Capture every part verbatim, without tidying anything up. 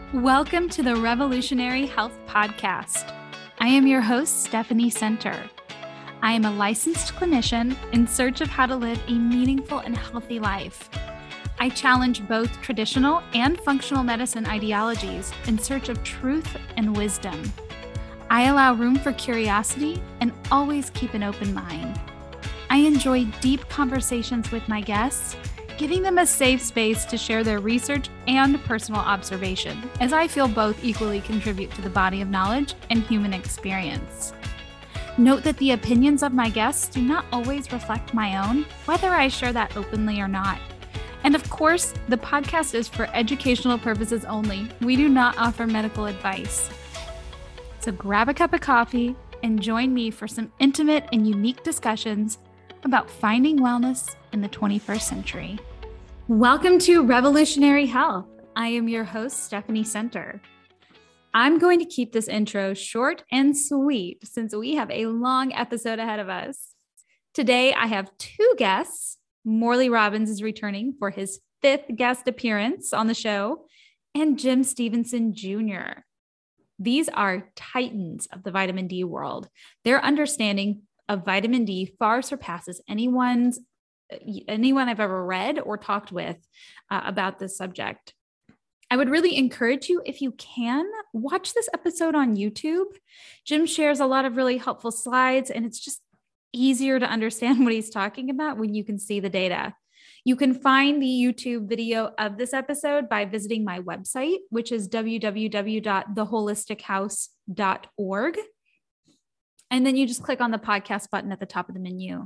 Welcome to the Revolutionary Health Podcast. I am your host, Stephanie Center. I am a licensed clinician in search of how to live a meaningful and healthy life. I challenge both traditional and functional medicine ideologies in search of truth and wisdom. I allow room for curiosity and always keep an open mind. I enjoy deep conversations with my guests, giving them a safe space to share their research and personal observation, as I feel both equally contribute to the body of knowledge and human experience. Note that the opinions of my guests do not always reflect my own, whether I share that openly or not. And of course, the podcast is for educational purposes only. We do not offer medical advice. So grab a cup of coffee and join me for some intimate and unique discussions about finding wellness in the twenty-first century. Welcome to Revolutionary Health. I am your host, Stephanie Center. I'm going to keep this intro short and sweet since we have a long episode ahead of us. Today, I have two guests. Morley Robbins is returning for his fifth guest appearance on the show, and Jim Stevenson Junior These are titans of the vitamin D world. Their understanding of vitamin D far surpasses anyone's anyone I've ever read or talked with uh, about this subject. I would really encourage you, if you can, watch this episode on YouTube. Jim shares a lot of really helpful slides, and it's just easier to understand what he's talking about when you can see the data. You can find the YouTube video of this episode by visiting my website, which is w w w dot the holistic house dot org. And then you just click on the podcast button at the top of the menu.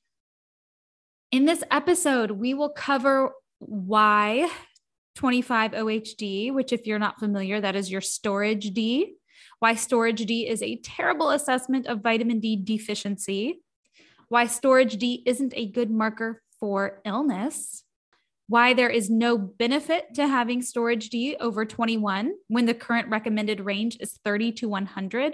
In this episode, we will cover why twenty-five O H D, which if you're not familiar, that is your storage D, why storage D is a terrible assessment of vitamin D deficiency, why storage D isn't a good marker for illness, why there is no benefit to having storage D over twenty-one when the current recommended range is thirty to one hundred.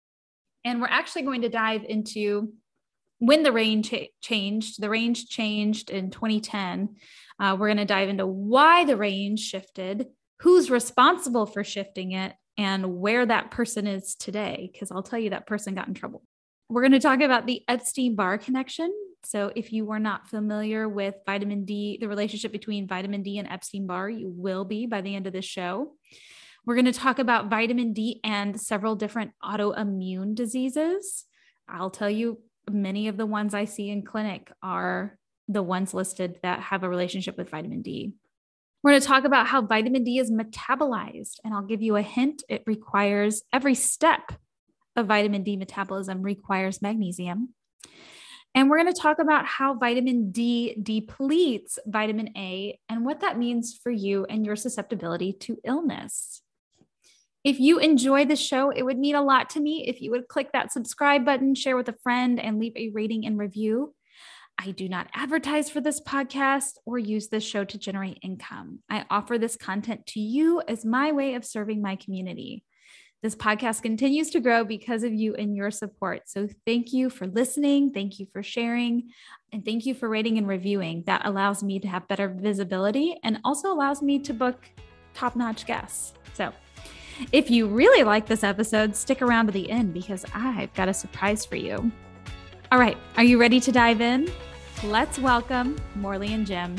And we're actually going to dive into when the range changed. The range changed in twenty ten. Uh, we're going to dive into why the range shifted, who's responsible for shifting it, and where that person is today, because I'll tell you that person got in trouble. We're going to talk about the Epstein-Barr connection. So if you were not familiar with vitamin D, the relationship between vitamin D and Epstein-Barr, you will be by the end of this show. We're going to talk about vitamin D and several different autoimmune diseases. I'll tell you, many of the ones I see in clinic are the ones listed that have a relationship with vitamin D. We're going to talk about how vitamin D is metabolized, and I'll give you a hint. It requires every step of vitamin D metabolism requires magnesium. And we're going to talk about how vitamin D depletes vitamin A and what that means for you and your susceptibility to illness. If you enjoy the show, it would mean a lot to me if you would click that subscribe button, share with a friend, and leave a rating and review. I do not advertise for this podcast or use this show to generate income. I offer this content to you as my way of serving my community. This podcast continues to grow because of you and your support. So thank you for listening. Thank you for sharing. And thank you for rating and reviewing. That allows me to have better visibility and also allows me to book top-notch guests. So if you really like this episode, stick around to the end because I've got a surprise for you. All right, are you ready to dive in? Let's welcome Morley and Jim.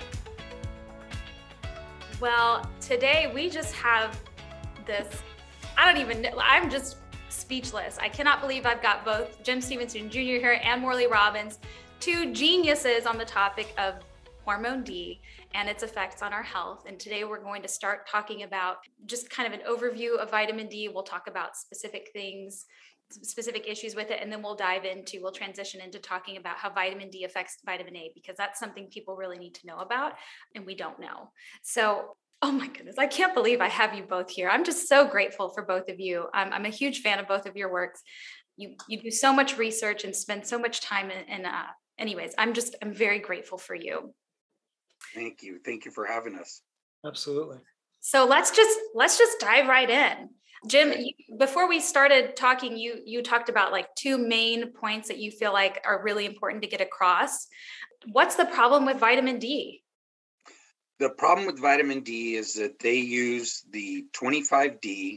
Well, today we just have this, I don't even know, I'm just speechless. I cannot believe I've got both Jim Stevenson Junior here and Morley Robbins, two geniuses on the topic of hormone D and its effects on our health. And today we're going to start talking about just kind of an overview of vitamin D. We'll talk about specific things, specific issues with it, and then we'll dive into, we'll transition into talking about how vitamin D affects vitamin A, because that's something people really need to know about and we don't know. So, oh my goodness, I can't believe I have you both here. I'm just so grateful for both of you. I'm, I'm a huge fan of both of your works. You you do so much research and spend so much time in, in uh, anyways, I'm just, I'm very grateful for you. Thank you. Thank you for having us. Absolutely. So let's just, let's just dive right in. Jim, you, before we started talking, you you talked about like two main points that you feel like are really important to get across. What's the problem with vitamin D? the problem with vitamin D is that they use the twenty-five D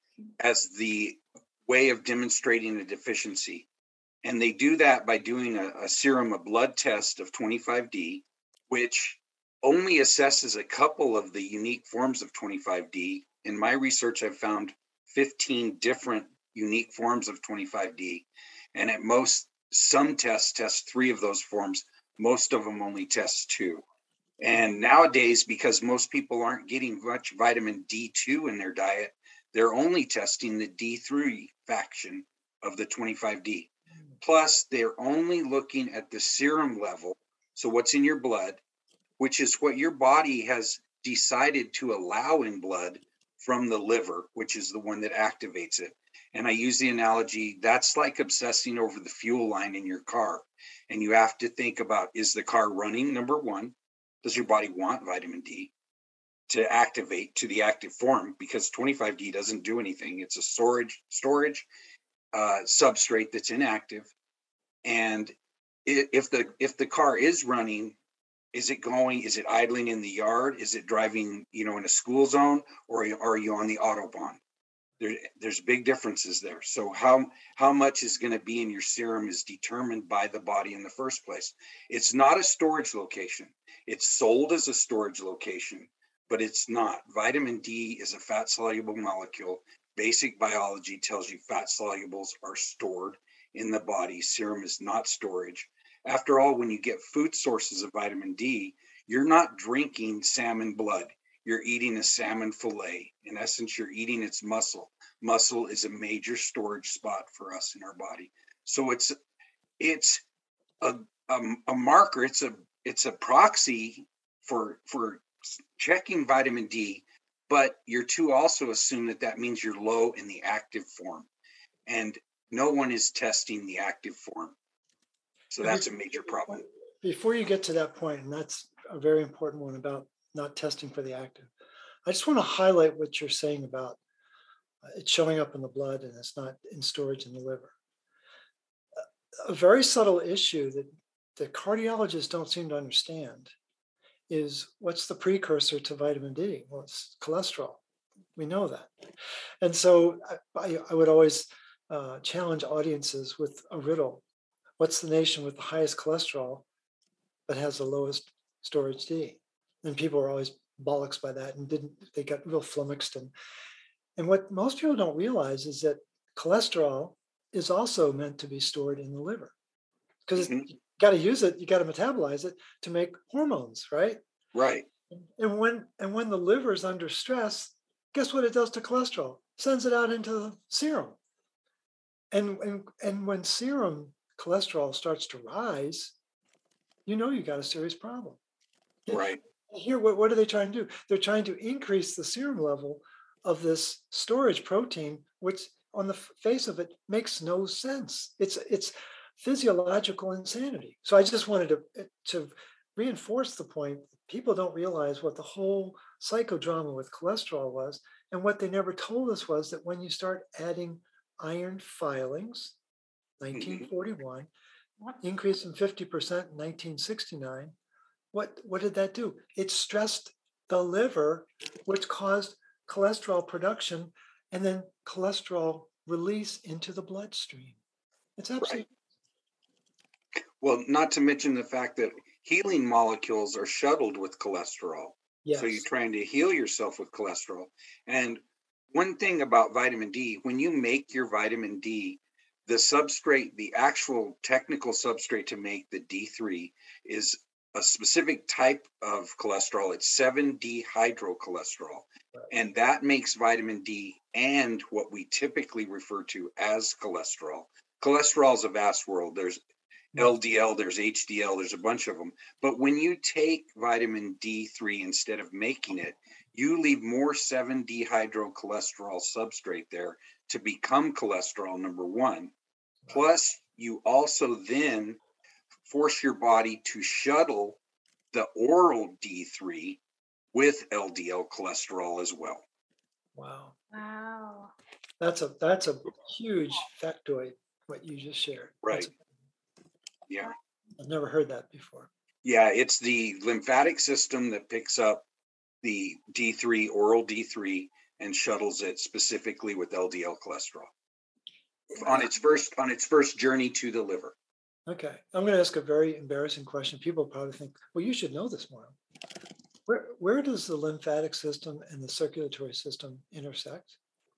as the way of demonstrating a deficiency. And they do that by doing a, a serum, a blood test of twenty-five D, which only assesses a couple of the unique forms of twenty-five D. In my research, I've found fifteen different unique forms of twenty-five D. And at most, some tests test three of those forms. Most of them only test two. And nowadays, because most people aren't getting much vitamin D two in their diet, they're only testing the D three faction of the twenty-five D. Plus, they're only looking at the serum level. So what's in your blood, which is what your body has decided to allow in blood from the liver, which is the one that activates it. And I use the analogy, that's like obsessing over the fuel line in your car. And you have to think about, is the car running, number one? Does your body want vitamin D to activate to the active form? Because twenty-five D doesn't do anything. It's a storage storage uh, substrate that's inactive. And if the if the car is running, is it going, is it idling in the yard? Is it driving, you know, in a school zone, or are you on the Autobahn? There, there's big differences there. So how how much is going to be in your serum is determined by the body in the first place. It's not a storage location. It's sold as a storage location, but it's not. Vitamin D is a fat soluble molecule. Basic biology tells you fat solubles are stored in the body. Serum is not storage. After all, when you get food sources of vitamin D, you're not drinking salmon blood. You're eating a salmon fillet. In essence, you're eating its muscle. Muscle is a major storage spot for us in our body. So it's it's a, a, a marker. It's a it's a proxy for for checking vitamin D. But you're to also assume that that means you're low in the active form, and no one is testing the active form. So that's a major problem. Before you get to that point, and that's a very important one about not testing for the active, I just want to highlight what you're saying about uh, it showing up in the blood and it's not in storage in the liver. A very subtle issue that the cardiologists don't seem to understand is what's the precursor to vitamin D? Well, it's cholesterol. We know that. And so I, I would always uh, challenge audiences with a riddle. What's the nation with the highest cholesterol but has the lowest storage D? And people were always bollocks by that and didn't, they got real flummoxed. And, and what most people don't realize is that cholesterol is also meant to be stored in the liver because mm-hmm. you got to use it, you got to metabolize it to make hormones, right? Right. And when and when the liver is under stress, guess what it does to cholesterol? Sends it out into the serum. And, and, and when serum cholesterol starts to rise, you know you got a serious problem. Right. Here, what, what are they trying to do? They're trying to increase the serum level of this storage protein, which on the face of it makes no sense. It's it's physiological insanity. So I just wanted to, to reinforce the point. People don't realize what the whole psychodrama with cholesterol was. And what they never told us was that when you start adding iron filings, nineteen forty-one, mm-hmm. increase in fifty percent in nineteen sixty-nine, what, what did that do? It stressed the liver, which caused cholesterol production and then cholesterol release into the bloodstream. It's absolutely. Right. Well, not to mention the fact that healing molecules are shuttled with cholesterol. Yes. So you're trying to heal yourself with cholesterol. And one thing about vitamin D, when you make your vitamin D, the substrate, the actual technical substrate to make the D three is a specific type of cholesterol. It's seven D hydrocholesterol. Right. And that makes vitamin D and what we typically refer to as cholesterol. Cholesterol is a vast world. There's L D L, there's H D L, there's a bunch of them. But when you take vitamin D three instead of making it, you leave more seven D hydrocholesterol substrate there to become cholesterol, number one. Plus, you also then force your body to shuttle the oral D three with L D L cholesterol as well. Wow. Wow. That's a that's a huge factoid, what you just shared. Right. That's, yeah. I've never heard that before. Yeah, it's the lymphatic system that picks up the D three, oral D three, and shuttles it specifically with L D L cholesterol on its first on its first journey to the liver. Okay, I'm going to ask a very embarrassing question. People probably think, well, you should know this more. Where where does the lymphatic system and the circulatory system intersect?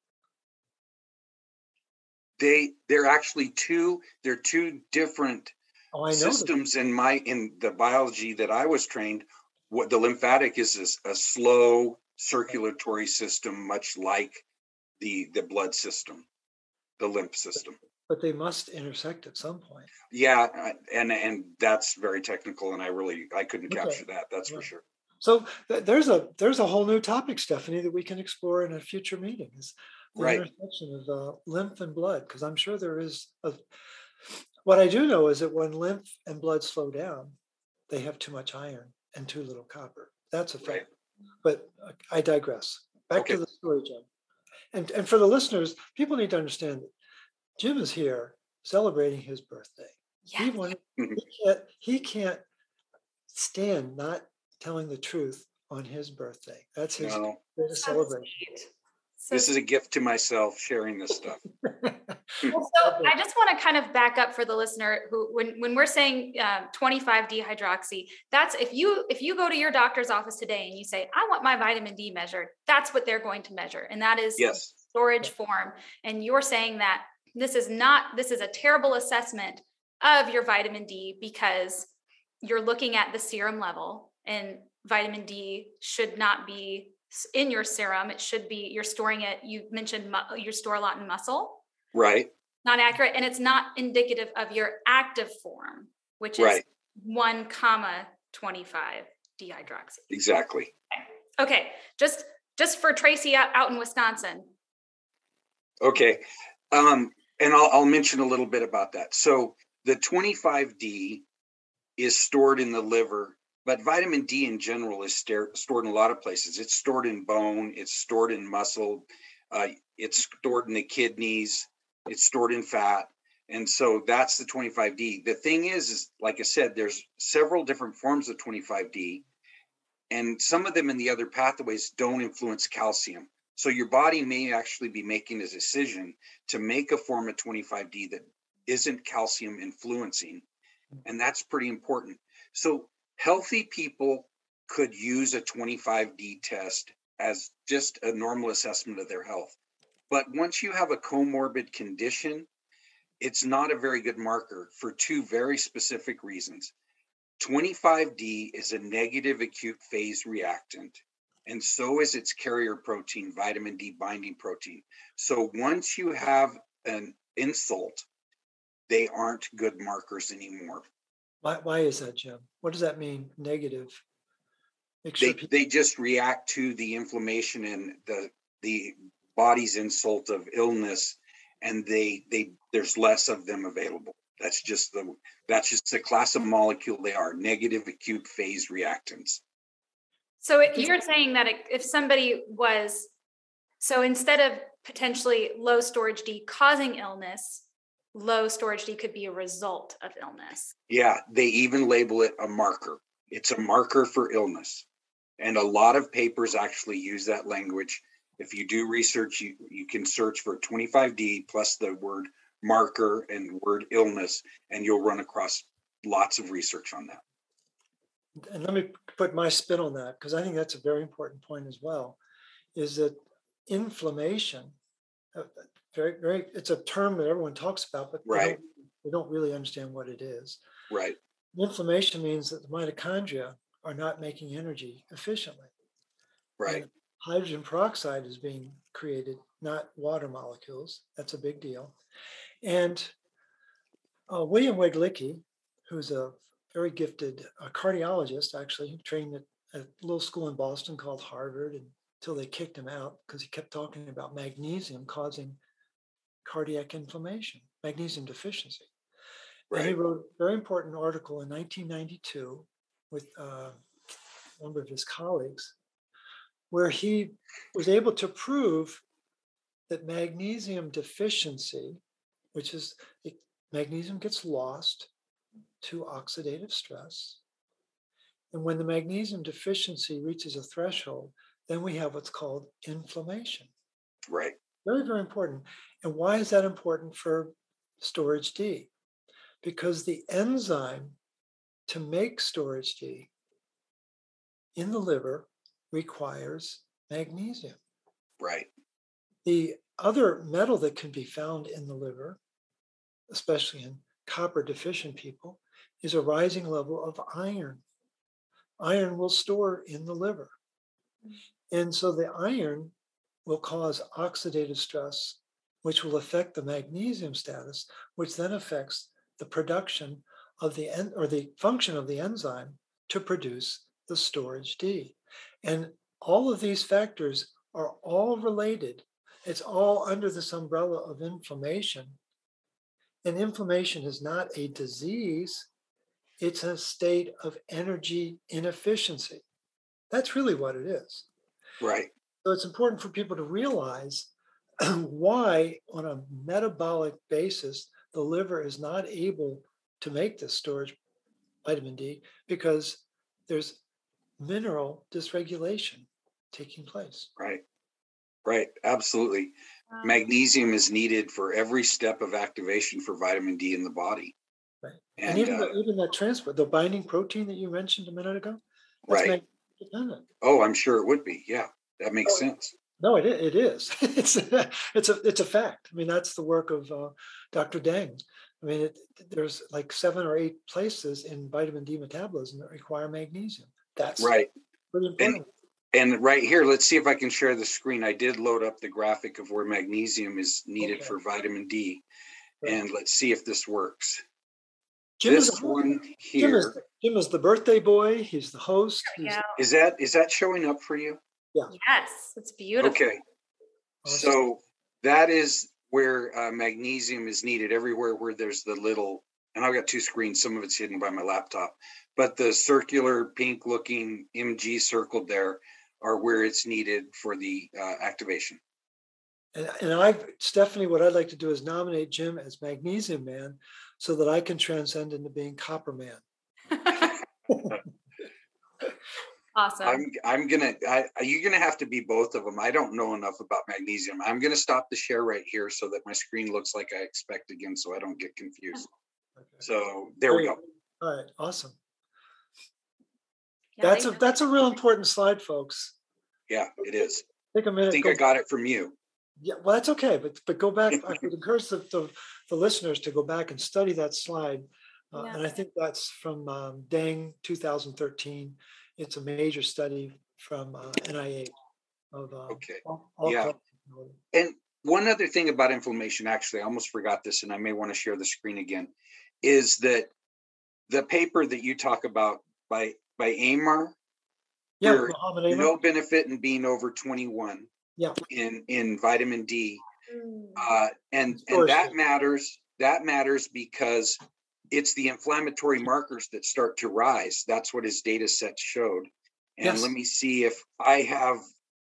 They they're actually two they're two different Oh, I know systems in my in the biology that I was trained. What the lymphatic is is a slow circulatory system, much like the the blood system, the lymph system. But they must intersect at some point. Yeah, I- and and that's very technical, and I really I couldn't Okay. capture that. That's Yeah. for sure. So th- there's a there's a whole new topic, Stephanie, that we can explore in a future meeting. Is the Right. intersection of uh, lymph and blood, because I'm sure there is. A, what I do know is that when lymph and blood slow down, they have too much iron and too little copper. That's a fact. Right. But uh, I digress. Back Okay. to the story, Jim. And and for the listeners, people need to understand that Jim is here celebrating his birthday. He Yes. wanted, Mhm. he can't he can't stand not telling the truth on his birthday. That's his No, greatest So celebration. sweet. So this is a gift to myself sharing this stuff. Well, so I just want to kind of back up for the listener who, when when we're saying uh, twenty-five D hydroxy, that's if you if you go to your doctor's office today and you say, I want my vitamin D measured, that's what they're going to measure, and that is Yes. storage form. And you're saying that this is not this is a terrible assessment of your vitamin D because you're looking at the serum level, and vitamin D should not be in your serum. It should be you're storing it. You mentioned mu- you store a lot in muscle. Right. Not accurate, and it's not indicative of your active form, which is Right. one comma twenty-five dehydroxy. Exactly. Okay, just just for Tracy out, out in Wisconsin. Okay. Um, and I'll, I'll mention a little bit about that. So the twenty-five D is stored in the liver, but vitamin D in general is star- stored in a lot of places. It's stored in bone, it's stored in muscle, uh, it's stored in the kidneys, it's stored in fat. And so that's the twenty-five D. The thing is, is like I said, there's several different forms of twenty-five D, and some of them in the other pathways don't influence calcium. So your body may actually be making a decision to make a form of twenty-five D that isn't calcium influencing. And that's pretty important. So healthy people could use a twenty-five D test as just a normal assessment of their health. But once you have a comorbid condition, it's not a very good marker for two very specific reasons. twenty-five D is a negative acute phase reactant, and so is its carrier protein, vitamin D binding protein. So once you have an insult, they aren't good markers anymore. Why, why is that, Jim? What does that mean? Negative. Make sure They people, they just react to the inflammation and the the body's insult of illness, and they they there's less of them available. That's just the that's just the class of molecule they are, negative acute phase reactants. So it, you're saying that it, if somebody was, so instead of potentially low storage D causing illness, low storage D could be a result of illness. Yeah, they even label it a marker. It's a marker for illness. And a lot of papers actually use that language. If you do research, you, you can search for twenty-five D plus the word marker and word illness, and you'll run across lots of research on that. and let me put my spin on that, because I think that's a very important point as well, is that inflammation, uh, very, very, it's a term that everyone talks about, but they Right. don't, they don't really understand what it is. Right. Inflammation means that the mitochondria are not making energy efficiently. Right. And hydrogen peroxide is being created, not water molecules. That's a big deal. And uh, William Weglicki, who's a very gifted uh, cardiologist, actually trained at a little school in Boston called Harvard until they kicked him out because he kept talking about magnesium causing cardiac inflammation, magnesium deficiency. Right. And he wrote a very important article in nineteen ninety-two with uh, a number of his colleagues, where he was able to prove that magnesium deficiency, which is magnesium gets lost to oxidative stress, And when the magnesium deficiency reaches a threshold, then we have what's called inflammation. Right. Very, very important. And why is that important for storage D? Because the enzyme to make storage D in the liver requires magnesium. Right. The other metal that can be found in the liver, especially in copper deficient people, is a rising level of iron. Iron will store in the liver. And so the iron will cause oxidative stress, which will affect the magnesium status, which then affects the production of the en- or the function of the enzyme to produce the storage D. And all of these factors are all related. It's all under this umbrella of inflammation. And inflammation is not a disease, it's a state of energy inefficiency. That's really what it is. Right. So it's important for people to realize why, on a metabolic basis, the liver is not able to make this storage vitamin D, because there's mineral dysregulation taking place. Right. Right. Absolutely. Wow. Magnesium is needed for every step of activation for vitamin D in the body. Right. And, And, even, uh, the, even that transport, the binding protein that you mentioned a minute ago, that's right. magnesium dependent. Oh, I'm sure it would be. Yeah, that makes Oh, sense. No, it, it is. It's a, it's a it's a fact. I mean, that's the work of uh, Doctor Deng. I mean, it, there's like seven or eight places in vitamin D metabolism that require magnesium. That's Right. pretty important. And, and right here, let's see if I can share the screen. I did load up the graphic of where magnesium is needed Okay. for vitamin D. Right. And let's see if this works. Jim This is, one Jim here, is Jim is the birthday boy. He's the host. He's, Yeah. is that is that showing up for you? Yes, it's beautiful. Okay. Awesome. So that is where uh, magnesium is needed, everywhere where there's the little, and I've got two screens, some of it's hidden by my laptop, but the circular pink looking M G circled there are where it's needed for the uh, activation. And, and I, Stephanie, what I'd like to do is nominate Jim as Magnesium Man, so that I can transcend into being Copper Man. Awesome. I'm I'm gonna I, you're gonna have to be both of them. I don't know enough about magnesium. I'm gonna stop the share right here so that my screen looks like I expect again, so I don't get confused. Okay. So there we go. All right, awesome. Yeah, That's they a know. that's a real important slide, folks. Yeah, it is. Take a I minute. think go, I got it from you. Yeah, well, that's okay, but but go back. I would encourage the, the the listeners to go back and study that slide. Uh, Yeah. And I think that's from um, Deng two thousand thirteen. It's a major study from uh, N I H of uh, Okay. all, all Yeah. cause- And one other thing about inflammation, actually, I almost forgot this, and I may want to share the screen again, is that the paper that you talk about by by Amar, Yeah, where Muhammad Amar. no benefit in being over twenty-one Yeah. in in vitamin D, Mm. uh, and Storage and that state. matters. That matters because it's the inflammatory markers that start to rise. That's what his data set showed. And Yes. let me see if I have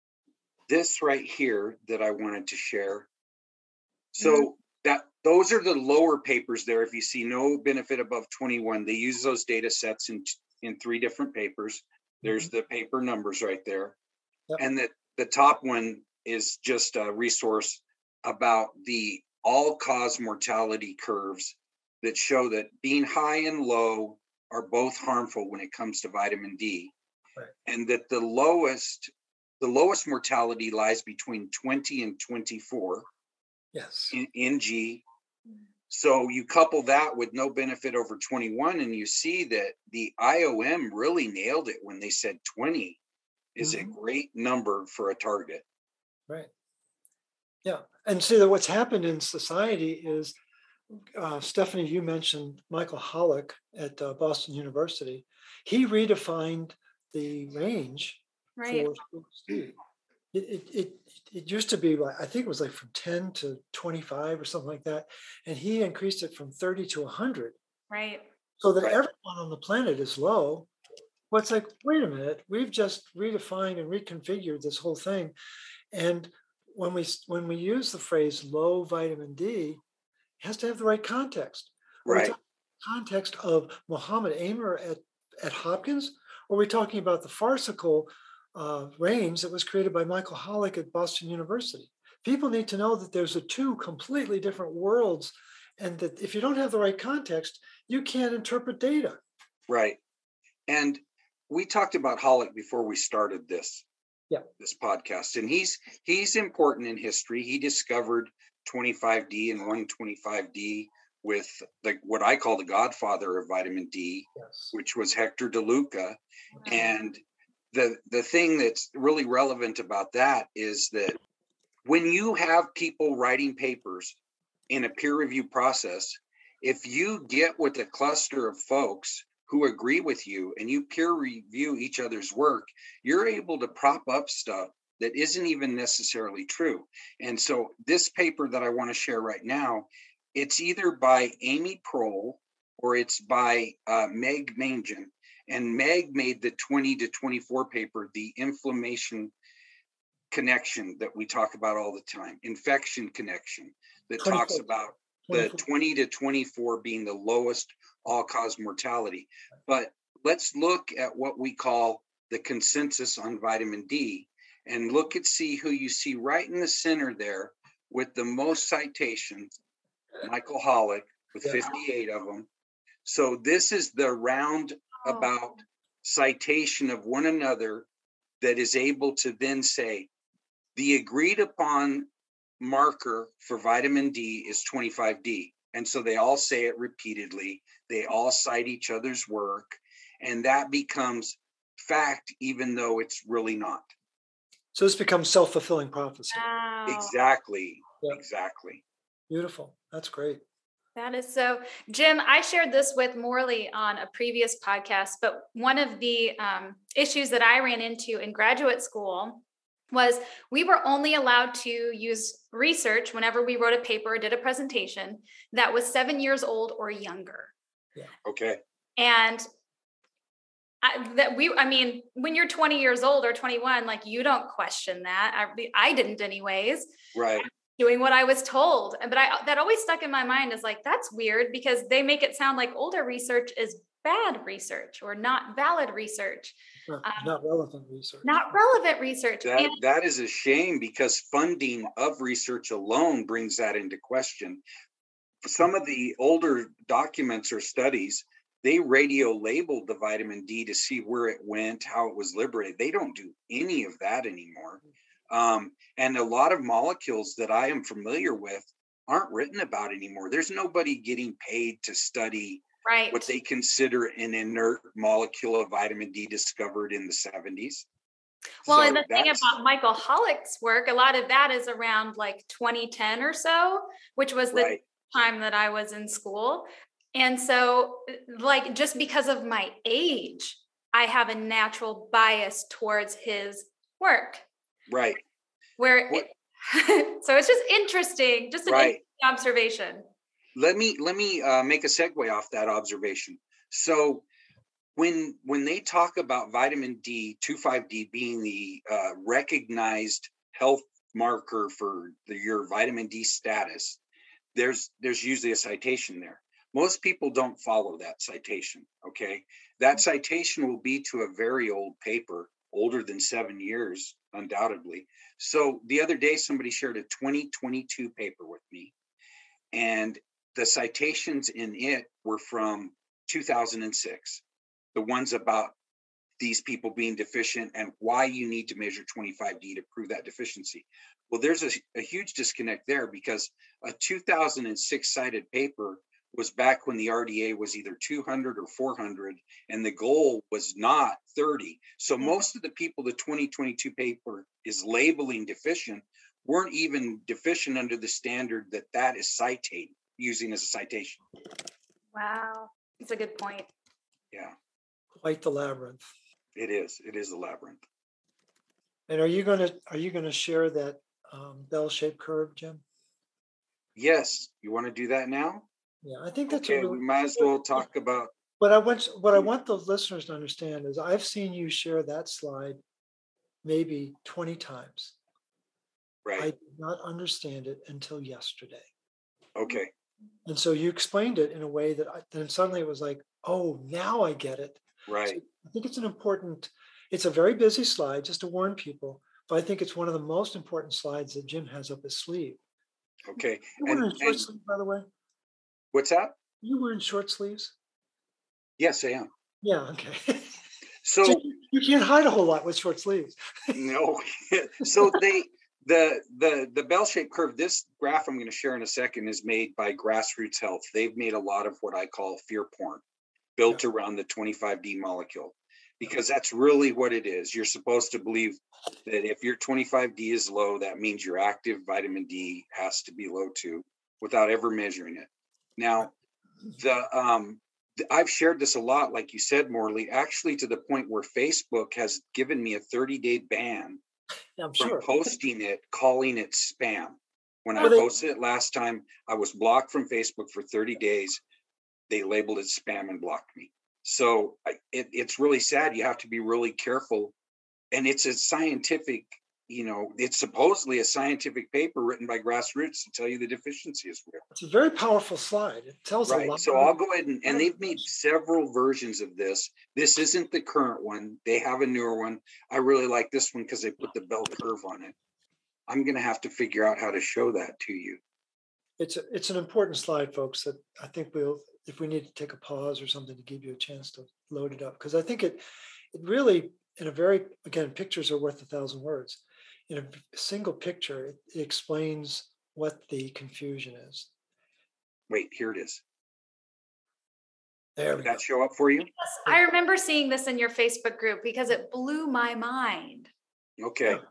this right here that I wanted to share. So Mhm. that those are the lower papers there. If you see no benefit above twenty-one, they use those data sets in in three different papers. There's the paper numbers right there. Yep. And that the top one is just a resource about the all-cause mortality curves that show that being high and low are both harmful when it comes to vitamin D. Right. And that the lowest the lowest mortality lies between twenty and twenty-four Yes. in N G. So you couple that with no benefit over twenty-one, and you see that the I O M really nailed it when they said twenty is Mhm. a great number for a target. Right. Yeah. And see that what's happened in society is, uh, Stephanie, you mentioned Michael Hollick at uh, Boston University. He redefined the range Right. for storage D. It, it, it, it used to be, like, I think it was like from ten to twenty-five or something like that. And he increased it from thirty to one hundred, Right. so that Right. everyone on the planet is low. Well, it's like, wait a minute, we've just redefined and reconfigured this whole thing. And when we when we use the phrase low vitamin D, it has to have the right context. Are we Right. talking context of Muhammad Amar at, at Hopkins, Or are we talking about the farcical uh, range that was created by Michael Holick at Boston University? People need to know that there's a two completely different worlds, and that if you don't have the right context, you can't interpret data. Right. And we talked about Holick before we started this, yeah. this podcast, and he's he's important in history. He discovered twenty-five D and one twenty-five D with the what I call the godfather of vitamin D, yes. which was Hector DeLuca. Wow. And the the thing that's really relevant about that is that when you have people writing papers in a peer review process, if you get with a cluster of folks who agree with you and you peer review each other's work, you're able to prop up stuff that isn't even necessarily true. And so this paper that I want to share right now, it's either by Amy Prohl or it's by uh, Meg Mangan. And Meg made the twenty to twenty-four paper, the inflammation connection that we talk about all the time, infection connection, that talks about the twenty to twenty-four being the lowest all-cause mortality. But let's look at what we call the consensus on vitamin D and look and see who you see right in the center there with the most citations, Michael Holick with fifty-eight of them. So this is the roundabout citation of one another that is able to then say the agreed upon marker for vitamin D is twenty-five D. And so they all say it repeatedly. They all cite each other's work. And that becomes fact, even though it's really not. So this becomes self-fulfilling prophecy. Wow. Exactly. Yep. Exactly. Beautiful. That's great. That is so, Jim, I shared this with Morley on a previous podcast, but one of the um, issues that I ran into in graduate school was we were only allowed to use research whenever we wrote a paper or did a presentation that was seven years old or younger. Yeah. Okay. And I, that we, I mean, when you're twenty years old or twenty-one, like you don't question that. I, I didn't anyways. Right. Doing what I was told. But I, that always stuck in my mind is like, that's weird because they make it sound like older research is bad research or not valid research. Not, um, not relevant research. Not relevant research. That, and, that is a shame because funding of research alone brings that into question. Some of the older documents or studies, they radio labeled the vitamin D to see where it went, how it was liberated. They don't do any of that anymore. Um, and a lot of molecules that I am familiar with aren't written about anymore. There's nobody getting paid to study right. what they consider an inert molecule of vitamin D discovered in the seventies. Well, So and the thing that's- about Michael Holick's work, a lot of that is around like twenty ten or so, which was the Right. time that I was in school. And so like, just because of my age, I have a natural bias towards his work. Right. Where, What- it, so it's just interesting, just an Right. interesting observation. Let me let me uh, make a segue off that observation. So when when they talk about vitamin D, twenty-five D being the uh, recognized health marker for the, your vitamin D status, there's there's usually a citation there. Most people don't follow that citation. Okay, that citation will be to a very old paper, older than seven years, undoubtedly. So the other day, somebody shared a twenty twenty-two paper with me, and the citations in it were from two thousand six, the ones about these people being deficient and why you need to measure twenty-five D to prove that deficiency. Well, there's a, a huge disconnect there because a two thousand six cited paper was back when the R D A was either two hundred or four hundred, and the goal was not thirty. So most of the people the twenty twenty-two paper is labeling deficient weren't even deficient under the standard that that is cited, using as a citation. Wow. That's a good point. Yeah. Quite the labyrinth. It is. It is a labyrinth. And are you going to are you going to share that um, bell-shaped curve, Jim? Yes. You want to do that now? Yeah, I think that's Okay. a really, We might as well talk about. What I want what I want the listeners to understand is I've seen you share that slide maybe twenty times. Right. I did not understand it until yesterday. Okay. And so you explained it in a way that I, then suddenly it was like, oh, now I get it. Right. So I think it's an important, it's a very busy slide, just to warn people, but I think it's one of the most important slides that Jim has up his sleeve. Okay. You And, wearing short and sleeves, by the way? what's that? You wearing short sleeves? Yes, I am. Yeah, okay. So, So you, you can't hide a whole lot with short sleeves. no. So they, the, the, the bell-shaped curve, this graph I'm going to share in a second is made by Grassroots Health. They've made a lot of what I call fear porn built Yeah. around the twenty-five D molecule, because that's really what it is. You're supposed to believe that if your twenty-five D is low, that means your active vitamin D has to be low too, without ever measuring it. Now, the um, th- I've shared this a lot, like you said, Morley, actually to the point where Facebook has given me a thirty-day ban Yeah, I'm from sure. posting it, calling it spam. When I Well, they- posted it last time, I was blocked from Facebook for thirty days. They labeled it spam and blocked me. So I, it, it's really sad. You have to be really careful. And it's a scientific, you know, it's supposedly a scientific paper written by Grassroots to tell you the deficiency is real. It's a very powerful slide. It tells a Right. lot. So I'll go ahead and, and they've made several versions of this. This isn't the current one. They have a newer one. I really like this one because they put the bell curve on it. I'm going to have to figure out how to show that to you. It's a, it's an important slide, folks, that I think we'll, if we need to take a pause or something to give you a chance to load it up, because I think it, it really, in a very, again, pictures are worth a thousand words. In a single picture, it, it explains what the confusion is. Wait, here it is. There Did we that go. show up for you? Yes, I remember seeing this in your Facebook group because it blew my mind. Okay. Yeah.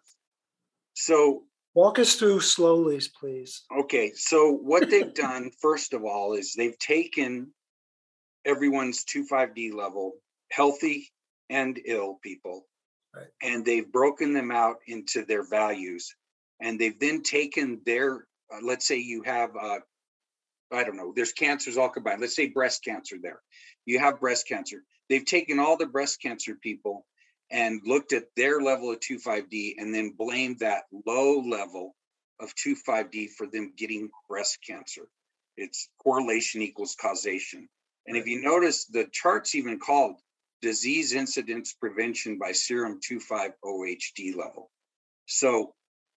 So, Walk us through slowly, please. okay. So what they've done, first of all, is they've taken everyone's twenty-five D level, healthy and ill people, Right. and they've broken them out into their values. And they've then taken their, uh, let's say you have, uh, I don't know, there's cancers all combined. Let's say breast cancer there. You have breast cancer. They've taken all the breast cancer people and looked at their level of twenty-five D and then blamed that low level of twenty-five D for them getting breast cancer. It's correlation equals causation. And if you notice, the chart's even called disease incidence prevention by serum twenty-five O H D level. So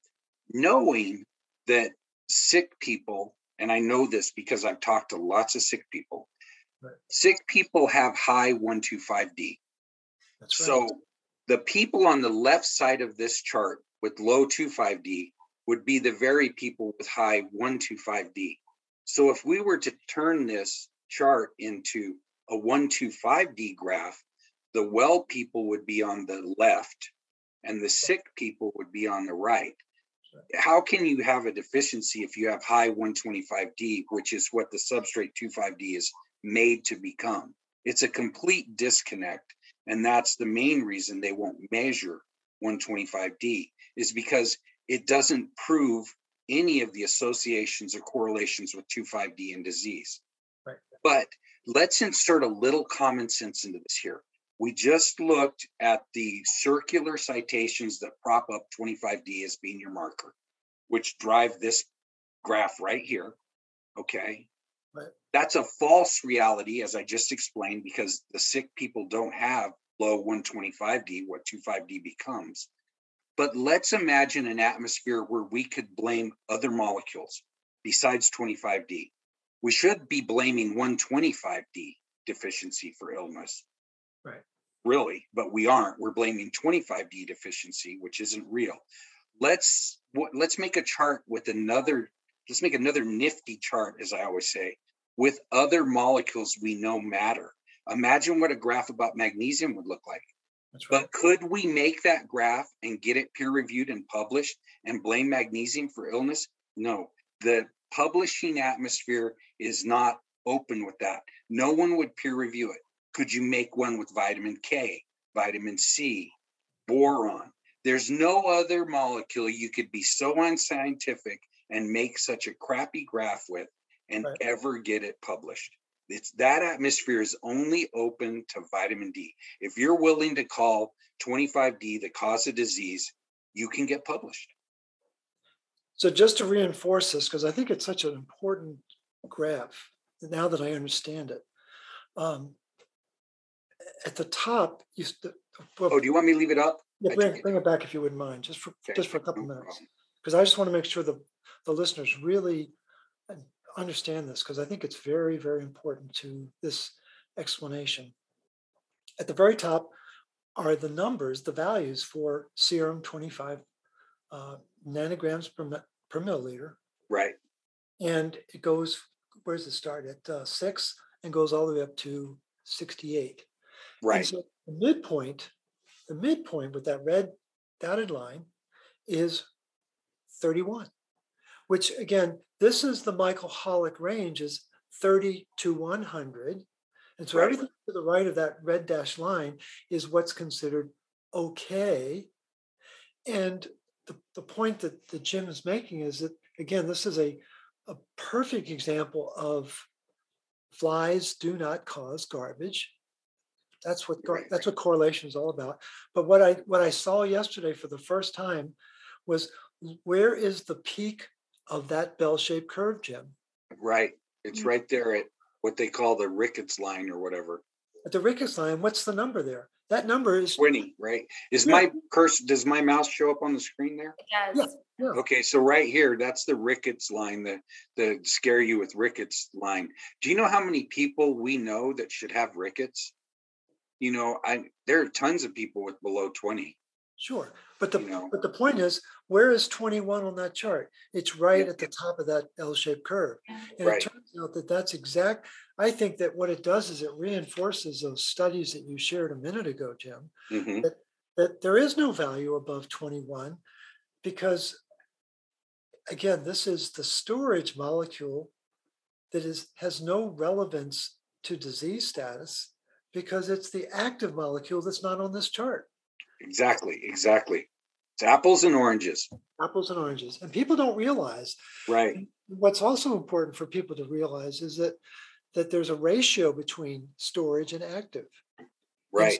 knowing that sick people, and I know this because I've talked to lots of sick people, Right. sick people have high one twenty-five D. That's right. So the people on the left side of this chart with low twenty-five D would be the very people with high one twenty-five D. So if we were to turn this chart into a one twenty-five D graph, the well people would be on the left and the sick people would be on the right. How can you have a deficiency if you have high one twenty-five D, which is what the substrate twenty-five D is made to become? It's a complete disconnect. And that's the main reason they won't measure one twenty-five D, is because it doesn't prove any of the associations or correlations with twenty-five D and disease. Right. But let's insert a little common sense into this here. We just looked at the circular citations that prop up twenty-five D as being your marker, which drive this graph right here. Okay. Right. That's a false reality, as I just explained, because the sick people don't have low one twenty-five D, what twenty-five D becomes. But let's imagine an atmosphere where we could blame other molecules besides twenty-five D. We should be blaming one twenty-five D deficiency for illness. Right. Really, but we aren't. We're blaming twenty-five D deficiency, which isn't real. Let's let's make a chart with another, let's make another nifty chart, as I always say, with other molecules we know matter. Imagine what a graph about magnesium would look like. That's right. But could we make that graph and get it peer reviewed and published and blame magnesium for illness? No, the publishing atmosphere is not open with that. No one would peer review it. Could you make one with vitamin K, vitamin C, boron? There's no other molecule you could be so unscientific and make such a crappy graph with and Right. ever get it published. It's that atmosphere is only open to vitamin D. If you're willing to call twenty-five D the cause of disease, you can get published. So just to reinforce this, because I think it's such an important graph now that I understand it. Um, at the top, you st- well, Oh, do you want me to leave it up? yeah, I bring, took it bring it down. back if you wouldn't mind, just for Okay, just for a couple no minutes, problem. because I just want to make sure the the listeners really understand this, because I think it's very, very important to this explanation. At the very top are the numbers, the values for serum twenty-five uh, nanograms per, mi- per milliliter. Right, And it goes, where does it start? At uh, six and goes all the way up to sixty-eight. And right, so the midpoint, the midpoint with that red dotted line is thirty-one, which again, this is the Michael Holick range is thirty to one hundred. And so right, everything to the right of that red dashed line is what's considered okay. And the, the point that, that Jim is making is that, again, this is a, a perfect example of flies do not cause garbage. That's what right. that's what correlation is all about. But what I what I saw yesterday for the first time was, where is the peak of that bell-shaped curve, Jim? Right. It's Mm. right there at what they call the Ricketts line or whatever. At the Ricketts line, what's the number there? That number is twenty, right? Is Yeah. my curse, does my mouse show up on the screen there? Yes. yeah, yeah. Okay, so right here, that's the Ricketts line, the the scare you with Ricketts line. Do you know how many people we know that should have Ricketts? You know, I there are tons of people with below twenty. Sure. But the You know. but the point is, where is twenty-one on that chart? It's right Yeah. at the top of that L-shaped curve. And Right. it turns out that that's exact. I think that what it does is it reinforces those studies that you shared a minute ago, Jim, Hmm. that, that there is no value above twenty-one, because again, this is the storage molecule that is has no relevance to disease status, because it's the active molecule that's not on this chart. Exactly, exactly. It's apples and oranges. Apples and oranges. And people don't realize, Right, what's also important for people to realize is that that there's a ratio between storage and active. And right,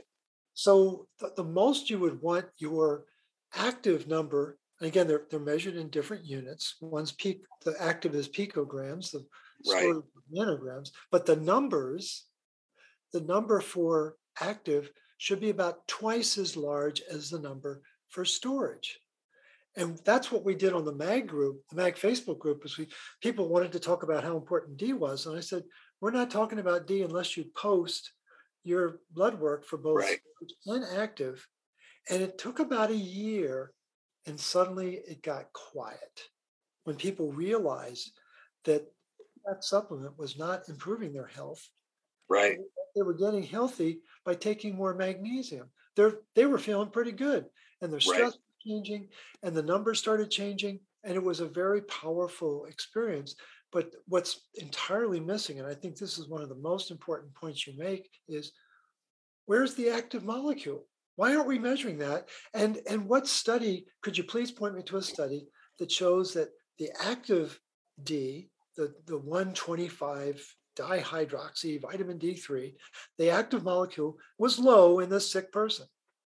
so the, the most you would want your active number, and again, they're, they're measured in different units. One's peak, the active is picograms, the right, storage is nanograms, but the numbers, the number for active should be about twice as large as the number for storage. And that's what we did on the MAG group, the MAG Facebook group, is we people wanted to talk about how important D was. And I said, we're not talking about D unless you post your blood work for both right. storage and active. And it took about a year, and suddenly it got quiet when people realized that that supplement was not improving their health. Right, They were getting healthy by taking more magnesium. They're, they were feeling pretty good, and their stress right. was changing, and the numbers started changing, and it was a very powerful experience. But what's entirely missing, and I think this is one of the most important points you make, is where's the active molecule? Why aren't we measuring that? And, and what study, could you please point me to a study that shows that the active D, the, the one twenty-five dihydroxy vitamin D three, the active molecule was low in this sick person?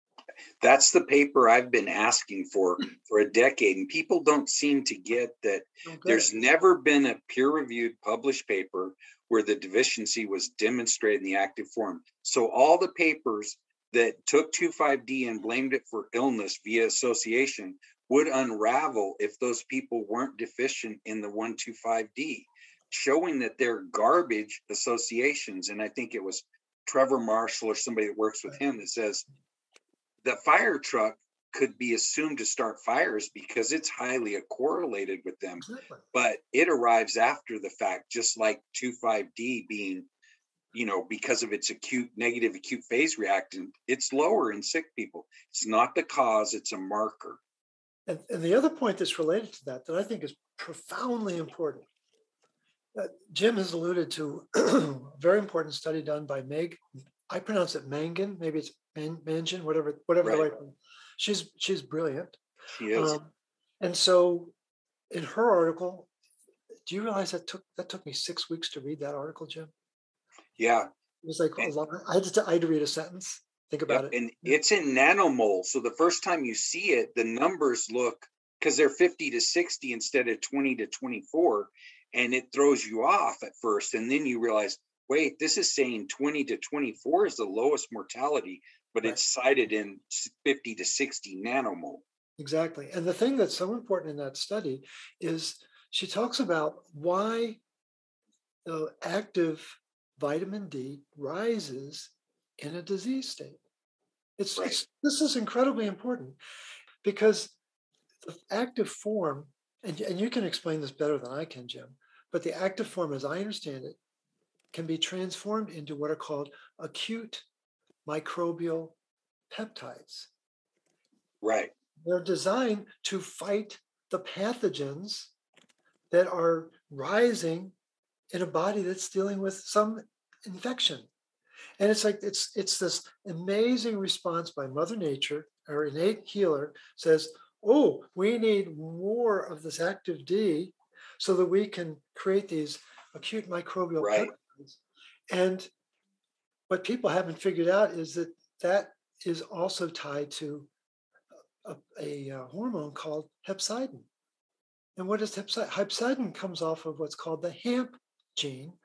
That's the paper I've been asking for for a decade, and people don't seem to get that. Don't get There's it. never been a peer-reviewed published paper where the deficiency was demonstrated in the active form. So all the papers that took two five D and blamed it for illness via association would unravel if those people weren't deficient in the one twenty-five D, showing that they're garbage associations. And I think it was Trevor Marshall or somebody that works with him that says the fire truck could be assumed to start fires because it's highly correlated with them, Exactly. but it arrives after the fact, just like two five D being, you know, because of its acute negative acute phase reactant, it's lower in sick people. It's not the cause, it's a marker. And, and the other point that's related to that, that I think is profoundly important, uh, Jim has alluded to a very important study done by Meg. I pronounce it Mangan, maybe it's Man, Mangin, whatever, whatever Right. the right one. She's she's brilliant. She is. Um, and so in her article, do you realize that took that took me six weeks to read that article, Jim? Yeah. It was like a lot. I had to I had to read a sentence. Think about Yep. it. And it's in nanomoles. So the first time you see it, the numbers look, because they're fifty to sixty instead of twenty to twenty-four, and it throws you off at first. And then you realize, wait, this is saying twenty to twenty-four is the lowest mortality, but Right. it's cited in fifty to sixty nanomole. Exactly. And the thing that's so important in that study is she talks about why the active vitamin D rises in a disease state. It's, Right. it's this is incredibly important because the active form, and, and you can explain this better than I can, Jim, but the active form, as I understand it, can be transformed into what are called acute microbial peptides. Right. They're designed to fight the pathogens that are rising in a body that's dealing with some infection. And it's like it's it's this amazing response by Mother Nature. Our innate healer says, oh, we need more of this active D so that we can create these acute microbial Right. peptides. And what people haven't figured out is that that is also tied to a, a, uh, hormone called hepcidin. And what is hepcidin? Hepcidin comes off of what's called the HAMP gene,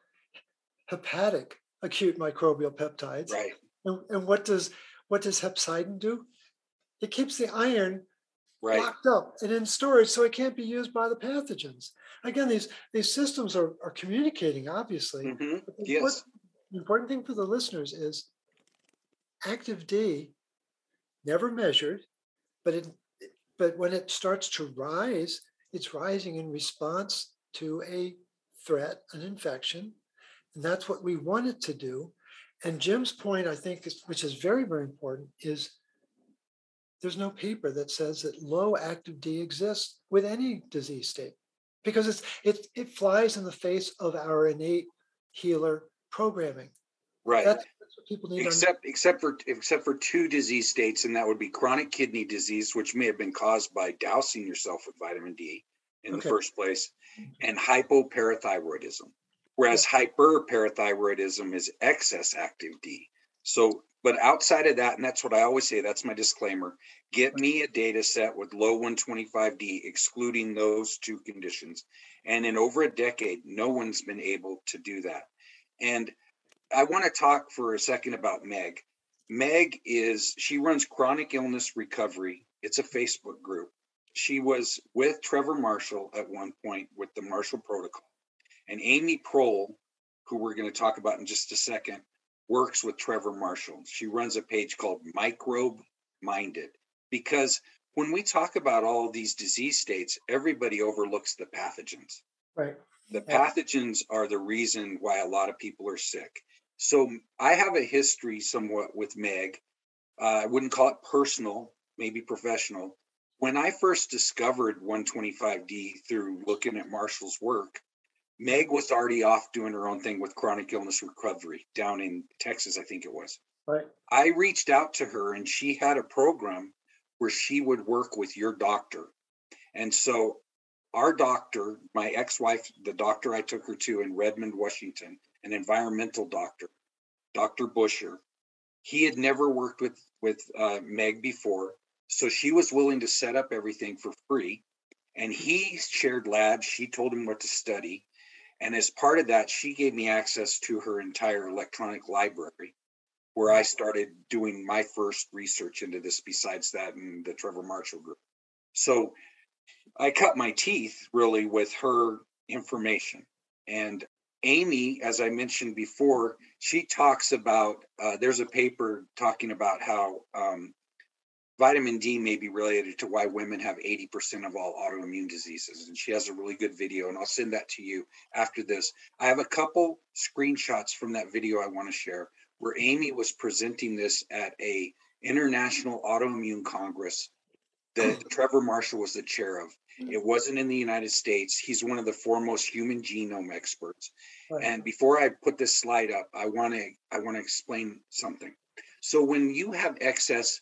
hepatic acute microbial peptides. Right. And, and what does what does hepcidin do? It keeps the iron Right. locked up and in storage so it can't be used by the pathogens. Again, these, these systems are, are communicating, obviously. Mm-hmm. But the, Yes. important, the important thing for the listeners is active D, never measured, but it but when it starts to rise, it's rising in response to a threat, an infection. And that's what we want it to do. And Jim's point, I think, is, which is very, very important, is there's no paper that says that low active D exists with any disease state because it's it, it flies in the face of our innate healer programming. Right. That's, that's what people need except to except for except for two disease states, and that would be chronic kidney disease, which may have been caused by dousing yourself with vitamin D in okay. the first place, and hypoparathyroidism. Whereas yeah. hyperparathyroidism is excess active D. So, but outside of that, and that's what I always say, that's my disclaimer, get me a data set with low one twenty-five D, excluding those two conditions. And in over a decade, no one's been able to do that. And I want to talk for a second about Meg. Meg is, she runs Chronic Illness Recovery. It's a Facebook group. She was with Trevor Marshall at one point with the Marshall Protocol. And Amy Prohl, who we're going to talk about in just a second, works with Trevor Marshall. She runs a page called Microbe Minded. Because when we talk about all of these disease states, everybody overlooks the pathogens. Right. The pathogens are the reason why a lot of people are sick. So I have a history somewhat with Meg. Uh, I wouldn't call it personal, maybe professional. When I first discovered one twenty-five D through looking at Marshall's work, Meg was already off doing her own thing with Chronic Illness Recovery down in Texas, I think it was. Right. I reached out to her and she had a program where she would work with your doctor. And so our doctor, my ex-wife, the doctor I took her to in Redmond, Washington, an environmental doctor, Doctor Busher, he had never worked with, with uh, Meg before. So she was willing to set up everything for free. And he shared labs. She told him what to study. And as part of that, she gave me access to her entire electronic library, where I started doing my first research into this besides that and the Trevor Marshall group. So I cut my teeth really with her information. And Amy, as I mentioned before, she talks about, uh, there's a paper talking about how um, vitamin D may be related to why women have eighty percent of all autoimmune diseases. And she has a really good video, and I'll send that to you after this. I have a couple screenshots from that video I want to share where Amy was presenting this at a International Autoimmune Congress that Trevor Marshall was the chair of. It wasn't in the United States. He's one of the foremost human genome experts. Right. And before I put this slide up, I want to I want to explain something. So when you have excess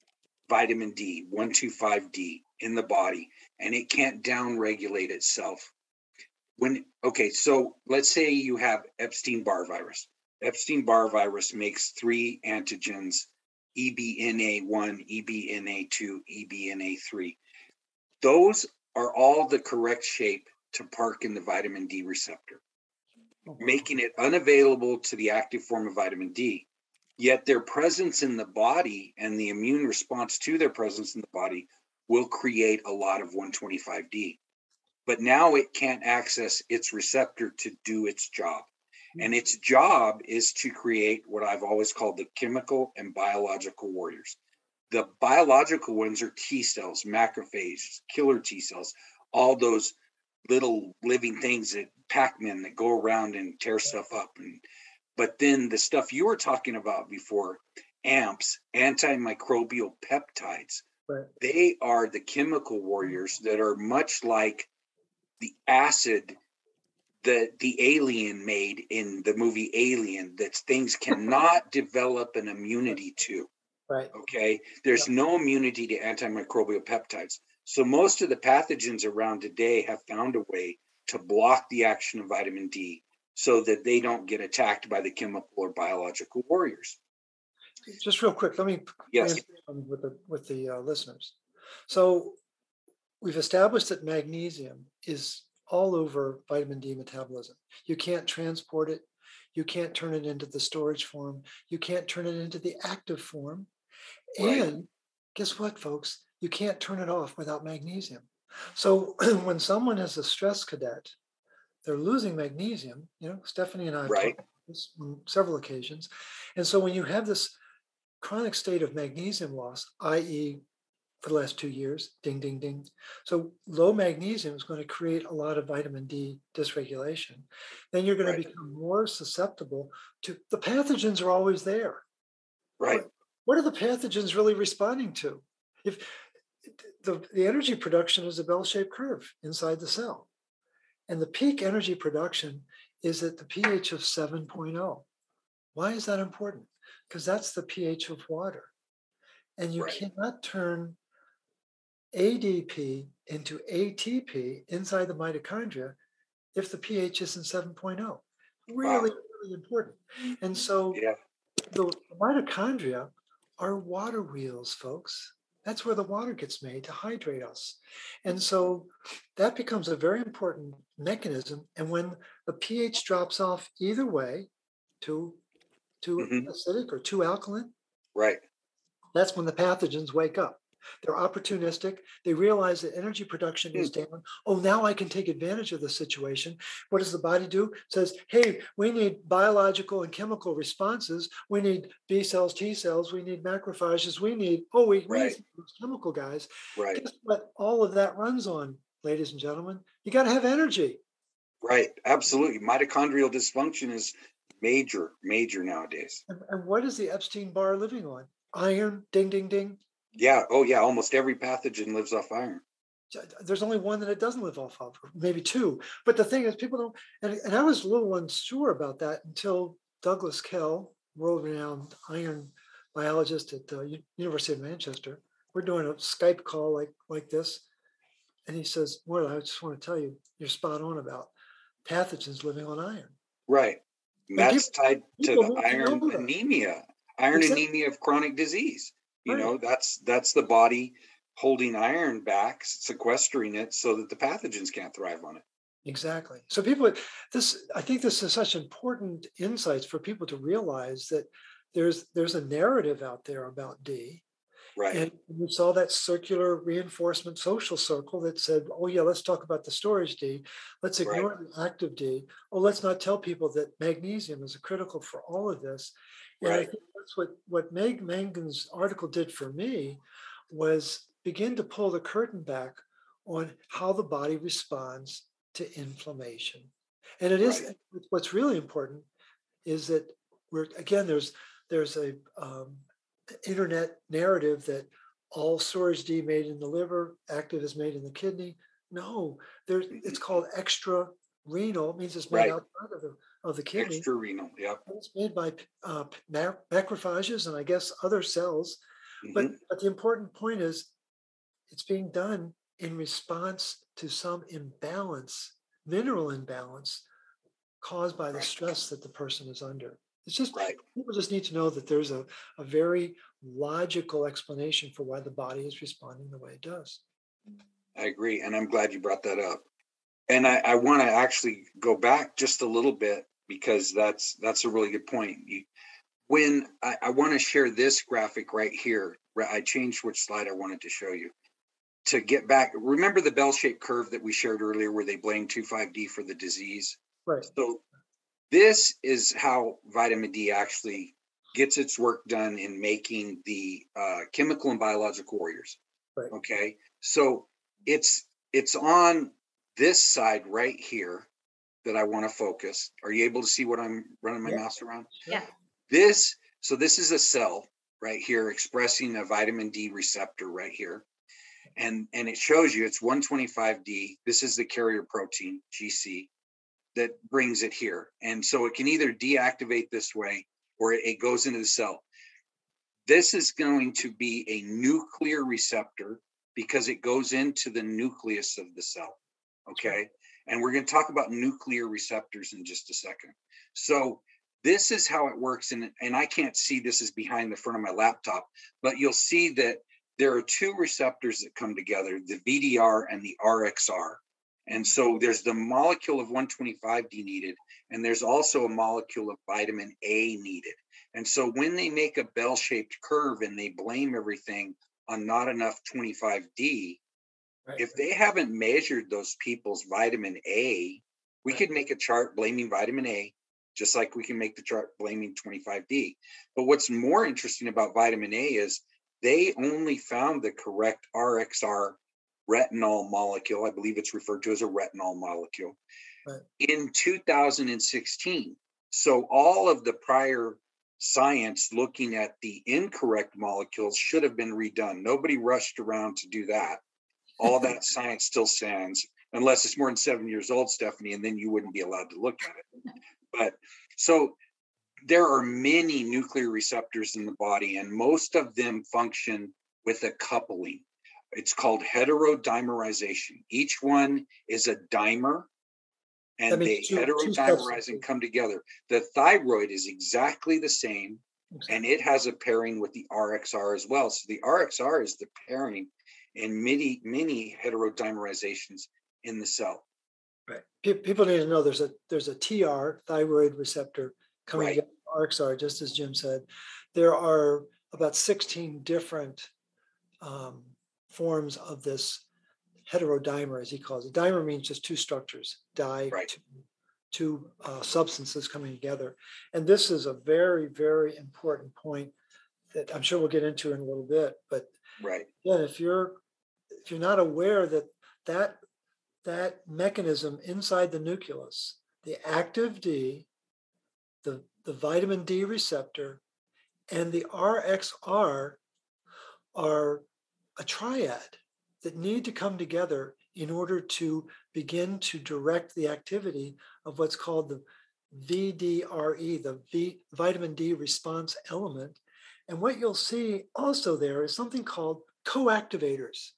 vitamin D, one twenty-five D in the body, and it can't downregulate itself. When okay, so let's say you have Epstein-Barr virus. Epstein-Barr virus makes three antigens, E B N A one, E B N A two, E B N A three. Those are all the correct shape to park in the vitamin D receptor. making it unavailable to the active form of vitamin D. Yet their presence in the body and the immune response to their presence in the body will create a lot of one twenty-five D. But now it can't access its receptor to do its job. And its job is to create what I've always called the chemical and biological warriors. The biological ones are T cells, macrophages, killer T cells, all those little living things that Pac-Man that go around and tear stuff up. And but then the stuff you were talking about before, A M Ps, antimicrobial peptides, Right. they are the chemical warriors that are much like the acid that the alien made in the movie Alien, that things cannot develop an immunity to. Right. Okay. There's no immunity to antimicrobial peptides. So most of the pathogens around today have found a way to block the action of vitamin D so that they don't get attacked by the chemical or biological warriors. Just real quick, let me Yes. with the with the uh, listeners. So we've established that magnesium is all over vitamin D metabolism. You can't transport it. You can't turn it into the storage form. You can't turn it into the active form. Right. And guess what, folks? You can't turn it off without magnesium. So when someone is a stress cadet, they're losing magnesium. You know, Stephanie and I have Right. talked about this on several occasions. And so when you have this chronic state of magnesium loss, that is for the last two years, ding, ding, ding. So low magnesium is going to create a lot of vitamin D dysregulation. Then you're going Right. to become more susceptible to, the pathogens are always there. Right. What, what are the pathogens really responding to? If the, the energy production is a bell-shaped curve inside the cell. And the peak energy production is at the pH of seven point oh. Why is that important? Because that's the pH of water. And you Right. cannot turn A D P into A T P inside the mitochondria if the pH isn't seven point oh. Really, Wow. really important. And so Yeah. the mitochondria are water wheels, folks. That's where the water gets made to hydrate us. And so that becomes a very important mechanism. And when the pH drops off either way to, to Mhm. acidic or too alkaline, Right. that's when the pathogens wake up. They're opportunistic. They realize that energy production is down. Oh, now I can take advantage of the situation. What does the body do? It says, hey, we need biological and chemical responses. We need B cells, T cells. We need macrophages. We need, oh, we, we Right. need those chemical guys. Right. Guess what all of that runs on, ladies and gentlemen? You got to have energy. Right. Absolutely. Mitochondrial dysfunction is major, major nowadays. And, and what is the Epstein bar living on? Iron, ding, ding, ding. Yeah. Oh, yeah. Almost every pathogen lives off iron. There's only one that it doesn't live off of, maybe two. But the thing is, people don't, and, and I was a little unsure about that until Douglas Kell, world-renowned iron biologist at the University of Manchester, we're doing a Skype call like, like this. And he says, well, I just want to tell you, you're spot on about pathogens living on iron. Right. And And that's people- tied to people the need to iron know that. anemia, iron Exactly. anemia of chronic disease. You Right. know, that's that's the body holding iron back, sequestering it so that the pathogens can't thrive on it. Exactly. So people, this, I think this is such important insights for people to realize that there's there's a narrative out there about D. Right. And we saw that circular reinforcement social circle that said, oh yeah, let's talk about the storage D. Let's ignore Right. the active D. Oh, let's not tell people that magnesium is critical for all of this. And I Right. think that's what, what Meg Mangan's article did for me, was begin to pull the curtain back on how the body responds to inflammation. And it is, Right. what's really important is that we're, again, there's there's a um, internet narrative that all storage D made in the liver, active is made in the kidney. No, there's it's called extra renal. It means it's made Right. outside of the of the kidney. Extra renal. Yep. It's made by uh, mac- macrophages and I guess other cells. But, Mhm. but the important point is it's being done in response to some imbalance, mineral imbalance caused by the Right. stress that the person is under. It's just, Right. people just need to know that there's a, a very logical explanation for why the body is responding the way it does. I agree. And I'm glad you brought that up. And I, I want to actually go back just a little bit because that's that's a really good point. You, when I, I want to share this graphic right here, I changed which slide I wanted to show you. To get back, remember the bell-shaped curve that we shared earlier where they blamed two five D for the disease? Right. So this is how vitamin D actually gets its work done in making the uh, chemical and biological warriors. Right. Okay. So it's it's on this side right here that I want to focus. Are you able to see what I'm running my Yeah. mouse around? Yeah. This, so this is a cell right here expressing a vitamin D receptor right here. And, and it shows you it's one twenty-five D. This is the carrier protein, G C, that brings it here. And so it can either deactivate this way or it, it goes into the cell. This is going to be a nuclear receptor because it goes into the nucleus of the cell. Okay. And we're going to talk about nuclear receptors in just a second. So this is how it works. And, and I can't see, this is behind the front of my laptop, but you'll see that there are two receptors that come together, the V D R and the R X R. And so there's the molecule of one twenty-five D needed, and there's also a molecule of vitamin A needed. And so when they make a bell-shaped curve and they blame everything on not enough twenty-five D, Right. if they haven't measured those people's vitamin A, we Right. could make a chart blaming vitamin A, just like we can make the chart blaming twenty-five D. But what's more interesting about vitamin A is they only found the correct R X R retinol molecule. I believe it's referred to as a retinol molecule Right. in two thousand sixteen. So all of the prior science looking at the incorrect molecules should have been redone. Nobody rushed around to do that. All that science still stands, unless it's more than seven years old, Stephanie, and then you wouldn't be allowed to look at it. But so there are many nuclear receptors in the body, and most of them function with a coupling. It's called heterodimerization. Each one is a dimer, That and they means two- two heterodimerize substances. and come together. The thyroid is exactly the same, and it has a pairing with the R X R as well. So the R X R is the pairing in many, many heterodimerizations in the cell. Right. Pe- People need to know there's a there's a T R, thyroid receptor, coming Right. together with R X R, just as Jim said. There are about sixteen different um, forms of this heterodimer, as he calls it. Dimer means just two structures, di, Right. two, two uh, substances coming together. And this is a very, very important point that I'm sure we'll get into in a little bit. But Right. again, if you're if you're not aware that that that mechanism inside the nucleus, the active D, the, the vitamin D receptor, and the R X R are a triad that need to come together in order to begin to direct the activity of what's called the V D R E, the v, vitamin D response element. And what you'll see also there is something called coactivators.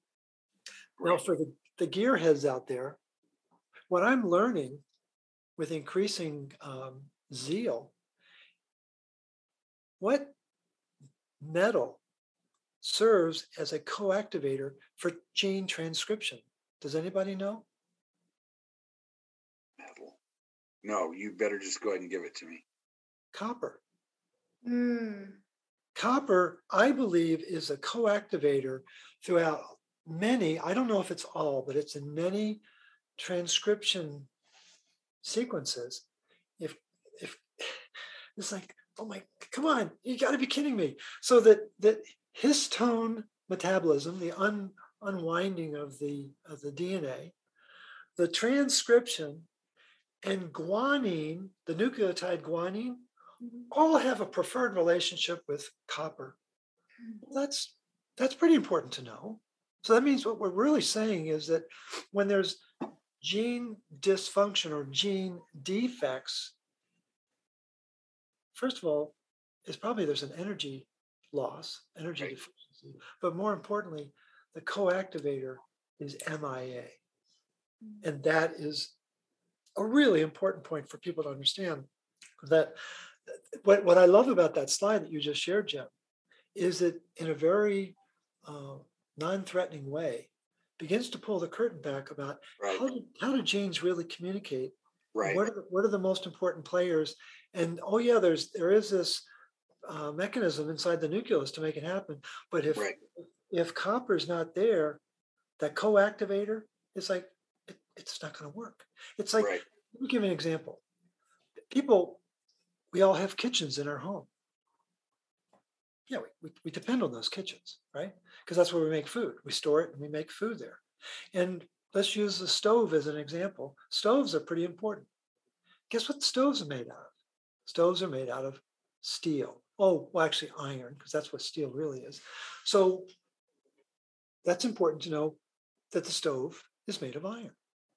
Now, for the, the gearheads out there, what I'm learning with increasing um, zeal, what metal serves as a coactivator for gene transcription? Does anybody know? Metal. No, you better just go ahead and give it to me. Copper. Mm. Copper, I believe, is a coactivator throughout many, I don't know if it's all, but it's in many transcription sequences. If if it's like, oh my, come on, you got to be kidding me. So that that histone metabolism, the un, unwinding of the of the D N A, the transcription, and guanine, the nucleotide guanine, all have a preferred relationship with copper. Well, that's that's pretty important to know. So that means what we're really saying is that when there's gene dysfunction or gene defects, first of all, it's probably there's an energy loss, energy Right. deficiency, but more importantly, the coactivator is M I A. And that is a really important point for people to understand. That what, what I love about that slide that you just shared, Jim, is that in a very uh, non-threatening way, begins to pull the curtain back about Right. how do, how do genes really communicate Right. What are the, what are the most important players? And oh yeah, there's there is this uh, mechanism inside the nucleus to make it happen. But if Right. if copper is not there, that co-activator is like it, it's not going to work. It's like, Right. let me give you an example. People, we all have kitchens in our home. Yeah, we, we, we depend on those kitchens, right? Because that's where we make food. We store it and we make food there. And let's use the stove as an example. Stoves are pretty important. Guess what stoves are made out of? Stoves are made out of steel. Oh, well, actually iron, because that's what steel really is. So that's important to know that the stove is made of iron.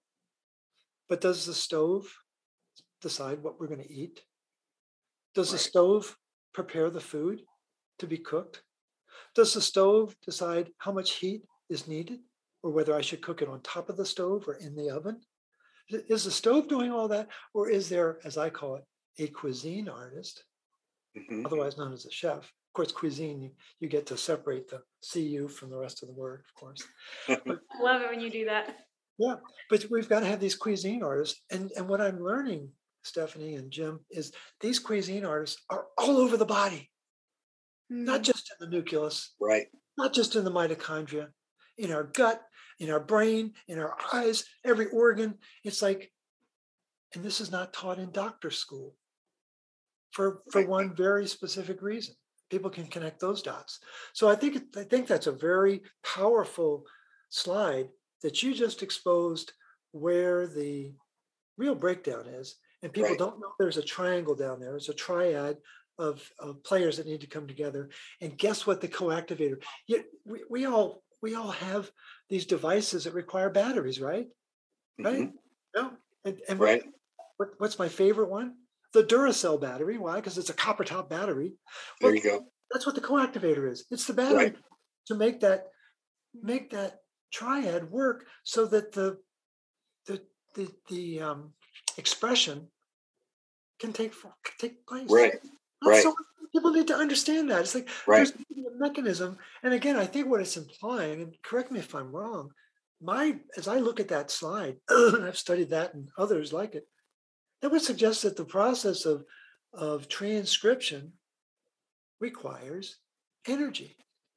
But does the stove decide what we're going to eat? Does the Right. stove prepare the food to be cooked? Does the stove decide how much heat is needed or whether I should cook it on top of the stove or in the oven? Is the stove doing all that? Or is there, as I call it, a cuisine artist, Mhm. otherwise known as a chef? Of course, cuisine, you, you get to separate the C U from the rest of the word, of course. But, I love it when you do that. yeah, but we've got to have these cuisine artists. And, and what I'm learning, Stephanie and Jim, is these cuisine artists are all over the body, not just in the nucleus, Right. not just in the mitochondria, in our gut, in our brain, in our eyes, every organ. It's like, and this is not taught in doctor school for, for Right. one very specific reason. People can connect those dots. So I think I think that's a very powerful slide that you just exposed where the real breakdown is. And people Right. don't know there's a triangle down there. It's a triad of, of players that need to come together. And guess what? The co-activator. Yet we, we all we all have these devices that require batteries, right? Right? Mhm. No. And, and Right. what, what's my favorite one? The Duracell battery. Why? Because it's a copper top battery. There Well, you go. that's what the co-activator is. It's the battery Right. to make that make that triad work so that the the the, the um, expression can take take place. Right. That's Right. so people need to understand that. It's like Right. there's a mechanism. And again, I think what it's implying, and correct me if I'm wrong, my as I look at that slide, and I've studied that and others like it, that would suggest that the process of of transcription requires energy.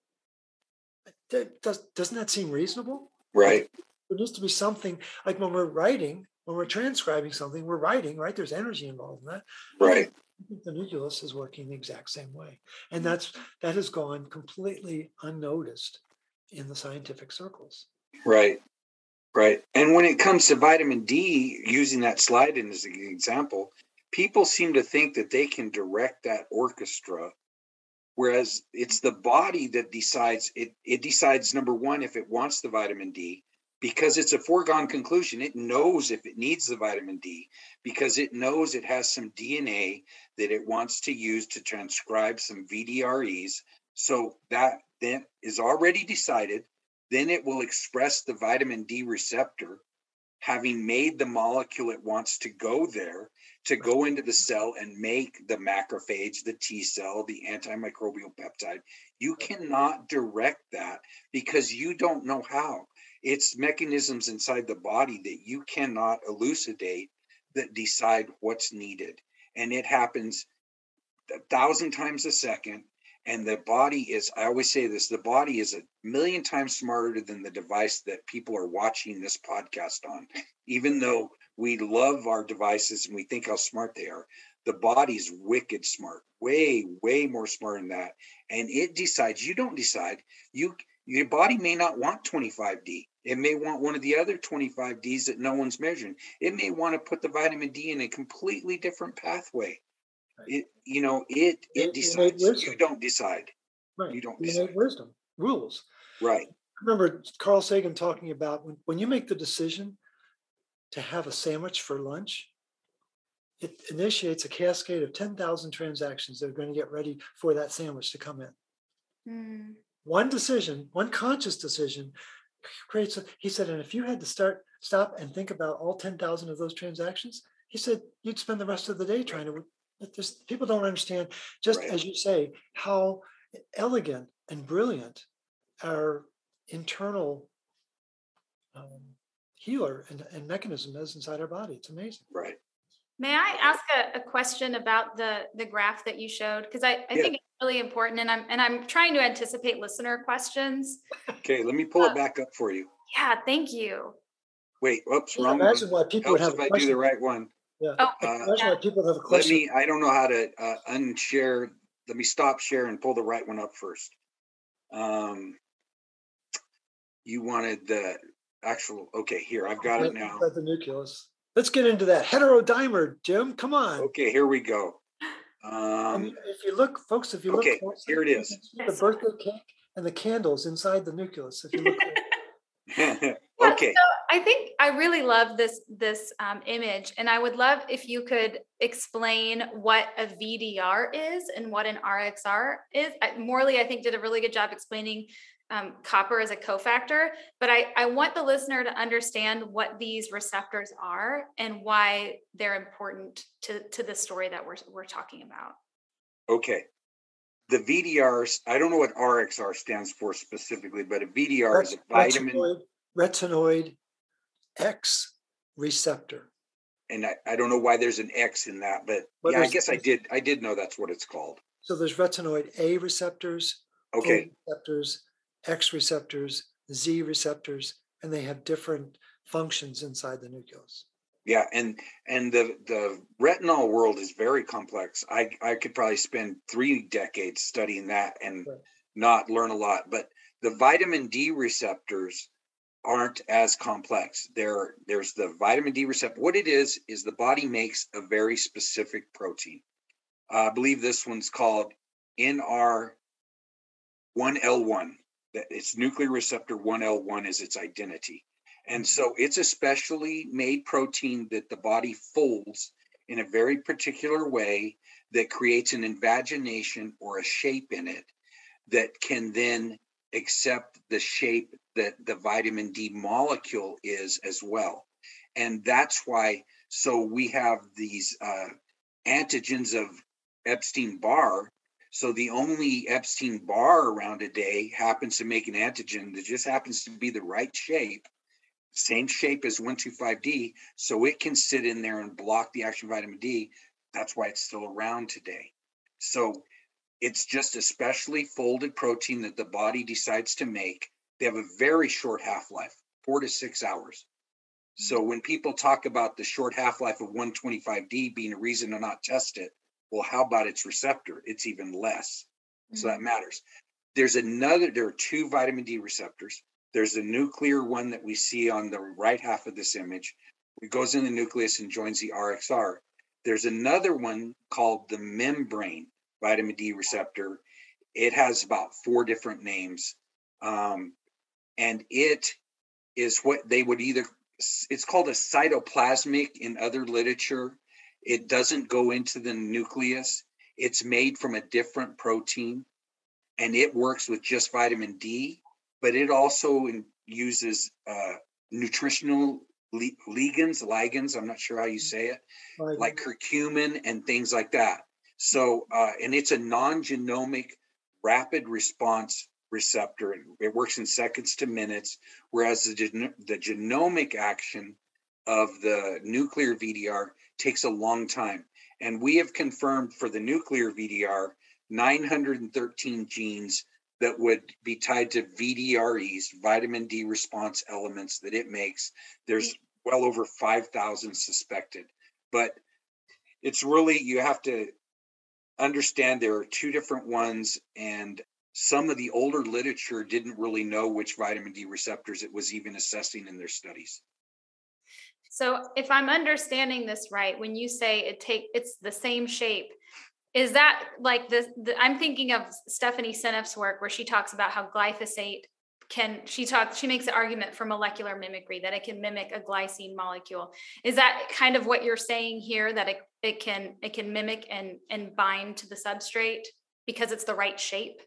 That- Does, doesn't that seem reasonable? Right. There needs to be something like when we're writing, when we're transcribing something, we're writing, right? There's energy involved in that. I Right. think, I think the nucleus is working the exact same way. And that's that has gone completely unnoticed in the scientific circles. Right. Right. And when it comes to vitamin D, using that slide in as an example, people seem to think that they can direct that orchestra, whereas it's the body that decides it. It decides, number one, if it wants the vitamin D, because it's a foregone conclusion. It knows if it needs the vitamin D because it knows it has some D N A that it wants to use to transcribe some V D R Es. So that then is already decided. Then it will express the vitamin D receptor, having made the molecule it wants to go there, to go into the cell and make the macrophage, the T cell, the antimicrobial peptide. You cannot direct that because you don't know how. It's mechanisms inside the body that you cannot elucidate that decide what's needed. And it happens a thousand times a second. And the body is, I always say this, the body is a million times smarter than the device that people are watching this podcast on. Even though we love our devices and we think how smart they are, the body's wicked smart, way, way more smart than that. And it decides, you don't decide. You your body may not want twenty-five D. It may want one of the other twenty-five Ds that no one's measuring. It may want to put the vitamin D in a completely different pathway. It, you know, it it decides. You don't decide. Right. You don't innate decide. wisdom, rules. Right. I remember Carl Sagan talking about when, when you make the decision to have a sandwich for lunch, it initiates a cascade of ten thousand transactions that are going to get ready for that sandwich to come in. Mm. One decision, one conscious decision creates, a, he said, and if you had to start, stop and think about all ten thousand of those transactions, he said, you'd spend the rest of the day trying to, just, people don't understand, just Right. as you say, how elegant and brilliant our internal um, healer and, and mechanism is inside our body. It's amazing. Right. May I ask a, a question about the the graph that you showed? Because I, I Yeah. think it's really important, and I'm and I'm trying to anticipate listener questions. Okay, let me pull Uh, it back up for you. yeah, thank you. Wait, oops, Yeah, wrong one. imagine why people would Helps have if a I do the question. right one. Yeah. Oh, Uh, Imagine why people would have a let question. me, I don't know how to uh, unshare. Let me stop share and pull the right one up first. Um, you wanted the actual, okay, here, I've got it now. Inside the nucleus. Let's get into that heterodimer, Jim. Come on. Okay, here we go. And Um, if you look, folks, if you look okay, closely, here it you is. can see the birthday cake and the candles inside the nucleus. If you look closely. Yeah, Okay, so I think I really love this this um, image, and I would love if you could explain what a V D R is and what an R X R is. I, Morley, I think, did a really good job explaining um, copper as a cofactor, but I, I want the listener to understand what these receptors are and why they're important to, to the story that we're we're talking about. okay. The V D Rs, I don't know what R X R stands for specifically, but a V D R is a vitamin. Retinoid, retinoid X receptor. And I, I don't know why there's an X in that, but, But yeah, I there's- guess I did. I did know that's what it's called. So there's retinoid A receptors, Okay. O receptors, X receptors, Z receptors, and they have different functions inside the nucleus. Yeah, and and the the retinol world is very complex. I I could probably spend three decades studying that and Right. not learn a lot. But the vitamin D receptors aren't as complex. There there's the vitamin D receptor. What it is is the body makes a very specific protein. Uh, I believe this one's called N R one L one. That it's nuclear receptor one L one is its identity. And so it's a specially made protein that the body folds in a very particular way that creates an invagination or a shape in it that can then accept the shape that the vitamin D molecule is as well. And that's why, so we have these uh, antigens of Epstein-Barr. So the only Epstein-Barr around today happens to make an antigen that just happens to be the right shape, same shape as one twenty-five D, so it can sit in there and block the action of vitamin D. That's why it's still around today. So it's just a specially folded protein that the body decides to make. They have a very short half-life, four to six hours. So when people talk about the short half-life of one twenty-five D being a reason to not test it, well, how about its receptor? It's even less. Mm-hmm. So that matters. There's another, there are two vitamin D receptors. There's a nuclear one that we see on the right half of this image. It goes in the nucleus and joins the R X R. There's another one called the membrane vitamin D receptor. It has about four different names. Um, and it is what they would either, it's called a cytoplasmic in other literature. It doesn't go into the nucleus. It's made from a different protein, and it works with just vitamin D, but it also in, uses uh, nutritional li- ligands, ligands, I'm not sure how you say it, right. Like curcumin and things like that. So, uh, and it's a non-genomic rapid response receptor. It works in seconds to minutes, whereas the, gen- the genomic action of the nuclear V D R takes a long time. And we have confirmed for the nuclear V D R, nine hundred thirteen genes that would be tied to V D R Es, vitamin D response elements that it makes. There's well over five thousand suspected. But it's really, you have to understand there are two different ones, and some of the older literature didn't really know which vitamin D receptors it was even assessing in their studies. So if I'm understanding this right, when you say it take it's the same shape, is that like the, the I'm thinking of Stephanie Seneff's work where she talks about how glyphosate can, she talks, she makes an argument for molecular mimicry, that it can mimic a glycine molecule. Is that kind of what you're saying here, that it, it can it can mimic and, and bind to the substrate because it's the right shape?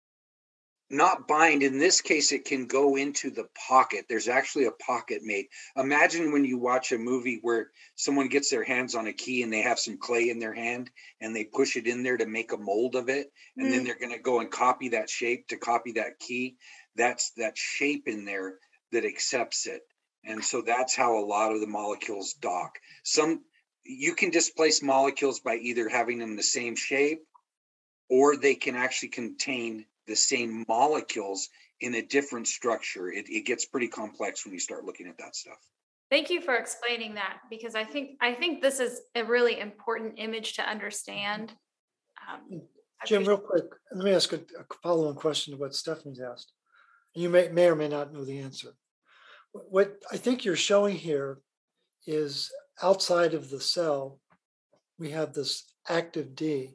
Not bind. In this case, it can go into the pocket. There's actually a pocket made. Imagine when you watch a movie where someone gets their hands on a key and they have some clay in their hand and they push it in there to make a mold of it. And mm. then they're going to go and copy that shape to copy that key. That's that shape in there that accepts it. And so that's how a lot of the molecules dock. Some you can displace molecules by either having them the same shape, or they can actually contain the same molecules in a different structure. It, it gets pretty complex when you start looking at that stuff. Thank you for explaining that, because I think I think this is a really important image to understand. Um, Jim, real quick, let me ask a, a follow-on question to what Stephanie's asked. You may, may or may not know the answer. What I think you're showing here is outside of the cell, we have this active D.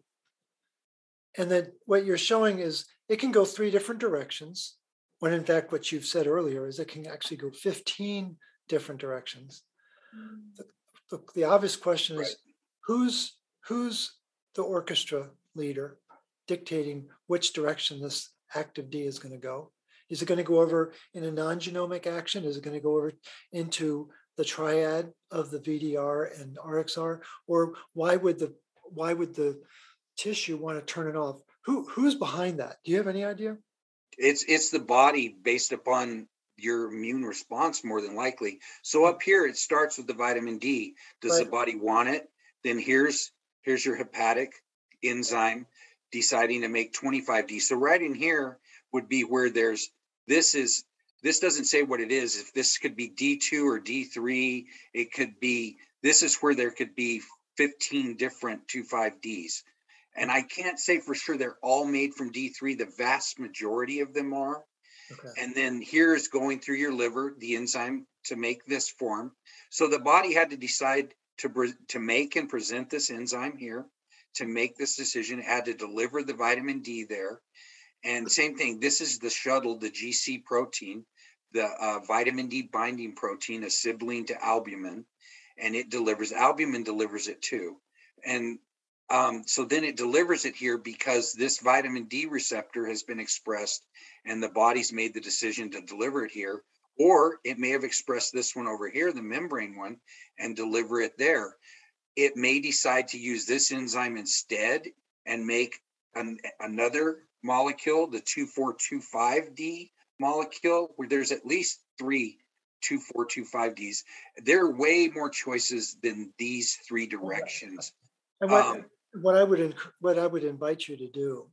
And then what you're showing is it can go three different directions, when in fact what you've said earlier is it can actually go fifteen different directions. Mm. The, the, the obvious question is, right. who's who's the orchestra leader dictating which direction this active D is going to go? Is it going to go over in a non-genomic action? Is it going to go over into the triad of the V D R and R X R? Or why would the why would the tissue want to turn it off? Who who's behind that? Do you have any idea? It's it's the body based upon your immune response, more than likely. So up here, it starts with the vitamin D. Does right. the body want it? Then here's here's your hepatic enzyme deciding to make twenty-five D. So right in here would be where there's this is this doesn't say what it is. If this could be D two or D three, it could be, this is where there could be fifteen different twenty-five Ds. And I can't say for sure they're all made from D three. The vast majority of them are. Okay. And then here is going through your liver, the enzyme to make this form. So the body had to decide to, to make and present this enzyme here, to make this decision. It had to deliver the vitamin D there. And same thing, this is the shuttle, the G C protein, the uh, vitamin D binding protein, a sibling to albumin, and it delivers, albumin delivers it too. And um, so then it delivers it here because this vitamin D receptor has been expressed and the body's made the decision to deliver it here, or it may have expressed this one over here, the membrane one, and deliver it there. It may decide to use this enzyme instead and make an, another molecule, the two four two five D molecule, where there's at least three two four two five Ds. There are way more choices than these three directions. And what, um, what I would what I would invite you to do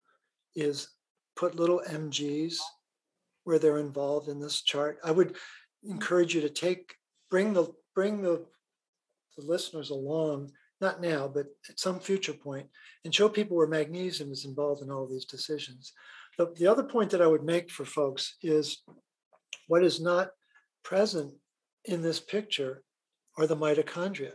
is put little M Gs where they're involved in this chart. I would encourage you to take bring the bring the, the listeners along, not now, but at some future point, and show people where magnesium is involved in all these decisions. The, the other point that I would make for folks is what is not present in this picture are the mitochondria.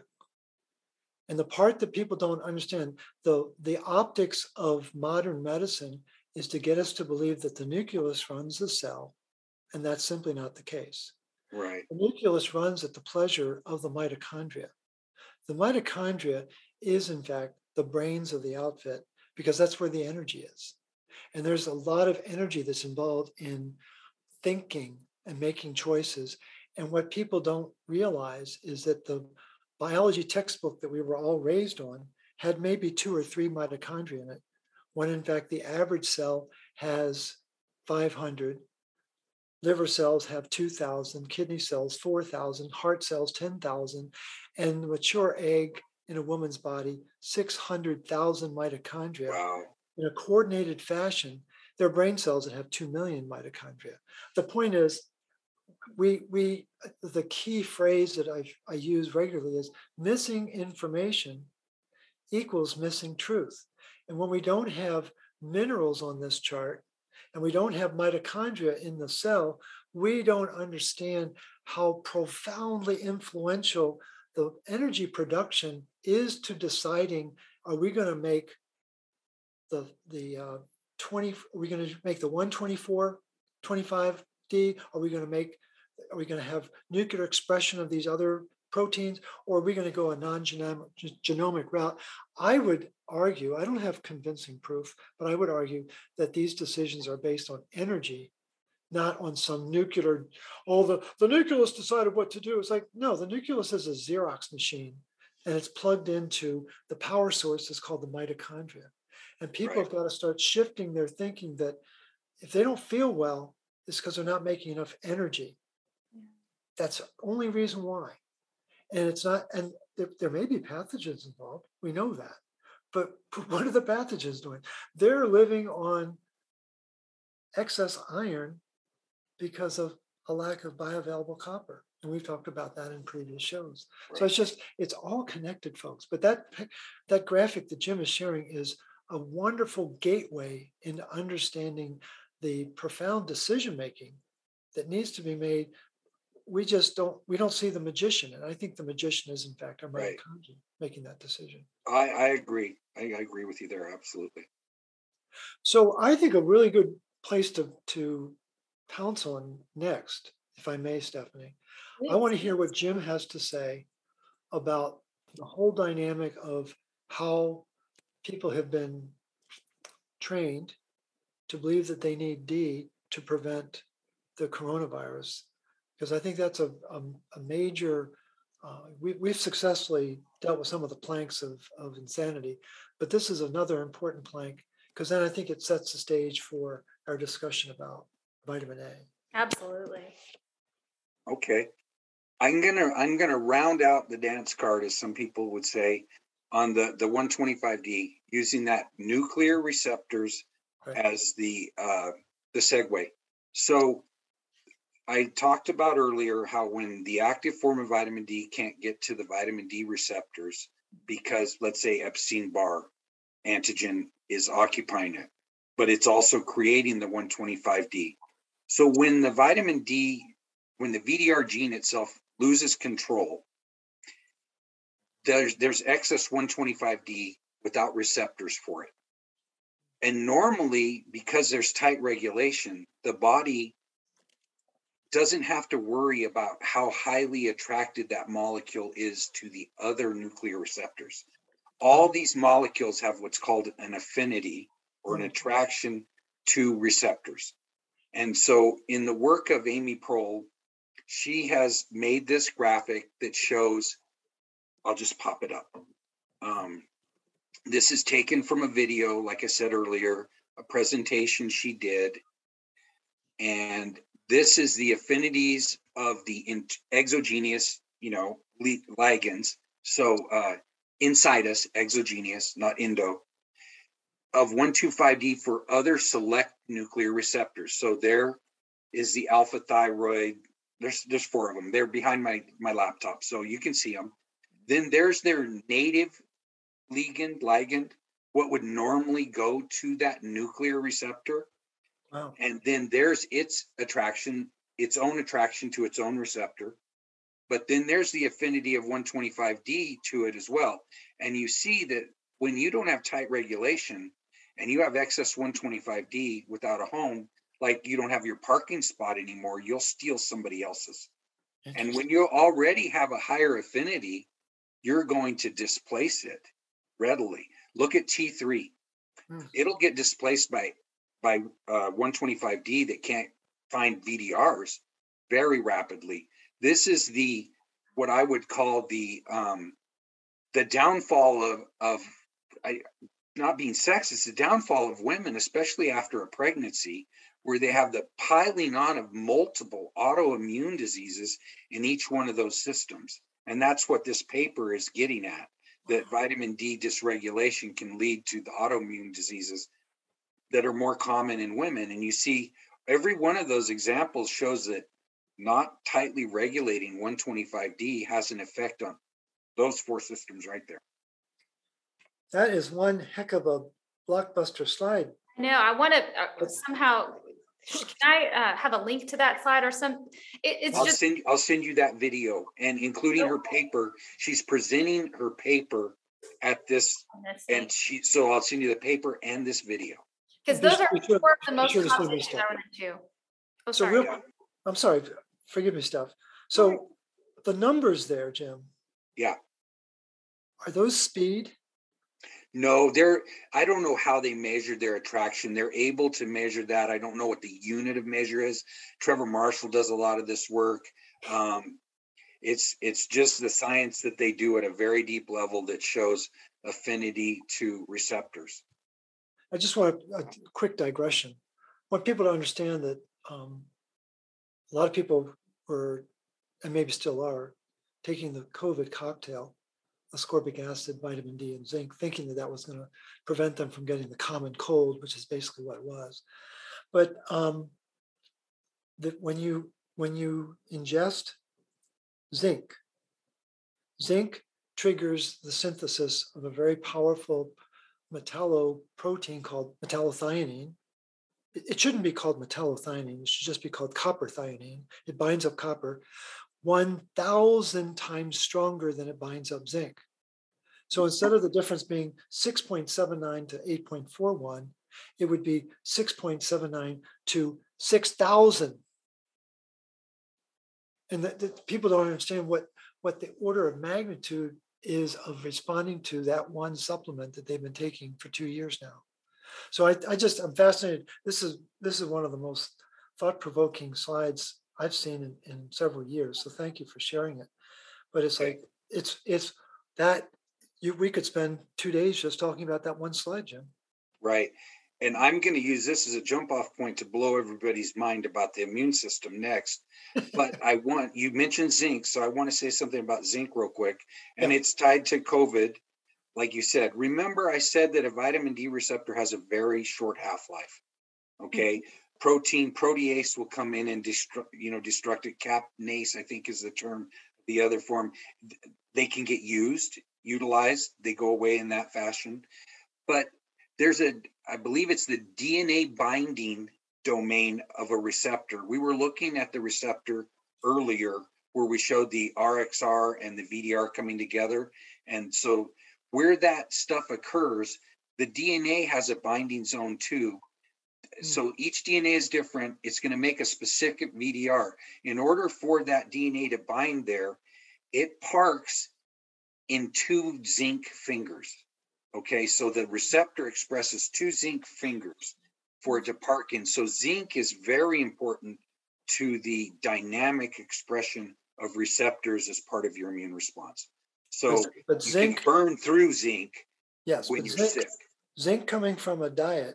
And the part that people don't understand, the, the optics of modern medicine is to get us to believe that the nucleus runs the cell, and that's simply not the case. Right. The nucleus runs at the pleasure of the mitochondria. The mitochondria is, in fact, the brains of the outfit because that's where the energy is. And there's a lot of energy that's involved in thinking and making choices. And what people don't realize is that the biology textbook that we were all raised on had maybe two or three mitochondria in it, when in fact the average cell has five hundred, liver cells have two thousand, kidney cells four thousand, heart cells ten thousand, and the mature egg in a woman's body, six hundred thousand mitochondria. Wow. In a coordinated fashion. There are brain cells that have two million mitochondria. The point is, we we the key phrase that I, I use regularly is missing information equals missing truth. And when we don't have minerals on this chart and we don't have mitochondria in the cell, we don't understand how profoundly influential the energy production is to deciding, are we going to make the the uh, twenty, are we going to make the one twenty-four, twenty-five D? Are we going to make, are we going to have nuclear expression of these other proteins, or are we going to go a non-genomic genomic route? I would argue, I don't have convincing proof, but I would argue that these decisions are based on energy, not on some nuclear, oh, the, the nucleus decided what to do. It's like, no, the nucleus is a Xerox machine and it's plugged into the power source that's called the mitochondria. And people right. have got to start shifting their thinking that if they don't feel well, it's because they're not making enough energy. That's the only reason why. And it's not, and there, there may be pathogens involved. We know that. But what are the pathogens doing? They're living on excess iron because of a lack of bioavailable copper. And we've talked about that in previous shows. Right. So it's just, it's all connected, folks. But that, that graphic that Jim is sharing is a wonderful gateway into understanding the profound decision-making that needs to be made. We just don't, we don't see the magician. And I think the magician is, in fact, our mitochondria right. making that decision. I, I agree. I, I agree with you there. Absolutely. So I think a really good place to, to pounce on next, if I may, Stephanie, Please. I want to hear what Jim has to say about the whole dynamic of how people have been trained to believe that they need D to prevent the coronavirus. Because I think that's a, a, a major, uh, we, we've successfully dealt with some of the planks of, of insanity, but this is another important plank, because then I think it sets the stage for our discussion about vitamin A. Absolutely. Okay. I'm gonna I'm gonna round out the dance card, as some people would say, on the, the one twenty-five D, using that nuclear receptors right. as the uh, the segue. So I talked about earlier how when the active form of vitamin D can't get to the vitamin D receptors because, let's say, Epstein-Barr antigen is occupying it, but it's also creating the one twenty-five D. So when the vitamin D, when the V D R gene itself loses control, there's, there's excess one twenty-five D without receptors for it. And normally, because there's tight regulation, the body doesn't have to worry about how highly attracted that molecule is to the other nuclear receptors. All these molecules have what's called an affinity or an attraction to receptors. And so in the work of Amy Prohl, she has made this graphic that shows, I'll just pop it up. Um, this is taken from a video, like I said earlier, a presentation she did. And this is the affinities of the in- exogenous, you know, ligands. So uh, inside us, exogenous, not endo, of one twenty-five D for other select nuclear receptors. So there is the alpha thyroid. There's there's four of them. They're behind my, my laptop, so you can see them. Then there's their native ligand, ligand, what would normally go to that nuclear receptor. Wow. And then there's its attraction, its own attraction to its own receptor. But then there's the affinity of one twenty-five D to it as well. And you see that when you don't have tight regulation and you have excess one twenty-five D without a home, like you don't have your parking spot anymore, you'll steal somebody else's. And when you already have a higher affinity, you're going to displace it readily. Look at T three. Hmm. It'll get displaced by by uh, one twenty-five D that can't find V D Rs very rapidly. This is the, what I would call the um, the downfall of, of I, not being sexist, the downfall of women, especially after a pregnancy, where they have the piling on of multiple autoimmune diseases in each one of those systems. And that's what this paper is getting at, that vitamin D dysregulation can lead to the autoimmune diseases that are more common in women. And you see every one of those examples shows that not tightly regulating one twenty-five D has an effect on those four systems right there. That is one heck of a blockbuster slide. No, I want to uh, somehow, can I uh, have a link to that slide or some? It, it's I'll just. Send, I'll send you that video, and including her paper. She's presenting her paper at this, and she, so I'll send you the paper and this video. Because those are four of the most common things I run into. Oh, so sorry. Real, I'm sorry. Forgive me, Steph. So right. The numbers there, Jim. Yeah. Are those speed? No, they're, I don't know how they measure their attraction. They're able to measure that. I don't know what the unit of measure is. Trevor Marshall does a lot of this work. Um, it's, it's just the science that they do at a very deep level that shows affinity to receptors. I just want a, a quick digression. I want people to understand that um, a lot of people were, and maybe still are, taking the COVID cocktail ascorbic acid, vitamin D, and zinc, thinking that that was going to prevent them from getting the common cold, which is basically what it was. But um, that when you when you ingest zinc, zinc triggers the synthesis of a very powerful metalloprotein called metallothionein. It shouldn't be called metallothionein. It should just be called copper thionein. It binds up copper one thousand times stronger than it binds up zinc. So instead of the difference being six point seven nine to eight point four one, it would be six point seven nine to six thousand. And that, that people don't understand what, what the order of magnitude is of responding to that one supplement that they've been taking for two years now. So I, I just, I'm fascinated. This is this is one of the most thought-provoking slides I've seen in, in several years. So thank you for sharing it. But it's like, it's it's that, you we could spend two days just talking about that one slide, Jim. Right. And I'm going to use this as a jump off point to blow everybody's mind about the immune system next. But I want, you mentioned zinc, so I want to say something about zinc real quick. And yeah. It's tied to COVID. Like you said, remember I said that a vitamin D receptor has a very short half-life. Okay. Mm-hmm. Protein protease will come in and destruct, you know, destruct it. Capnase, I think is the term, the other form. They can get used, utilized. They go away in that fashion. But there's a, I believe it's the D N A binding domain of a receptor. We were looking at the receptor earlier where we showed the R X R and the V D R coming together. And so where that stuff occurs, the D N A has a binding zone too. Mm. So each D N A is different. It's going to make a specific V D R. In order for that D N A to bind there, it parks in two zinc fingers. Okay, so the receptor expresses two zinc fingers for it to park in. So zinc is very important to the dynamic expression of receptors as part of your immune response. So but, but you zinc, can burn through zinc yes, when but you're zinc, sick. Zinc coming from a diet,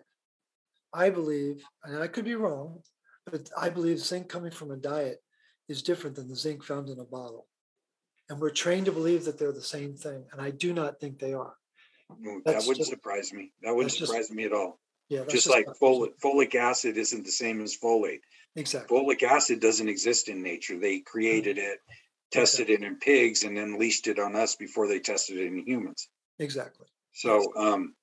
I believe, and I could be wrong, but I believe zinc coming from a diet is different than the zinc found in a bottle. And we're trained to believe that they're the same thing. And I do not think they are. That that's wouldn't just, surprise me. That wouldn't surprise just, me at all. Yeah, that's just, just like folic, folic acid isn't the same as folate. Exactly. Folic acid doesn't exist in nature. They created it, tested exactly. it in pigs, and then leashed it on us before they tested it in humans. Exactly. So, yes. um,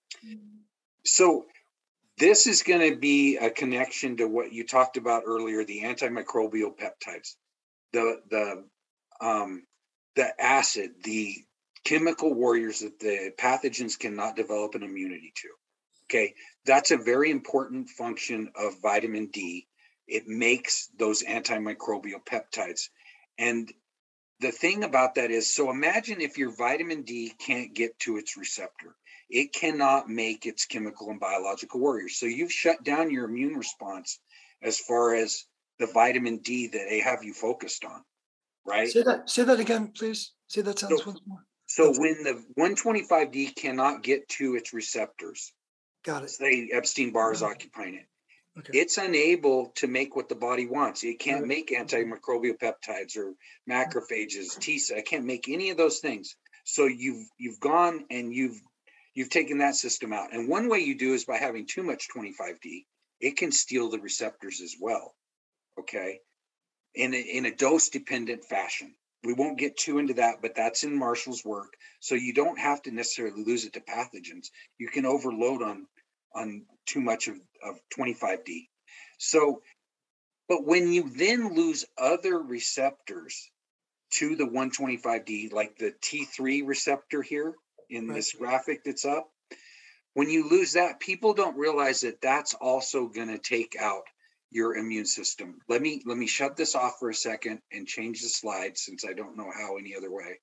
so this is going to be a connection to what you talked about earlier, the antimicrobial peptides, the the um, the acid, the chemical warriors that the pathogens cannot develop an immunity to. Okay, that's a very important function of vitamin D. It makes those antimicrobial peptides. And the thing about that is, so imagine if your vitamin D can't get to its receptor. It cannot make its chemical and biological warriors. So you've shut down your immune response as far as the vitamin D that they have you focused on, right? Say that, say that again, please. Say that sentence so, once more. So That's when the one twenty-five D cannot get to its receptors, got it. Say Epstein-Barr is okay. occupying it. Okay. It's unable to make what the body wants. It can't right. make antimicrobial peptides or macrophages, T cell. It can't make any of those things. So you've you've gone and you've you've taken that system out. And one way you do is by having too much twenty-five D. It can steal the receptors as well. Okay, in a, in a dose-dependent fashion. We won't get too into that, but that's in Marshall's work. So you don't have to necessarily lose it to pathogens. You can overload on on too much of, of twenty-five D. So, but when you then lose other receptors to the one twenty-five D, like the T three receptor here in right. this graphic that's up, when you lose that, people don't realize that that's also going to take out your immune system. Let me let me shut this off for a second and change the slide, since I don't know how any other way,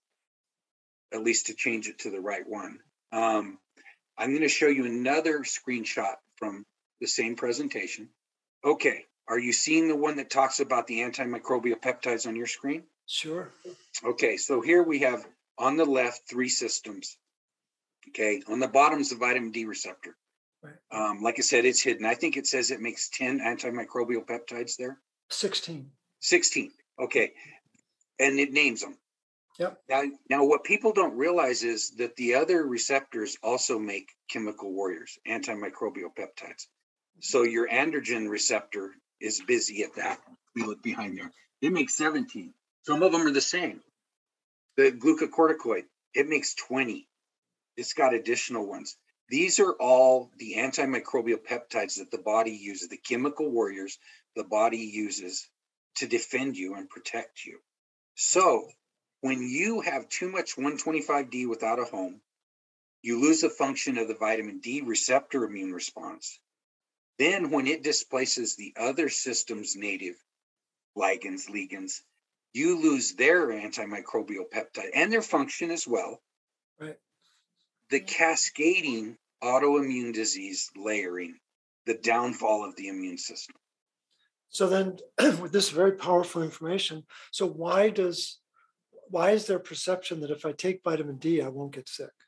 at least to change it to the right one. Um, I'm going to show you another screenshot from the same presentation. Okay, are you seeing the one that talks about the antimicrobial peptides on your screen? Sure. Okay, so here we have on the left three systems. Okay, on the bottom is the vitamin D receptor. Right. Um, like I said, it's hidden. I think it says it makes ten antimicrobial peptides there. sixteen. sixteen. Okay. And it names them. Yep. Now, now, what people don't realize is that the other receptors also make chemical warriors, antimicrobial peptides. So your androgen receptor is busy at that. We look behind there. It makes seventeen. Some of them are the same. The glucocorticoid, it makes twenty. It's got additional ones. These are all the antimicrobial peptides that the body uses, the chemical warriors the body uses to defend you and protect you. So when you have too much one twenty-five D without a home, you lose the function of the vitamin D receptor immune response. Then when it displaces the other system's native ligands, ligands, you lose their antimicrobial peptide and their function as well. Right. The cascading autoimmune disease layering, the downfall of the immune system. So then with this very powerful information, so why does why is there perception that if I take vitamin D, I won't get sick?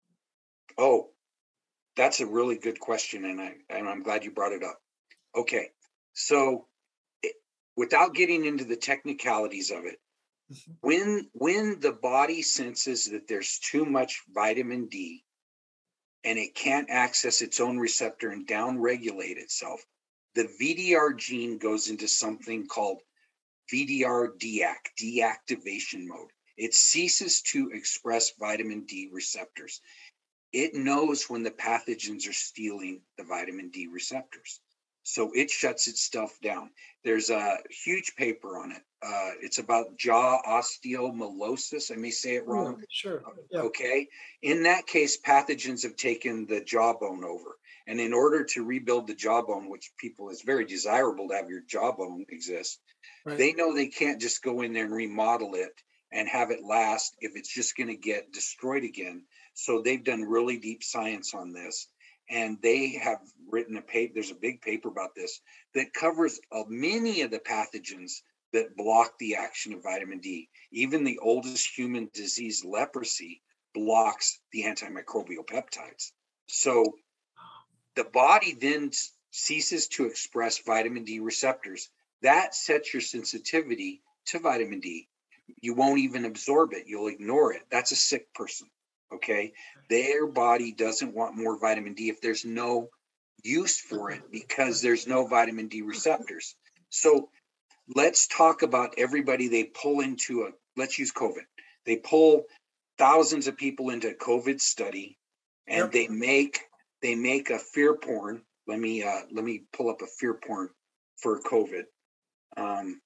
Oh, that's a really good question, and I and I'm glad you brought it up. Okay, so it, without getting into the technicalities of it, mm-hmm. when when the body senses that there's too much vitamin D and it can't access its own receptor and downregulate itself, the V D R gene goes into something called V D R deact, deactivation mode. It ceases to express vitamin D receptors. It knows when the pathogens are stealing the vitamin D receptors. So it shuts itself down. There's a huge paper on it. Uh, it's about jaw osteomyelitis. I may say it wrong. Oh, sure. Yeah. Okay. In that case, pathogens have taken the jawbone over. And in order to rebuild the jawbone, which people is very desirable to have your jawbone exist, right. They know they can't just go in there and remodel it and have it last if it's just going to get destroyed again. So they've done really deep science on this, and they have written a paper. There's a big paper about this that covers uh, many of the pathogens that block the action of vitamin D. Even the oldest human disease, leprosy, blocks the antimicrobial peptides. So the body then ceases to express vitamin D receptors. That sets your sensitivity to vitamin D. You won't even absorb it. You'll ignore it. That's a sick person. Okay. Their body doesn't want more vitamin D if there's no use for it because there's no vitamin D receptors. So let's talk about everybody they pull into a, let's use COVID. They pull thousands of people into a COVID study and yep. they make, they make a fear porn. Let me, uh, let me pull up a fear porn for COVID. Um,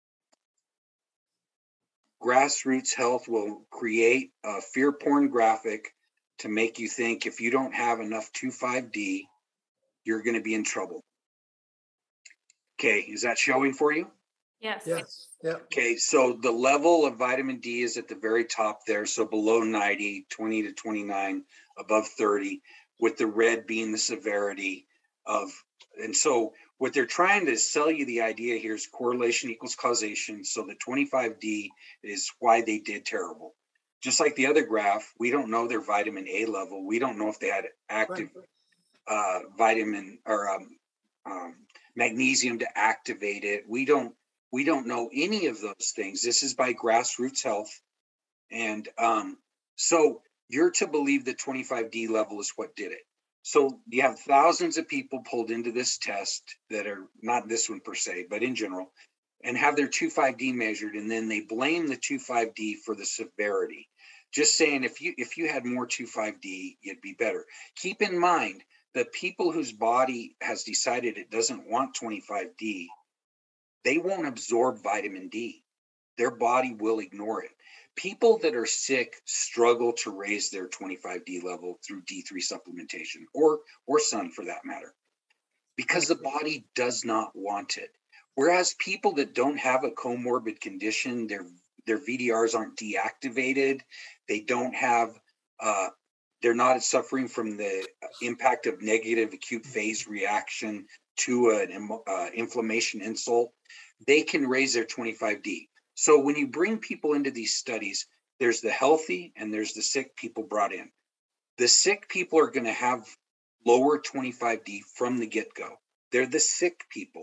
Grassroots Health will create a fear porn graphic to make you think if you don't have enough two five D, you're going to be in trouble. Okay, is that showing for you? Yes. Yes. Yeah. Okay, so the level of vitamin D is at the very top there. So below ninety, twenty to twenty-nine, above thirty, with the red being the severity of, and so what they're trying to sell you the idea here is correlation equals causation. So the twenty-five D is why they did terrible. Just like the other graph, we don't know their vitamin A level. We don't know if they had active uh, vitamin or um, um, magnesium to activate it. We don't we don't know any of those things. This is by Grassroots Health. And um, so you're to believe the twenty-five D level is what did it. So you have thousands of people pulled into this test that are not this one per se, but in general, and have their two five D measured, and then they blame the two five D for the severity. Just saying, if you if you had more two five D, you'd be better. Keep in mind, the people whose body has decided it doesn't want twenty-five D, they won't absorb vitamin D. Their body will ignore it. People that are sick struggle to raise their twenty-five D level through D three supplementation or or sun for that matter, because the body does not want it. Whereas people that don't have a comorbid condition, their their V D Rs aren't deactivated, they don't have, uh, they're not suffering from the impact of negative acute phase reaction to an uh, inflammation insult, they can raise their twenty-five D. So when you bring people into these studies, there's the healthy and there's the sick people brought in. The sick people are going to have lower twenty-five D from the get-go. They're the sick people.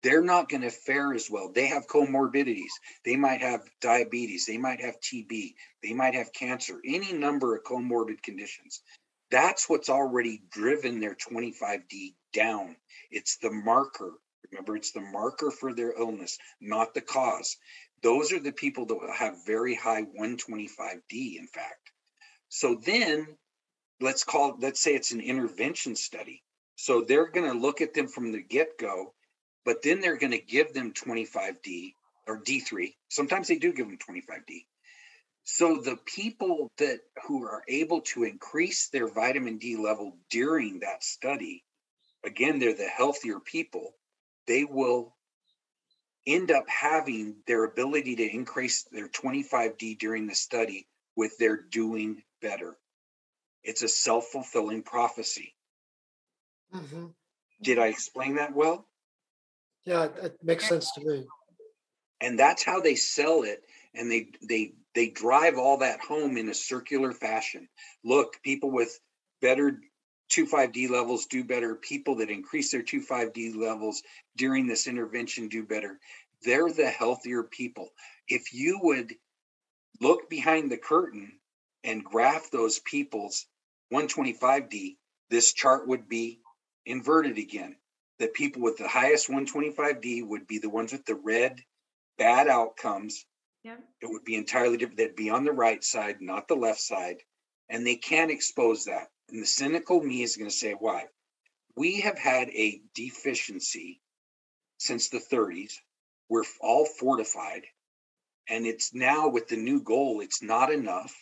they're not going to fare as well. They have comorbidities. They might have diabetes. They might have T B. They might have cancer, any number of comorbid conditions. That's what's already driven their twenty-five D down. It's the marker. Remember, it's the marker for their illness, not the cause. Those are the people that will have very high one twenty-five D, in fact. So then let's call, let's say it's an intervention study. So they're going to look at them from the get-go, but then they're going to give them twenty-five D or D three. Sometimes they do give them twenty-five D. So the people that who are able to increase their vitamin D level during that study, again, they're the healthier people. They will end up having their ability to increase their twenty-five D during the study with their doing better. It's a self-fulfilling prophecy. Mm-hmm. Did I explain that well? Yeah, it makes sense to me. And that's how they sell it. And they they they drive all that home in a circular fashion. Look, people with better twenty-five D levels do better. People that increase their twenty-five D levels during this intervention do better. They're the healthier people. If you would look behind the curtain and graph those people's one twenty-five D, this chart would be inverted again. The people with the highest one twenty-five D would be the ones with the red bad outcomes. Yeah. It would be entirely different. They'd be on the right side, not the left side. And they can't expose that. And the cynical me is going to say, why? We have had a deficiency since the thirties. We're all fortified. And it's now with the new goal, it's not enough.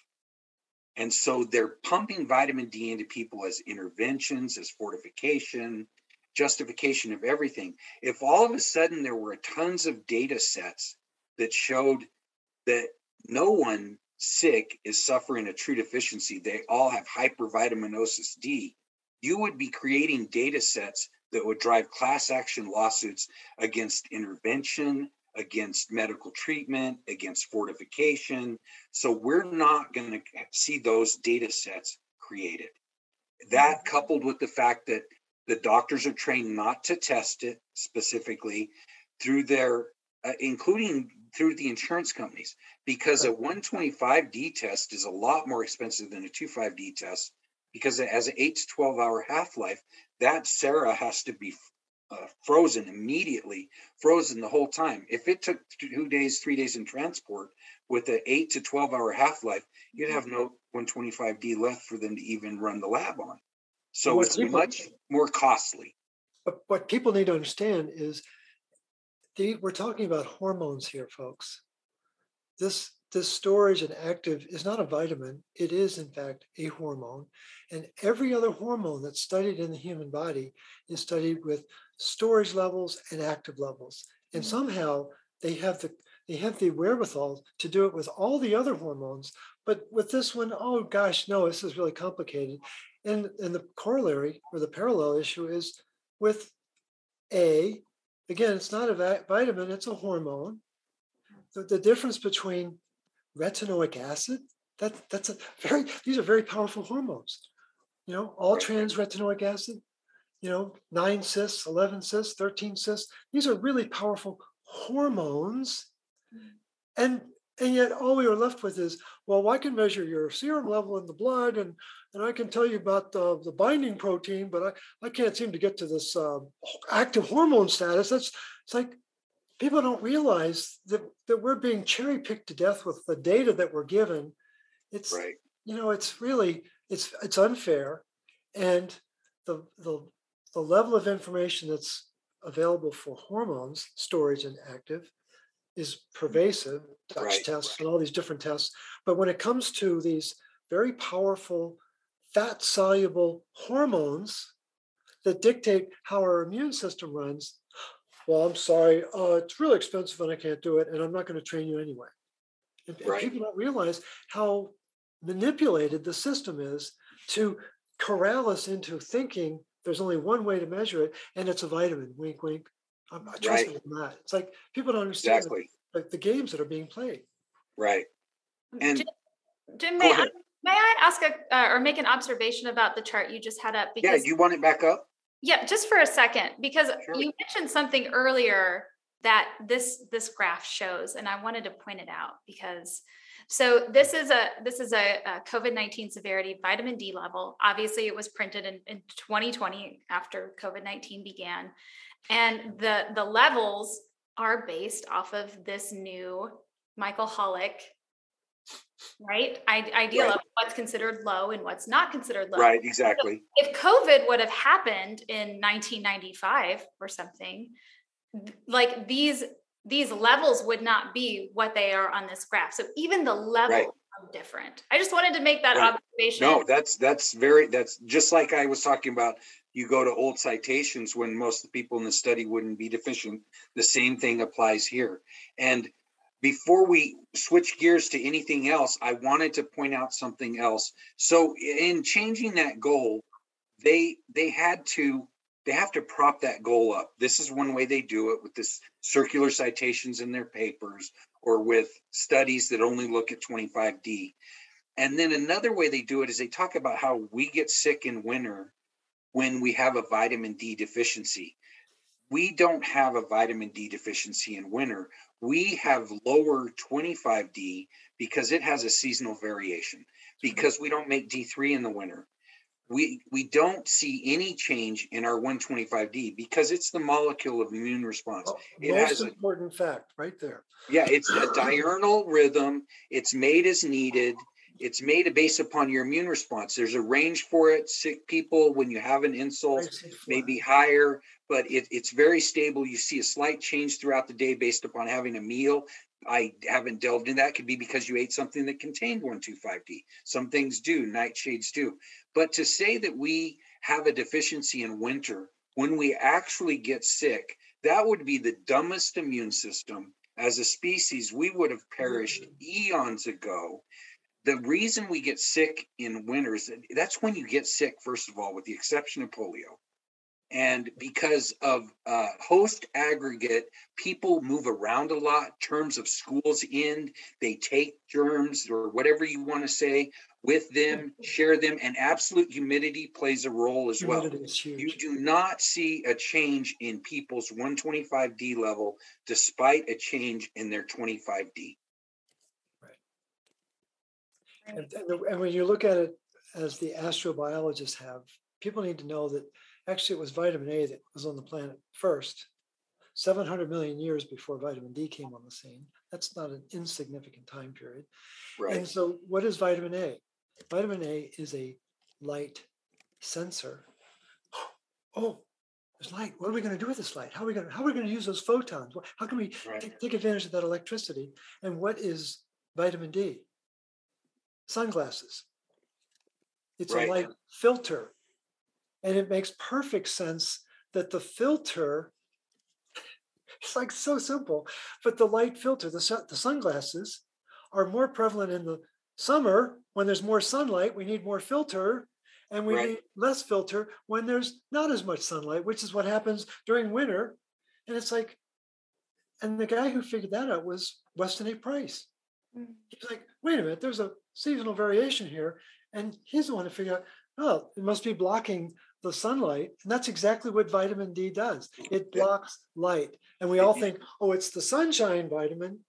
And so they're pumping vitamin D into people as interventions, as fortification, justification of everything. If all of a sudden there were tons of data sets that showed that no one sick is suffering a true deficiency, they all have hypervitaminosis D, you would be creating data sets that would drive class action lawsuits against intervention, against medical treatment, against fortification. So we're not going to see those data sets created. That coupled with the fact that the doctors are trained not to test it specifically through their, uh, including through the insurance companies, because a one twenty-five D test is a lot more expensive than a twenty-five D test, because it has an eight to twelve hour half-life. That Sarah has to be uh, frozen immediately, frozen the whole time. If it took two days, three days in transport with an eight to twelve hour half-life, you'd have no one twenty-five D left for them to even run the lab on. So What it's people- much more costly. But what people need to understand is the, we're talking about hormones here, folks. This, this storage and active is not a vitamin. It is, in fact, a hormone. And every other hormone that's studied in the human body is studied with storage levels and active levels. And somehow they have the they have the wherewithal to do it with all the other hormones. But with this one, oh gosh, no, this is really complicated. And, and the corollary or the parallel issue is with A, again, it's not a vitamin, it's a hormone. The, the difference between retinoic acid, that, that's a very, these are very powerful hormones. You know, all trans retinoic acid, you know, nine cis, eleven cis, thirteen cis, these are really powerful hormones. And and yet all we are left with is, well, I can measure your serum level in the blood and, and I can tell you about the, the binding protein, but I, I can't seem to get to this uh, active hormone status. That's it's like people don't realize that, that we're being cherry picked to death with the data that we're given. It's, Right. you know, it's really, it's it's unfair. And the, the, the level of information that's available for hormones, storage and active, is pervasive, Dutch Right, tests right. and all these different tests. But when it comes to these very powerful fat-soluble hormones that dictate how our immune system runs, well, I'm sorry, uh, it's really expensive and I can't do it, and I'm not going to train you anyway. And, and Right. people don't realize how manipulated the system is to corral us into thinking there's only one way to measure it, and it's a vitamin, wink, wink. I'm not Right. trusting in that. It's like people don't understand Exactly. the, the, the games that are being played. Right. And Jim, Jim, go may I, ahead. may I ask a uh, or make an observation about the chart you just had up? Yeah, Because do you want it back up? Yeah, just for a second, because Sure. you mentioned something earlier that this this graph shows, and I wanted to point it out because so this is a this is a, a COVID nineteen severity vitamin D level. Obviously, it was printed in, in twenty twenty after COVID nineteen began, and the the levels are based off of this new Michael Holick, right? I, ideal Right. of what's considered low and what's not considered low. Right, exactly. So if COVID would have happened in nineteen ninety-five or something, like these these levels would not be what they are on this graph. So even the levels Right. are different. I just wanted to make that Right. observation. No, that's that's very that's just like I was talking about. You go to old citations when most of the people in the study wouldn't be deficient. The same thing applies here. And before we switch gears to anything else, I wanted to point out something else. So in changing that goal, they they had to they have to prop that goal up. This is one way they do it, with this circular citations in their papers or with studies that only look at twenty-five D. And then another way they do it is they talk about how we get sick in winter when we have a vitamin D deficiency. We don't have a vitamin D deficiency in winter. We have lower twenty-five D because it has a seasonal variation, because we don't make D three in the winter. We we don't see any change in our one twenty-five D because it's the molecule of immune response. Oh, It most has a, important fact right there. yeah, it's a diurnal rhythm. It's made as needed. It's made based upon your immune response. There's a range for it. Sick people, when you have an insult, Nice and may flat. be higher, but it, it's very stable. You see a slight change throughout the day based upon having a meal. I haven't delved in that. Could be because you ate something that contained one twenty-five D. Some things do, nightshades do. But to say that we have a deficiency in winter when we actually get sick, that would be the dumbest immune system. As a species, we would have perished eons ago. The reason we get sick in winters, that's when you get sick, first of all, with the exception of polio. And because of uh, host aggregate, people move around a lot. Terms of schools end, they take germs or whatever you want to say with them, share them, and absolute humidity plays a role as well. Humidity is huge. You do not see a change in people's one twenty-five D level despite a change in their twenty-five D. And, and, the, and when you look at it as the astrobiologists have, people need to know that actually it was vitamin A that was on the planet first, seven hundred million years before vitamin D came on the scene. That's not an insignificant time period. Right. And so what is vitamin A? Vitamin A is a light sensor. Oh, there's light. What are we going to do with this light? How are we going to, how are we going to use those photons? How can we Right. take, take advantage of that electricity? And what is vitamin D? Sunglasses. It's Right. a light filter. And it makes perfect sense that the filter, it's like so simple, but the light filter, the, sun, the sunglasses are more prevalent in the summer when there's more sunlight. We need more filter, and we Right. need less filter when there's not as much sunlight, which is what happens during winter. And it's like, and the guy who figured that out was Weston A. Price. He's like, wait a minute, there's a seasonal variation here. And he's the one to figure out, oh, it must be blocking the sunlight. And that's exactly what vitamin D does. It blocks light. And we all think, oh, it's the sunshine vitamin.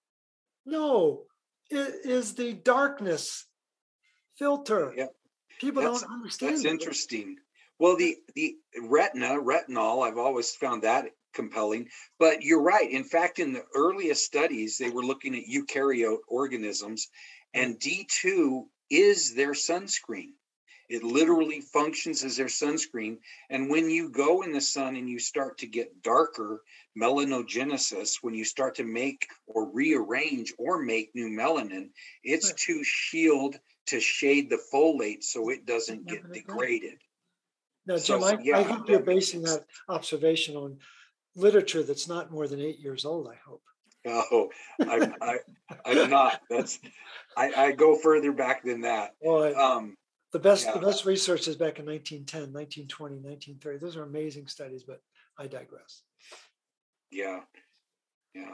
No, it is the darkness filter. Yeah. People That's, don't understand that's that. interesting. Well, the, the retina, retinol, I've always found that compelling, but you're right. In fact, in the earliest studies, they were looking at eukaryote organisms, and D two is their sunscreen. It literally functions as their sunscreen. And when you go in the sun and you start to get darker, melanogenesis, when you start to make or rearrange or make new melanin, it's Right. to shield, to shade the folate so it doesn't get Definitely. degraded. Now, So, Jim, I, yeah, I hope you're that makes basing sense. that observation on literature that's not more than eight years old, I hope. Oh, I, I, I'm not. That's I, I go further back than that. Well, I- Um, the best yeah. the best research is back in nineteen ten, nineteen twenty, nineteen thirty. Those are amazing studies, but I digress. yeah, yeah.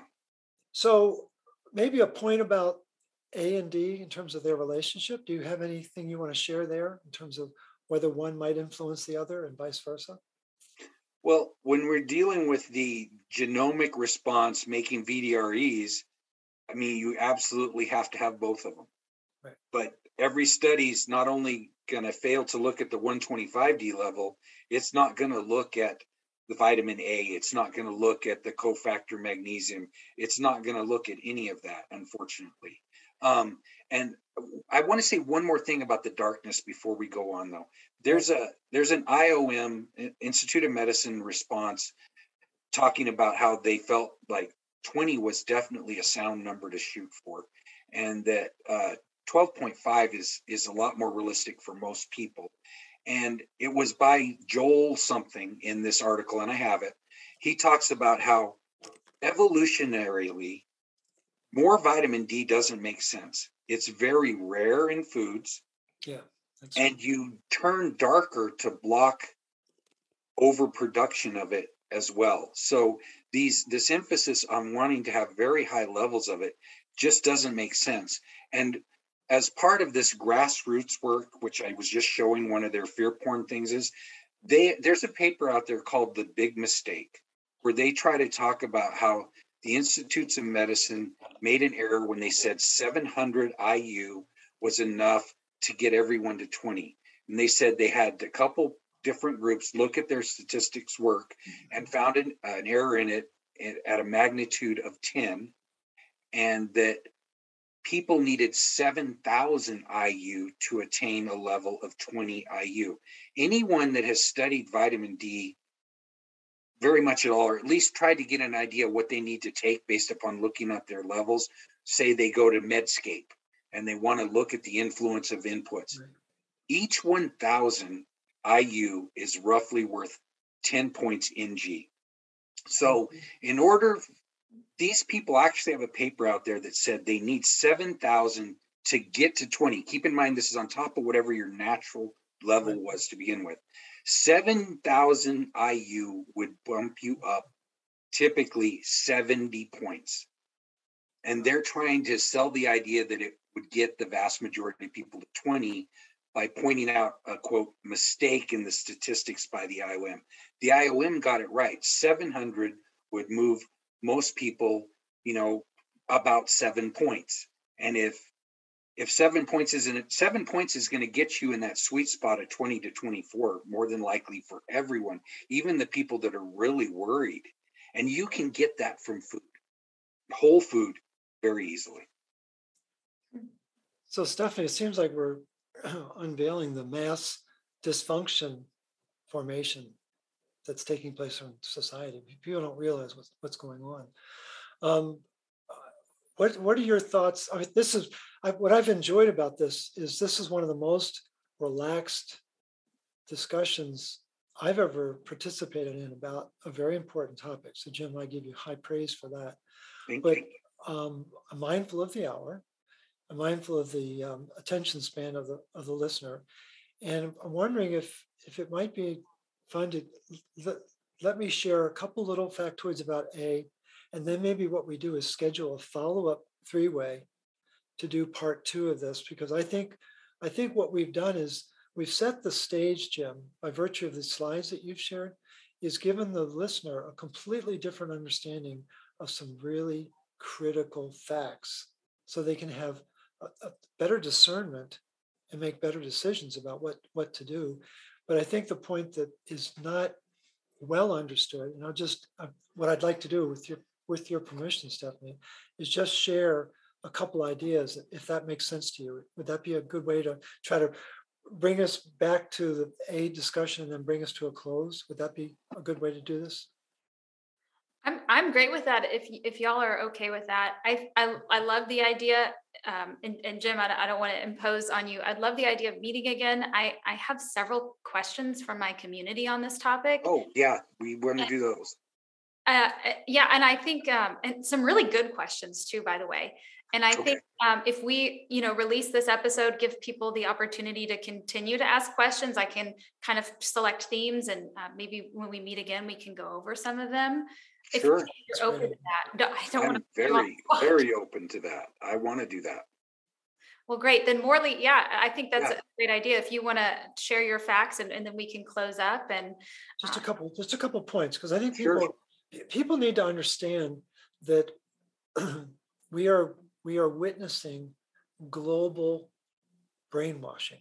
So maybe a point about A and D in terms of their relationship. Do you have anything you want to share there in terms of whether one might influence the other and vice versa? Well, when we're dealing with the genomic response making V D R Es, I mean, you absolutely have to have both of them. Right. But every study's not only going to fail to look at the one twenty-five D level, it's not going to look at the vitamin A. It's not going to look at the cofactor magnesium. It's not going to look at any of that, unfortunately. Um, and I want to say one more thing about the darkness before we go on, though. There's a there's an I O M, Institute of Medicine response, talking about how they felt like twenty was definitely a sound number to shoot for, and that uh, twelve point five is is a lot more realistic for most people. And it was by Joel something in this article, and I have it. He talks about how evolutionarily more vitamin D doesn't make sense. It's very rare in foods. Yeah. That's and you turn darker to block overproduction of it as well. So these this emphasis on wanting to have very high levels of it just doesn't make sense. And as part of this grassroots work, which I was just showing, one of their fear porn things is, they there's a paper out there called The Big Mistake, where they try to talk about how the Institutes of Medicine made an error when they said seven hundred I U was enough to get everyone to twenty. And they said they had a couple different groups look at their statistics work and found an, an error in it at a magnitude of ten, and that people needed seven thousand I U to attain a level of twenty I U. Anyone that has studied vitamin D very much at all, or at least tried to get an idea what they need to take based upon looking at their levels, say they go to Medscape and they want to look at the influence of inputs. Right. Each one thousand I U is roughly worth ten points N G. So in order, these people actually have a paper out there that said they need seven thousand to get to twenty. Keep in mind, this is on top of whatever your natural level was to begin with. seven thousand I U would bump you up typically seventy points. And they're trying to sell the idea that it would get the vast majority of people to twenty by pointing out a, quote, mistake in the statistics by the I O M. The I O M got it right. seven hundred would move most people, you know, about seven points. And if if seven points isn't seven points is going to get you in that sweet spot of twenty to twenty-four, more than likely for everyone, even the people that are really worried. And you can get that from food, whole food, very easily. So, Stephanie, it seems like we're unveiling the mass dysfunction formation that's taking place in society. People don't realize what's, what's going on. Um, what what are your thoughts? I mean, this is I, what I've enjoyed about this is this is one of the most relaxed discussions I've ever participated in about a very important topic. So, Jim, I give you high praise for that. Thank but you. Um, I'm mindful of the hour. I'm mindful of the um, attention span of the of the listener, and I'm wondering if if it might be fun to let, let me share a couple little factoids about A, and then maybe what we do is schedule a follow-up three-way to do part two of this, because I think I think what we've done is we've set the stage, Jim, by virtue of the slides that you've shared, is given the listener a completely different understanding of some really critical facts, so they can have a, a better discernment and make better decisions about what, what to do. But I think the point that is not well understood, and I'll just uh, what I'd like to do with your with your permission, Stephanie, is just share a couple ideas, if that makes sense to you. Would that be a good way to try to bring us back to the A discussion and then bring us to a close? Would that be a good way to do this? I'm I'm great with that. If if y'all are okay with that, I I, I love the idea. Um, and, and Jim, I, I don't want to impose on you. I'd love the idea of meeting again. I I have several questions from my community on this topic. Oh yeah, we want to do those. Uh, yeah, and I think um, and some really good questions too, by the way. And I okay. think um, if we, you know, release this episode, give people the opportunity to continue to ask questions, I can kind of select themes, and uh, maybe when we meet again, we can go over some of them. If sure. you're open to that. No, I don't I'm want to very, very open to that. I want to do that. Well, great. Then Morley, yeah, I think that's Yeah. a great idea. If you want to share your facts and, and then we can close up and Just a uh, couple, just a couple points, because I think Sure. people people need to understand that we are we are witnessing global brainwashing,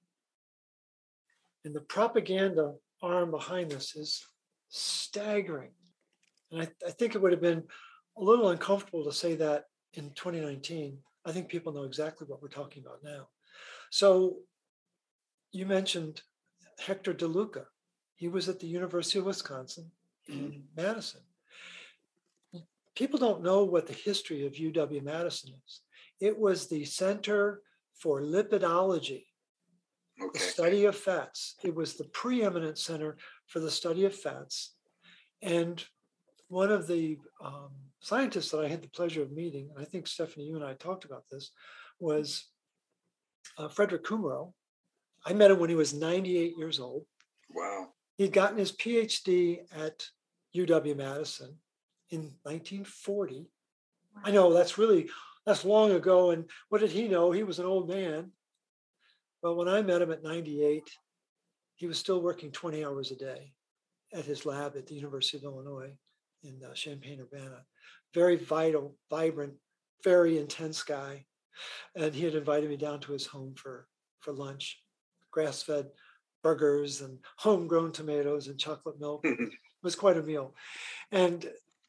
and the propaganda arm behind this is staggering. And I, I think it would have been a little uncomfortable to say that in twenty nineteen. I think people know exactly what we're talking about now. So you mentioned Hector DeLuca. He was at the University of Wisconsin in Madison. People don't know what the history of U W Madison is. It was the Center for Lipidology, the Okay. study of fats. It was the preeminent center for the study of fats. And one of the um, scientists that I had the pleasure of meeting, and I think Stephanie, you and I talked about this, was uh, Frederick Kummerow. I met him when he was ninety-eight years old. Wow. He'd gotten his PhD at U W Madison in nineteen forty. Wow. I know that's really, that's long ago. And what did he know? He was an old man. But when I met him at ninety-eight, he was still working twenty hours a day at his lab at the University of Illinois in uh, Champaign-Urbana. Very vital, vibrant, very intense guy. And he had invited me down to his home for, for lunch, grass-fed burgers and homegrown tomatoes and chocolate milk. It was quite a meal. And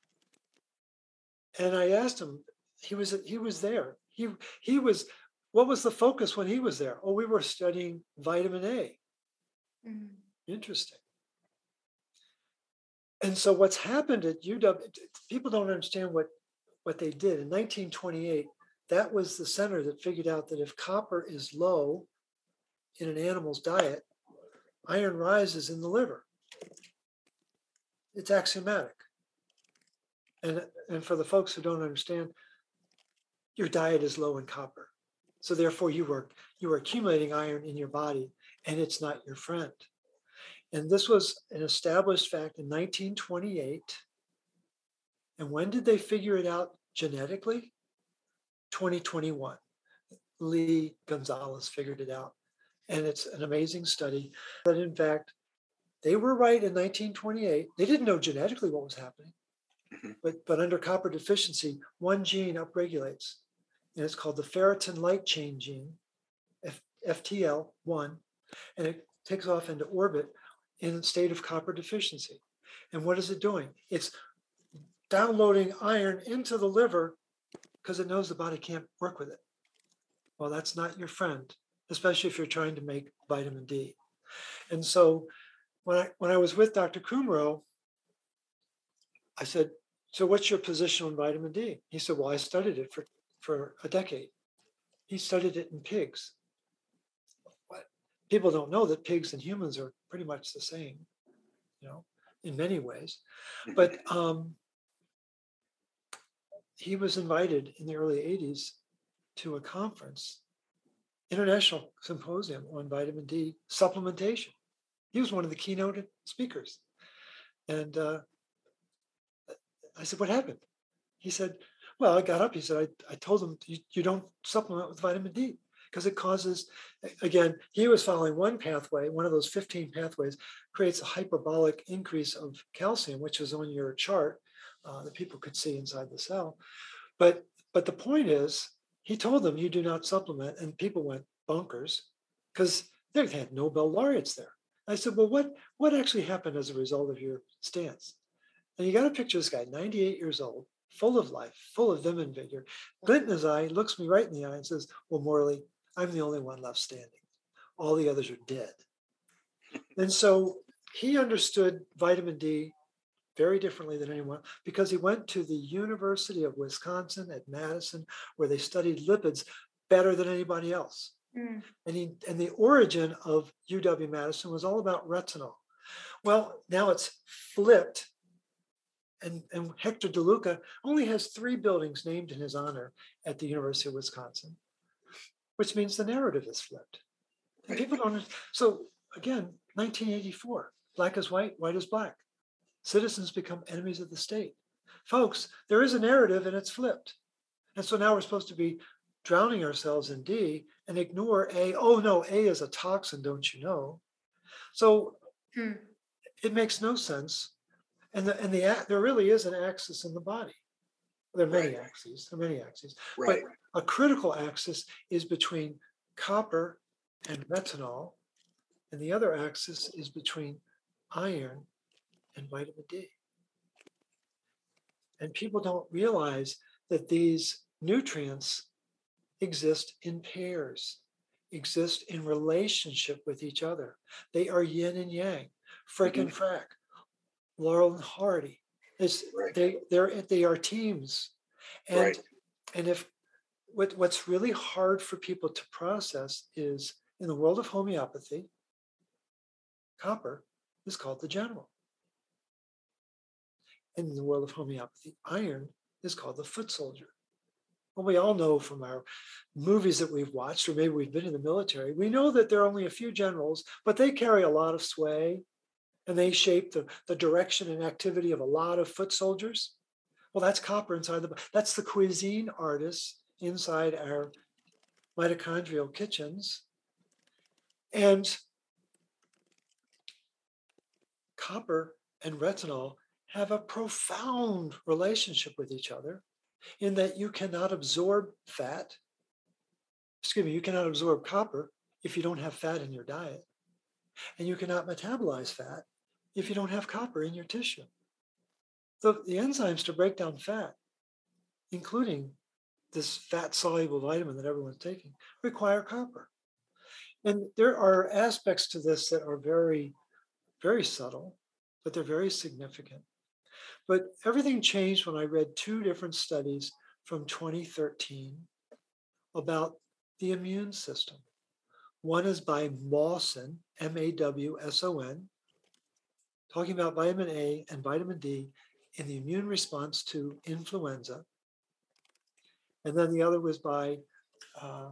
and I asked him, he was he was there. He he was, what was the focus when he was there? Oh, we were studying vitamin A. Mm. Interesting. And so what's happened at U W, people don't understand what, what they did. In nineteen twenty-eight, that was the center that figured out that if copper is low in an animal's diet, iron rises in the liver. It's axiomatic. And, and for the folks who don't understand, your diet is low in copper. So therefore you were, you were accumulating iron in your body, and it's not your friend. And this was an established fact in nineteen twenty-eight. And when did they figure it out genetically? twenty twenty-one. Lee Gonzalez figured it out. And it's an amazing study that, in fact, they were right in nineteen twenty-eight. They didn't know genetically what was happening. Mm-hmm. But, but under copper deficiency, one gene upregulates. And it's called the ferritin light chain gene, F T L one. And it takes off into orbit in a state of copper deficiency. And what is it doing? It's downloading iron into the liver because it knows the body can't work with it. Well, that's not your friend, especially if you're trying to make vitamin D. And so when I when I was with Doctor Kummerow, I said, so what's your position on vitamin D? He said, well, I studied it for, for a decade. He studied it in pigs. What? People don't know that pigs and humans are pretty much the same, you know, in many ways. But um, he was invited in the early eighties to a conference, international symposium on vitamin D supplementation. He was one of the keynote speakers. And uh, I said, what happened? He said, well, I got up. He said, I, I told him, you, you don't supplement with vitamin D because it causes, again, he was following one pathway, one of those fifteen pathways, creates a hyperbolic increase of calcium, which is on your chart uh, that people could see inside the cell. But, but the point is, he told them, you do not supplement, and people went bonkers because they had Nobel laureates there. I said, well, what, what actually happened as a result of your stance? And you got to picture this guy, ninety-eight years old, full of life, full of vim and vigor. Glint in his eye, looks me right in the eye and says, well, Morley, I'm the only one left standing. All the others are dead. And so he understood vitamin D very differently than anyone because he went to the University of Wisconsin at Madison, where they studied lipids better than anybody else. Mm. And he and the origin of U W Madison was all about retinol. Well, now it's flipped. And, and Hector DeLuca only has three buildings named in his honor at the University of Wisconsin, which means the narrative is flipped. And people don't. So again, nineteen eighty-four, black is white, white is black. Citizens become enemies of the state. Folks, there is a narrative and it's flipped. And so now we're supposed to be drowning ourselves in D and ignore A. Oh no, A is a toxin, don't you know? So Hmm. it makes no sense. And the, and the there really is an axis in the body. There are many Right. axes. There are many axes. Right. But a critical axis is between copper and retinol, and the other axis is between iron and vitamin D. And people don't realize that these nutrients exist in pairs, exist in relationship with each other. They are yin and yang, Frick Mhm. and Frack, Laurel and Hardy. It's, Right. they they're they are teams, and Right. and if what what's really hard for people to process is in the world of homeopathy, copper is called the general. And in the world of homeopathy, iron is called the foot soldier. Well, we all know from our movies that we've watched, or maybe we've been in the military, we know that there are only a few generals, but they carry a lot of sway and they shape the, the direction and activity of a lot of foot soldiers. Well, that's copper inside the, that's the cuisine artists inside our mitochondrial kitchens. And copper and retinol have a profound relationship with each other in that you cannot absorb fat. Excuse me, you cannot absorb copper if you don't have fat in your diet. And you cannot metabolize fat if you don't have copper in your tissue. So the enzymes to break down fat, including this fat soluble vitamin that everyone's taking, require copper. And there are aspects to this that are very, very subtle, but they're very significant. But everything changed when I read two different studies from twenty thirteen about the immune system. One is by Mawson, M A W S O N, talking about vitamin A and vitamin D in the immune response to influenza. And then the other was by uh,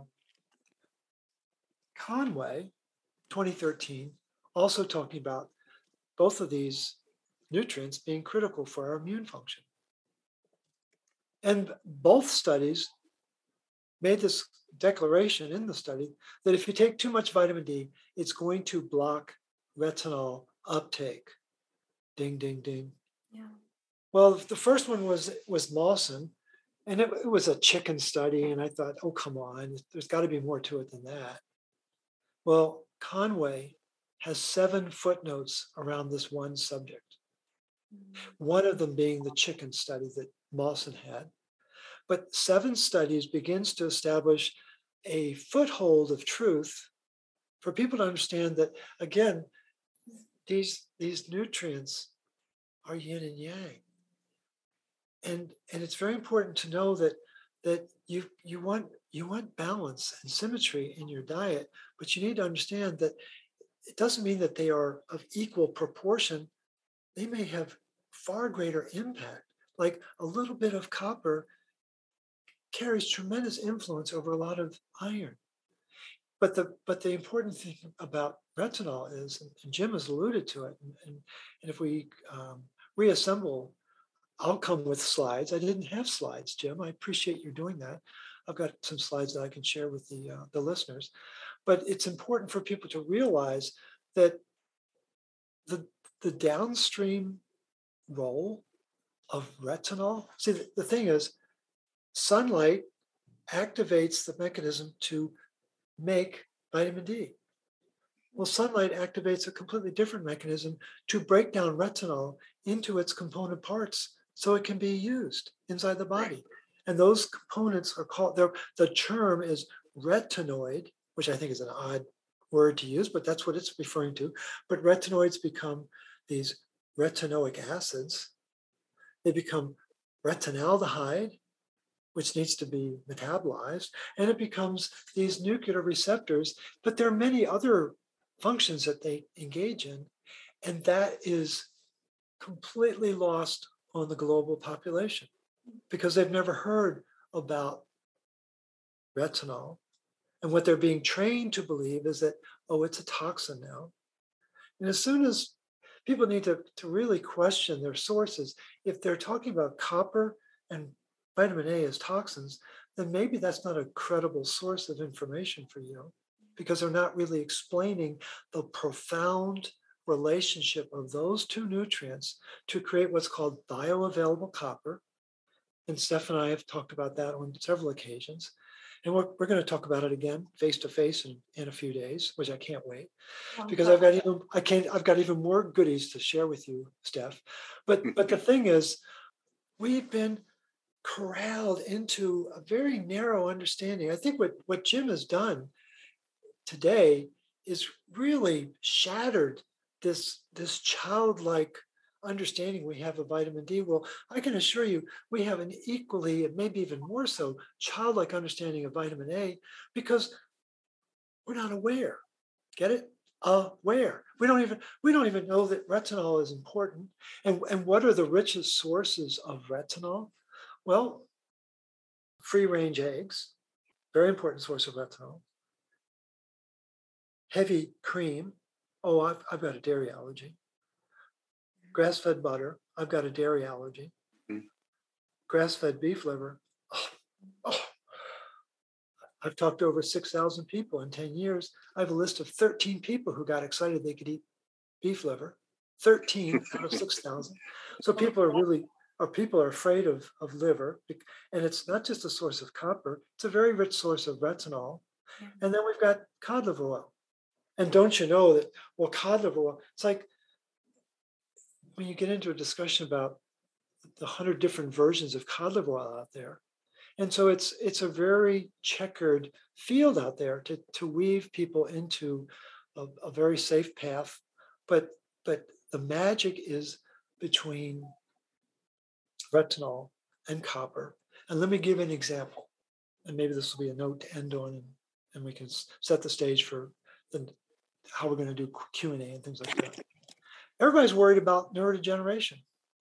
Conway, twenty thirteen, also talking about both of these nutrients being critical for our immune function. And both studies made this declaration in the study that if you take too much vitamin D, it's going to block retinol uptake. Ding, ding, ding. Yeah. Well, the first one was was Mawson, and it, it was a chicken study, and I thought, oh, come on, there's got to be more to it than that. Well, Conway has seven footnotes around this one subject. Mm-hmm. One of them being the chicken study that Mawson had. But seven studies begins to establish a foothold of truth for people to understand that, again, these, these nutrients are yin and yang. And, and it's very important to know that, that you, you, want, you want balance and symmetry in your diet, but you need to understand that it doesn't mean that they are of equal proportion. They may have far greater impact. Like a little bit of copper carries tremendous influence over a lot of iron. But the but the important thing about retinol is, and Jim has alluded to it, and, and, and if we um, reassemble, I'll come with slides. I didn't have slides, Jim. I appreciate you doing that. I've got some slides that I can share with the uh, the listeners. But it's important for people to realize that the the downstream role of retinol. See, the, the thing is, sunlight activates the mechanism to make vitamin D. Well, sunlight activates a completely different mechanism to break down retinol into its component parts so it can be used inside the body. And those components are called, the term is retinoid, which I think is an odd word to use, but that's what it's referring to. But retinoids become these retinoic acids. They become retinaldehyde, which needs to be metabolized, and it becomes these nuclear receptors. But there are many other functions that they engage in, and that is completely lost on the global population because they've never heard about retinol. And what they're being trained to believe is that, oh, it's a toxin now. And as soon as people need to, to really question their sources, if they're talking about copper and vitamin A as toxins, then maybe that's not a credible source of information for you, because they're not really explaining the profound relationship of those two nutrients to create what's called bioavailable copper. And Steph and I have talked about that on several occasions. And we're, we're going to talk about it again face to face in in a few days, which I can't wait, because I've got even I can't I've got even more goodies to share with you, Steph. But but the thing is, we've been corralled into a very narrow understanding. I think what, what Jim has done today is really shattered this, this childlike understanding we have of vitamin D. Well, I can assure you, we have an equally, and maybe even more so, childlike understanding of vitamin A, because we're not aware. Get it? Aware. We don't even we don't even know that retinol is important. And, and what are the richest sources of retinol? Well, free-range eggs, very important source of retinol. Heavy cream. Oh, I've, I've got a dairy allergy. Grass-fed butter. I've got a dairy allergy. Mm-hmm. Grass-fed beef liver. Oh, oh. I've talked to over six thousand people in ten years. I have a list of thirteen people who got excited they could eat beef liver. thirteen out of six thousand. So people are really, or people are afraid of, of liver. And it's not just a source of copper, it's a very rich source of retinol. And then we've got cod liver oil. And don't you know that, well, cod liver oil, it's like when you get into a discussion about the hundred different versions of cod liver oil out there. And so it's it's a very checkered field out there to, to weave people into a, a very safe path. But but the magic is between retinol and copper. And let me give an example. And maybe this will be a note to end on, and, and we can set the stage for the, how we're going to do Q and A and things like that. Everybody's worried about neurodegeneration.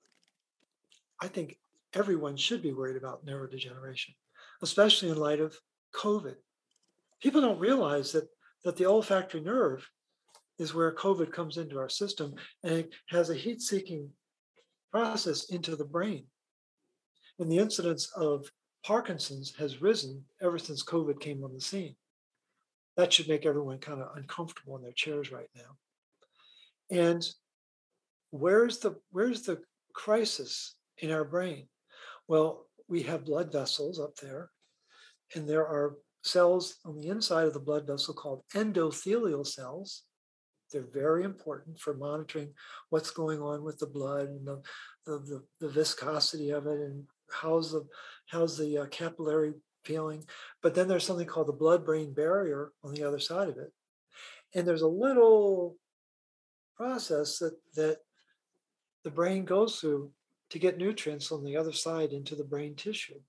I think everyone should be worried about neurodegeneration, especially in light of COVID. People don't realize that, that the olfactory nerve is where COVID comes into our system, and it has a heat-seeking process into the brain. And the incidence of Parkinson's has risen ever since COVID came on the scene. That should make everyone kind of uncomfortable in their chairs right now. And where's the where's the crisis in our brain? Well, we have blood vessels up there, and there are cells on the inside of the blood vessel called endothelial cells. They're very important for monitoring what's going on with the blood and the, the, the, the viscosity of it, and how's the, how's the uh, capillary feeling. But then there's something called the blood-brain barrier on the other side of it. And there's a little process that, that the brain goes through to get nutrients on the other side into the brain tissue.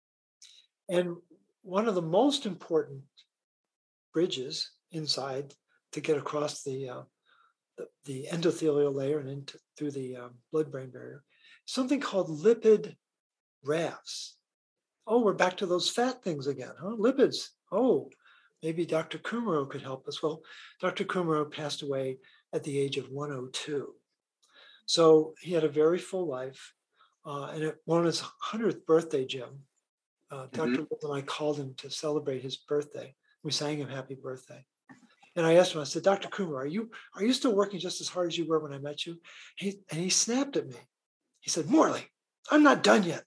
And one of the most important bridges inside to get across the, uh, the, the endothelial layer and into through the um, blood-brain barrier, something called lipid rafts. Oh, we're back to those fat things again, huh? Lipids. Oh, maybe Doctor Kumaro could help us. Well, Doctor Kumaro passed away at the age of one oh two. So he had a very full life. Uh, and it, on his hundredth birthday, Jim, uh, Doctor Mm-hmm. Liz and I called him to celebrate his birthday. We sang him happy birthday. And I asked him, I said, Doctor Kumar, are you are you still working just as hard as you were when I met you? He, and he snapped at me. He said, Morley, I'm not done yet.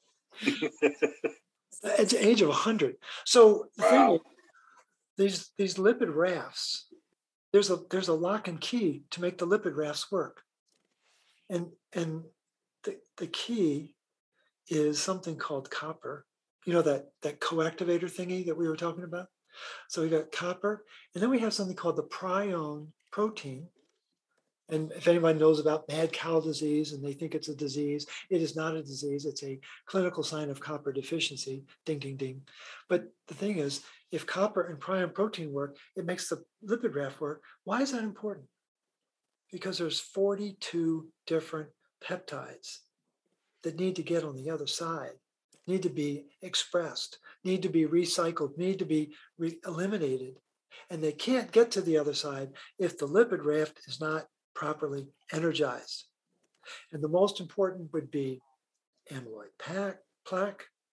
At the age of one hundred. So the wow. thing is, these, these lipid rafts, there's a there's a lock and key to make the lipid rafts work. And and the, the key is something called copper. You know, that, that coactivator thingy that we were talking about? So we got copper, and then we have something called the prion protein. And if anybody knows about mad cow disease and they think it's a disease, it is not a disease. It's a clinical sign of copper deficiency. Ding, ding, ding. But the thing is, if copper and prion protein work, it makes the lipid raft work. Why is that important? Because there's forty-two different peptides that need to get on the other side, need to be expressed, need to be recycled, need to be re- eliminated. And they can't get to the other side if the lipid raft is not properly energized. And the most important would be amyloid plaque,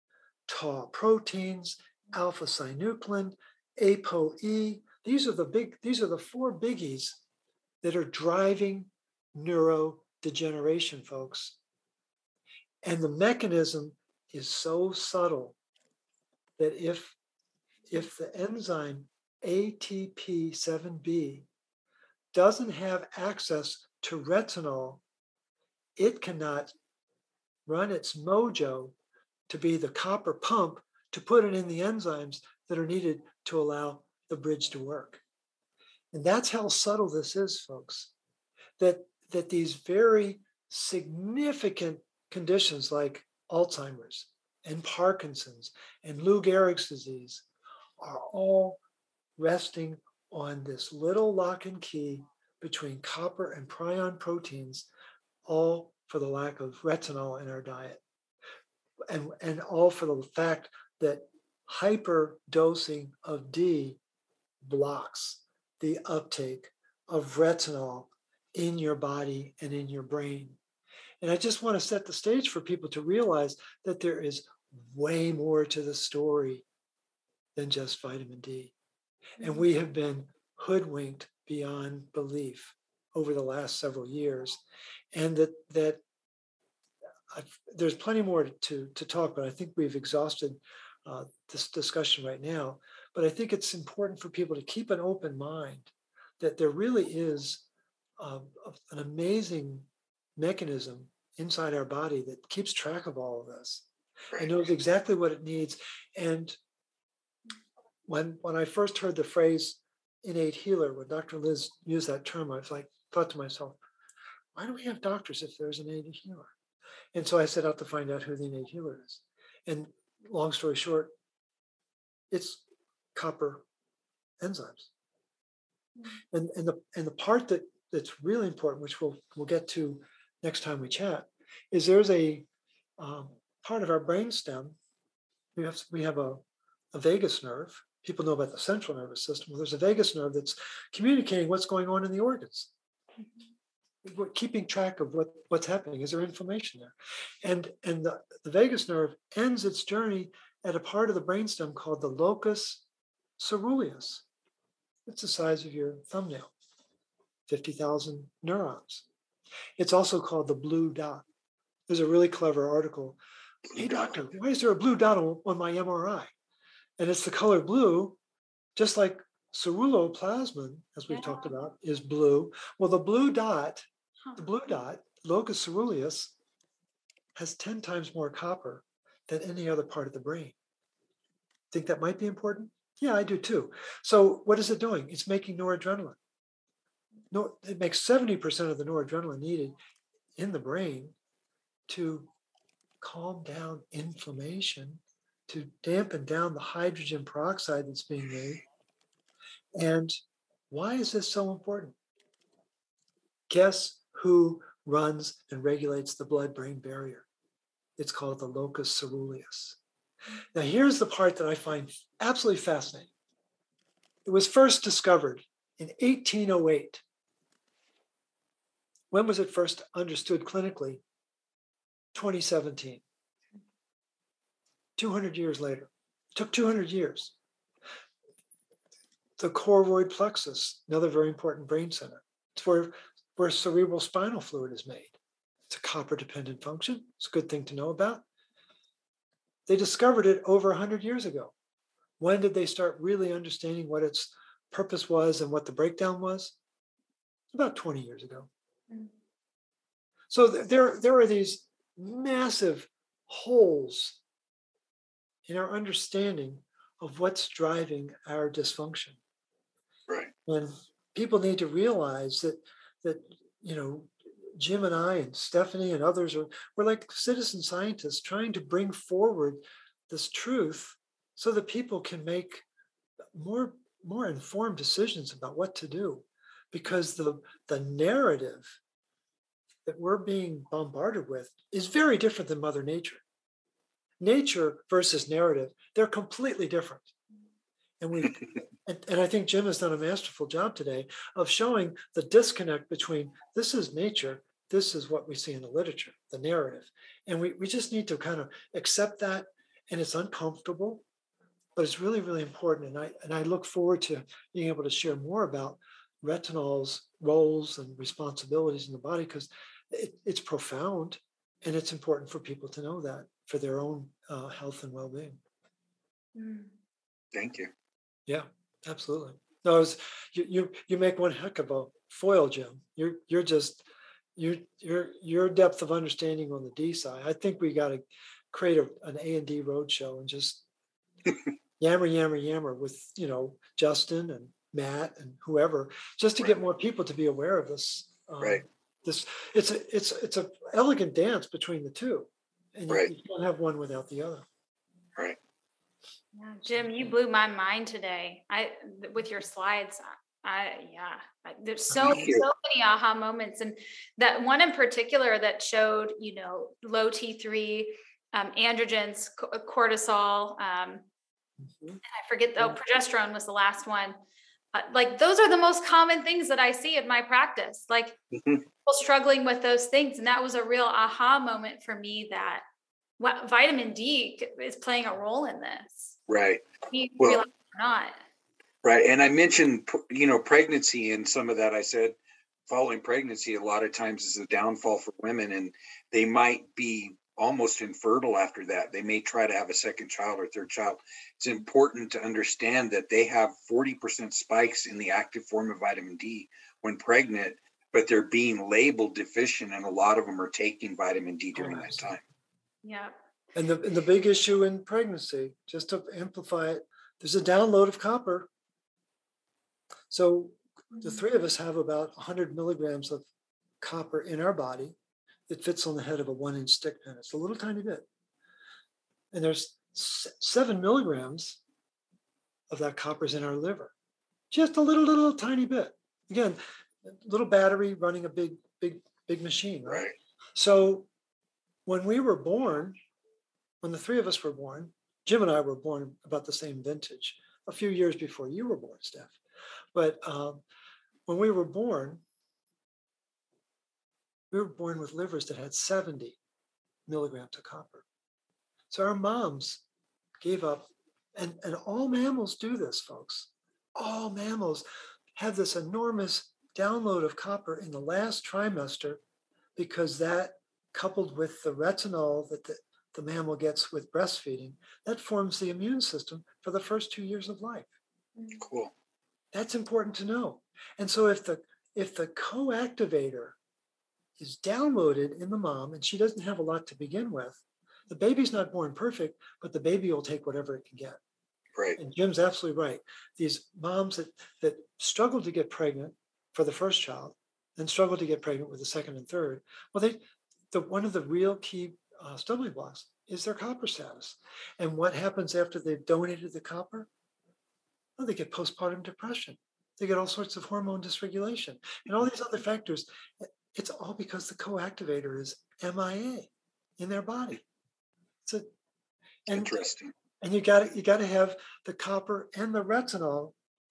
tau proteins, alpha-synuclein, ApoE. These are the big, these are the four biggies that are driving neurodegeneration, folks. And the mechanism is so subtle that if, if the enzyme A T P seven B doesn't have access to retinol, it cannot run its mojo to be the copper pump to put it in the enzymes that are needed to allow the bridge to work. And that's how subtle this is, folks, that, that these very significant conditions like Alzheimer's and Parkinson's and Lou Gehrig's disease are all resting on this little lock and key between copper and prion proteins, all for the lack of retinol in our diet. And, and all for the fact that hyperdosing of D blocks the uptake of retinol in your body and in your brain. And I just want to set the stage for people to realize that there is way more to the story than just vitamin D. And we have been hoodwinked beyond belief over the last several years. And that, that I've, there's plenty more to, to talk, but I think we've exhausted uh, this discussion right now. But I think it's important for people to keep an open mind that there really is uh, an amazing mechanism inside our body that keeps track of all of this and knows exactly what it needs. And when when I first heard the phrase innate healer, when Doctor Liz used that term, I was like, thought to myself, why do we have doctors if there's an innate healer? And so I set out to find out who the innate healer is. And long story short, it's copper enzymes. And, and the and the part that, that's really important, which we'll we'll get to next time we chat, is there's a um, part of our brainstem. We have we have a, a vagus nerve. People know about the central nervous system. Well, there's a vagus nerve that's communicating what's going on in the organs. Mm-hmm. We're keeping track of what, what's happening. Is there inflammation there? And, and the, the vagus nerve ends its journey at a part of the brainstem called the locus ceruleus. It's the size of your thumbnail, fifty thousand neurons. It's also called the blue dot. There's a really clever article. Hey, doctor, why is there a blue dot on, on my M R I? And it's the color blue, just like ceruloplasmin, as we've yeah. talked about, is blue. Well, the blue dot, huh. the blue dot, locus ceruleus, has ten times more copper than any other part of the brain. Think that might be important? Yeah, I do too. So what is it doing? It's making noradrenaline. No, it makes seventy percent of the noradrenaline needed in the brain to calm down inflammation, to dampen down the hydrogen peroxide that's being made. And why is this so important? Guess who runs and regulates the blood-brain barrier? It's called the locus ceruleus. Now, here's the part that I find absolutely fascinating. It was first discovered in eighteen oh eight. When was it first understood clinically? twenty seventeen. two hundred years later. It took two hundred years. The choroid plexus, another very important brain center. It's where, where cerebral spinal fluid is made. It's a copper-dependent function. It's a good thing to know about. They discovered it over one hundred years ago. When did they start really understanding what its purpose was and what the breakdown was? About twenty years ago. Mm-hmm. So there, there are these massive holes in our understanding of what's driving our dysfunction. Right. And people need to realize that, that, you know, Jim and I and Stephanie and others are, we're like citizen scientists trying to bring forward this truth so that people can make more, more informed decisions about what to do. Because the, the narrative that we're being bombarded with is very different than Mother Nature. Nature versus narrative, they're completely different. And we and, and I think Jim has done a masterful job today of showing the disconnect between this is nature, this is what we see in the literature, the narrative. And we, we just need to kind of accept that and it's uncomfortable, but it's really, really important. And I and I look forward to being able to share more about retinol's roles and responsibilities in the body, because it, it's profound, and it's important for people to know that for their own uh, health and well-being. Mm. Thank you. Yeah, absolutely. No, it's, you you you make one heck of a foil, Jim. You're you're just your your your depth of understanding on the D side. I think we got to create a, an A and D roadshow and just yammer, yammer, yammer with, you know, Justin and Matt and whoever, just to Right. get more people to be aware of this. Um, Right. This it's a it's it's a elegant dance between the two, and you, Right. you can't have one without the other. Right. Yeah, Jim, you blew my mind today. I with your slides. I yeah. I, there's so Thank you. so many aha moments, and that one in particular that showed, you know, low T three, um, androgens, co- cortisol. Um, Mhm. I forget. Oh, progesterone was the last one. Uh, like those are the most common things that I see in my practice. Like Mhm. people struggling with those things, and that was a real aha moment for me. That what vitamin D is playing a role in this. Right. You Well, realize it or not. right. And I mentioned, pr- you know, pregnancy, and some of that I said following pregnancy a lot of times is a downfall for women, and they might be almost infertile after that. They may try to have a second child or third child. It's important to understand that they have forty percent spikes in the active form of vitamin D when pregnant, but they're being labeled deficient, and a lot of them are taking vitamin D during Oh, that absolutely. time. Yeah. And the and the big issue in pregnancy, just to amplify it, there's a download of copper. So the three of us have about one hundred milligrams of copper in our body. It fits on the head of a one-inch stick pen. It's a little tiny bit. And there's s- seven milligrams of that copper's in our liver. Just a little, little tiny bit. Again, a little battery running a big, big, big machine, right? Right. So when we were born, when the three of us were born, Jim and I were born about the same vintage, a few years before you were born, Steph. But um, when we were born, we were born with livers that had seventy milligrams of copper. So our moms gave up, and, and all mammals do this, folks. All mammals have this enormous download of copper in the last trimester, because that, coupled with the retinol that the, the mammal gets with breastfeeding, that forms the immune system for the first two years of life. Cool. That's important to know. And so if the if the co-activator is downloaded in the mom and she doesn't have a lot to begin with, the baby's not born perfect, but the baby will take whatever it can get. Right. And Jim's absolutely right. These moms that that struggle to get pregnant for the first child, then struggle to get pregnant with the second and third, well, they the one of the real key uh, stumbling blocks is their copper status. And what happens after they've donated the copper? Well, they get postpartum depression. They get all sorts of hormone dysregulation and all these other factors. It's all because the co-activator is M I A in their body. So, and Interesting. and you got to you got to have the copper and the retinol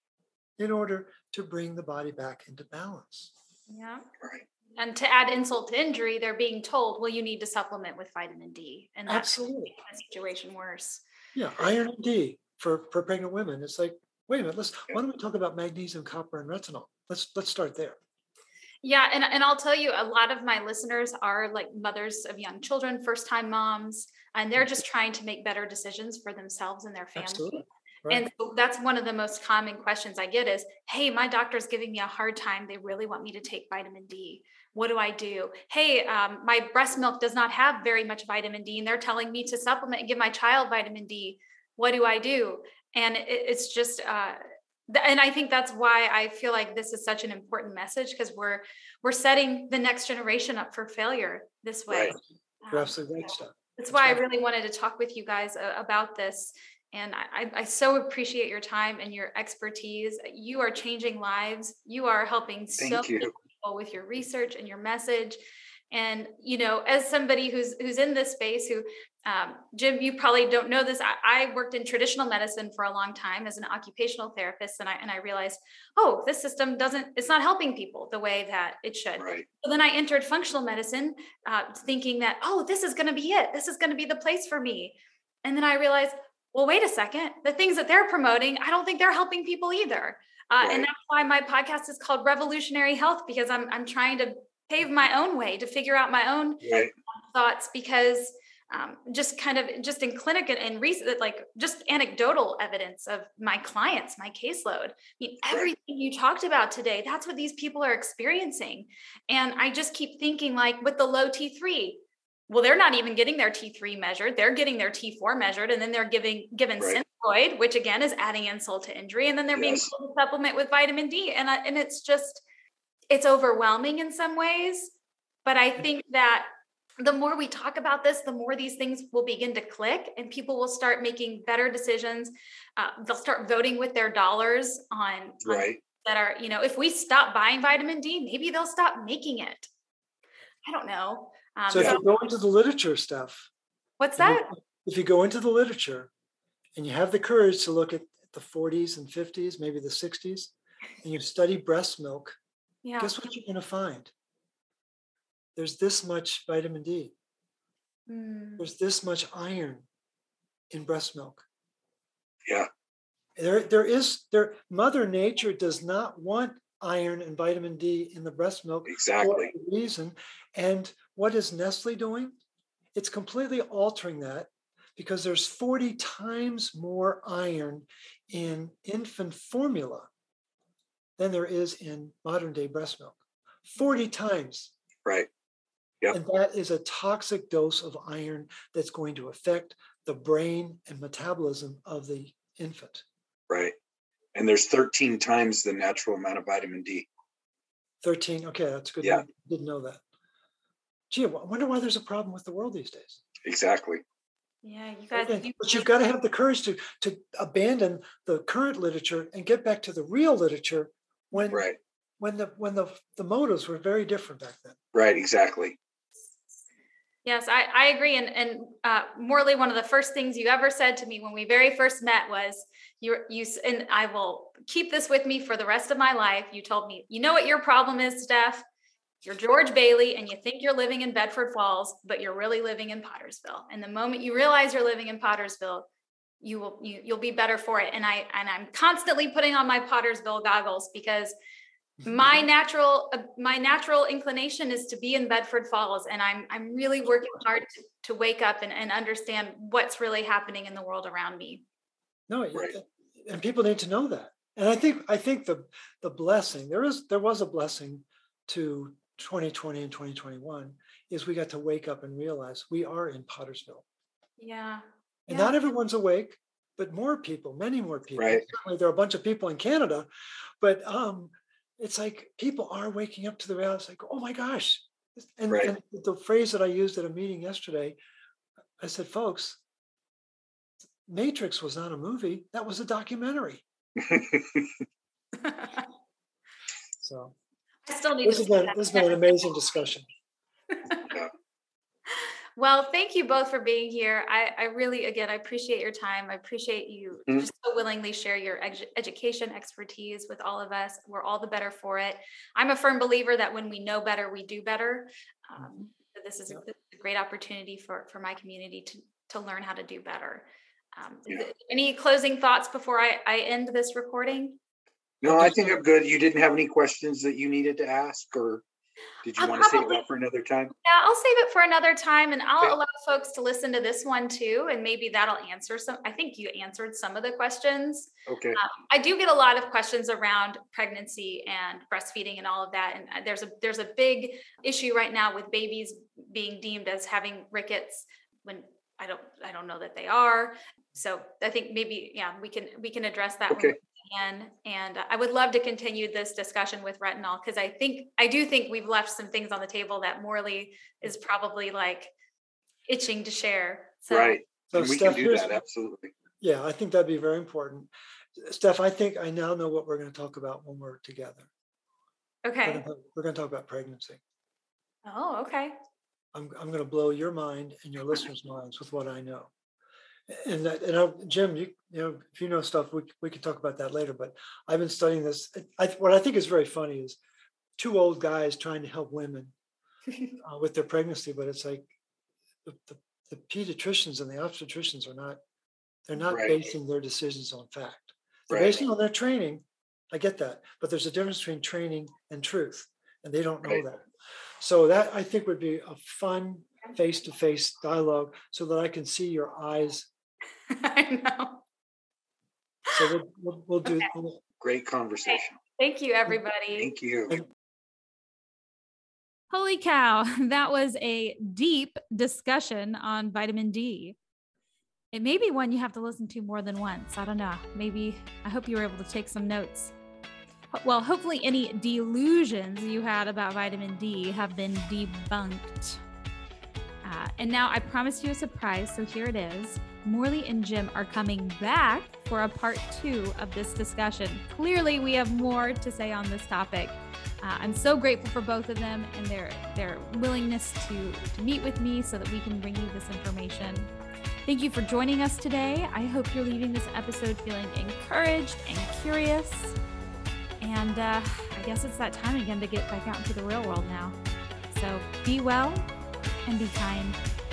in order to bring the body back into balance. Yeah. Right. And to add insult to injury, they're being told, well, you need to supplement with vitamin D. And that's Absolutely. making the situation worse. Yeah, iron and D for, for pregnant women. It's like, wait a minute, let's why don't we talk about magnesium, copper, and retinol? Let's let's start there. Yeah. And, and I'll tell you, a lot of my listeners are like mothers of young children, first-time moms, and they're just trying to make better decisions for themselves and their family. Absolutely. Right. And so that's one of the most common questions I get is, hey, my doctor's giving me a hard time. They really want me to take vitamin D. What do I do? Hey, um, my breast milk does not have very much vitamin D, and they're telling me to supplement and give my child vitamin D. What do I do? And it, it's just, uh, th- and I think that's why I feel like this is such an important message, because we're we're setting the next generation up for failure this way. Right. You're Um, absolutely right, Steph. that's That's why I right. really wanted to talk with you guys uh, about this. And I, I so appreciate your time and your expertise. You are changing lives. You are helping so Thank many you. people with your research and your message. And, you know, as somebody who's who's in this space, who, um, Jim, you probably don't know this. I, I worked in traditional medicine for a long time as an occupational therapist. And I, and I realized, oh, this system doesn't, it's not helping people the way that it should. Right. So then I entered functional medicine, uh, thinking that, oh, this is going to be it. This is going to be the place for me. And then I realized, well, wait a second, the things that they're promoting, I don't think they're helping people either. Uh, Right. and that's why my podcast is called Revolutionary Health, because I'm I'm trying to pave my own way to figure out my own Right. thoughts, because um, just kind of just in clinic and, and recent, like just anecdotal evidence of my clients, my caseload. I mean, everything you talked about today, that's what these people are experiencing. And I just keep thinking, like with the low T three, well, they're not even getting their T three measured. They're getting their T four measured, and then they're giving given Right. Synthroid, which again is adding insult to injury, and then they're being Yes. told to supplement with vitamin D. And I, and it's just, it's overwhelming in some ways. But I think that the more we talk about this, the more these things will begin to click, and people will start making better decisions. Uh, they'll start voting with their dollars on, on Right. that are, you know, if we stop buying vitamin D, maybe they'll stop making it. I don't know. Um, So if Yeah. you go into the literature stuff, what's and you- that? if you go into the literature and you have the courage to look at the forties and fifties, maybe the sixties, and you study breast milk, Yeah. guess what you're going to find? There's this much vitamin D. Mm, There's this much iron in breast milk. Yeah. There, there is there. Mother Nature does not want iron and vitamin D in the breast milk for Exactly. a reason. And what is Nestle doing? It's completely altering that, because there's forty times more iron in infant formula than there is in modern day breast milk. forty times. Right. Yep. And that is a toxic dose of iron that's going to affect the brain and metabolism of the infant. Right. And there's thirteen times the natural amount of vitamin D. thirteen. Okay, that's good. Yeah. I didn't know that. Gee, I wonder why there's a problem with the world these days. Exactly. yeah, you guys. Okay, you- but you've got to have the courage to, to abandon the current literature and get back to the real literature when Right. when the when the, the motives were very different back then. Right. Exactly. Yes, I, I agree. And, and uh, Morley, one of the first things you ever said to me when we very first met was, you, you, and I will keep this with me for the rest of my life. You told me, you know what your problem is, Steph? You're George Bailey and you think you're living in Bedford Falls, but you're really living in Pottersville. And the moment you realize you're living in Pottersville, you will, you, you'll be better for it. And I, and I'm constantly putting on my Pottersville goggles, because my natural uh, my natural inclination is to be in Bedford Falls, and I'm I'm really working hard to, to wake up and, and understand what's really happening in the world around me. No, Right. and people need to know that. And I think I think the the blessing there is there was a blessing to twenty twenty and twenty twenty-one is we got to wake up and realize we are in Pottersville. Yeah. And Yeah. not everyone's awake, but more people, many more people. Right. Certainly there are a bunch of people in Canada, but um, it's like people are waking up to the reality. It's like, oh my gosh. And, Right. and the phrase that I used at a meeting yesterday, I said, folks, Matrix was not a movie. That was a documentary. So I still need this to has see been, that. this has been an amazing discussion. Well, thank you both for being here. I, I really, again, I appreciate your time. I appreciate you Mhm. just so willingly share your edu- education expertise with all of us. We're all the better for it. I'm a firm believer that when we know better, we do better. Um, so this is a, Yeah. this is a great opportunity for, for my community to, to learn how to do better. Um, is Yeah. it- any closing thoughts before I, I end this recording? No, I think I'm good. You didn't have any questions that you needed to ask, or did you I'll want to save probably- that for another time? Yeah, I'll save it for another time, and I'll Okay. allow folks to listen to this one too, and maybe that'll answer some. I think you answered some of the questions. Okay. Um, I do get a lot of questions around pregnancy and breastfeeding and all of that, and uh, there's a there's a big issue right now with babies being deemed as having rickets when I don't I don't know that they are. So I think maybe yeah we can we can address that Okay. when we can. And I would love to continue this discussion with retinol, because I think I do think we've left some things on the table that Morley is probably like itching to share. So Right. So And we Steph, can do here's- that. Absolutely. Yeah, I think that'd be very important. Steph, I think I now know what we're going to talk about when we're together. We're okay. going to, we're going to talk about pregnancy. Oh, okay. I'm, I'm going to blow your mind and your listeners' minds with what I know. And that, and I, Jim, you you know, if you know stuff, we we could talk about that later. But I've been studying this. I, what I think is very funny is two old guys trying to help women uh, with their pregnancy, but it's like the, the the pediatricians and the obstetricians are not, they're not Right. basing their decisions on fact. They're Right. basing on their training. I get that, but there's a difference between training and truth, and they don't know Right. that. So that I think would be a fun face-to-face dialogue so that I can see your eyes. I know. So we'll, we'll, we'll do. Okay. We'll, Great conversation. Thank you, everybody. Thank you. Holy cow, that was a deep discussion on vitamin D. It may be one you have to listen to more than once. I don't know. Maybe, I hope you were able to take some notes. Well, hopefully any delusions you had about vitamin D have been debunked. Uh, and now I promised you a surprise, so here it is. Morley and Jim are coming back for a part two of this discussion. Clearly, we have more to say on this topic. Uh, I'm so grateful for both of them and their, their willingness to, to meet with me so that we can bring you this information. Thank you for joining us today. I hope you're leaving this episode feeling encouraged and curious. And uh, I guess it's that time again to get back out into the real world now. So be well and be kind.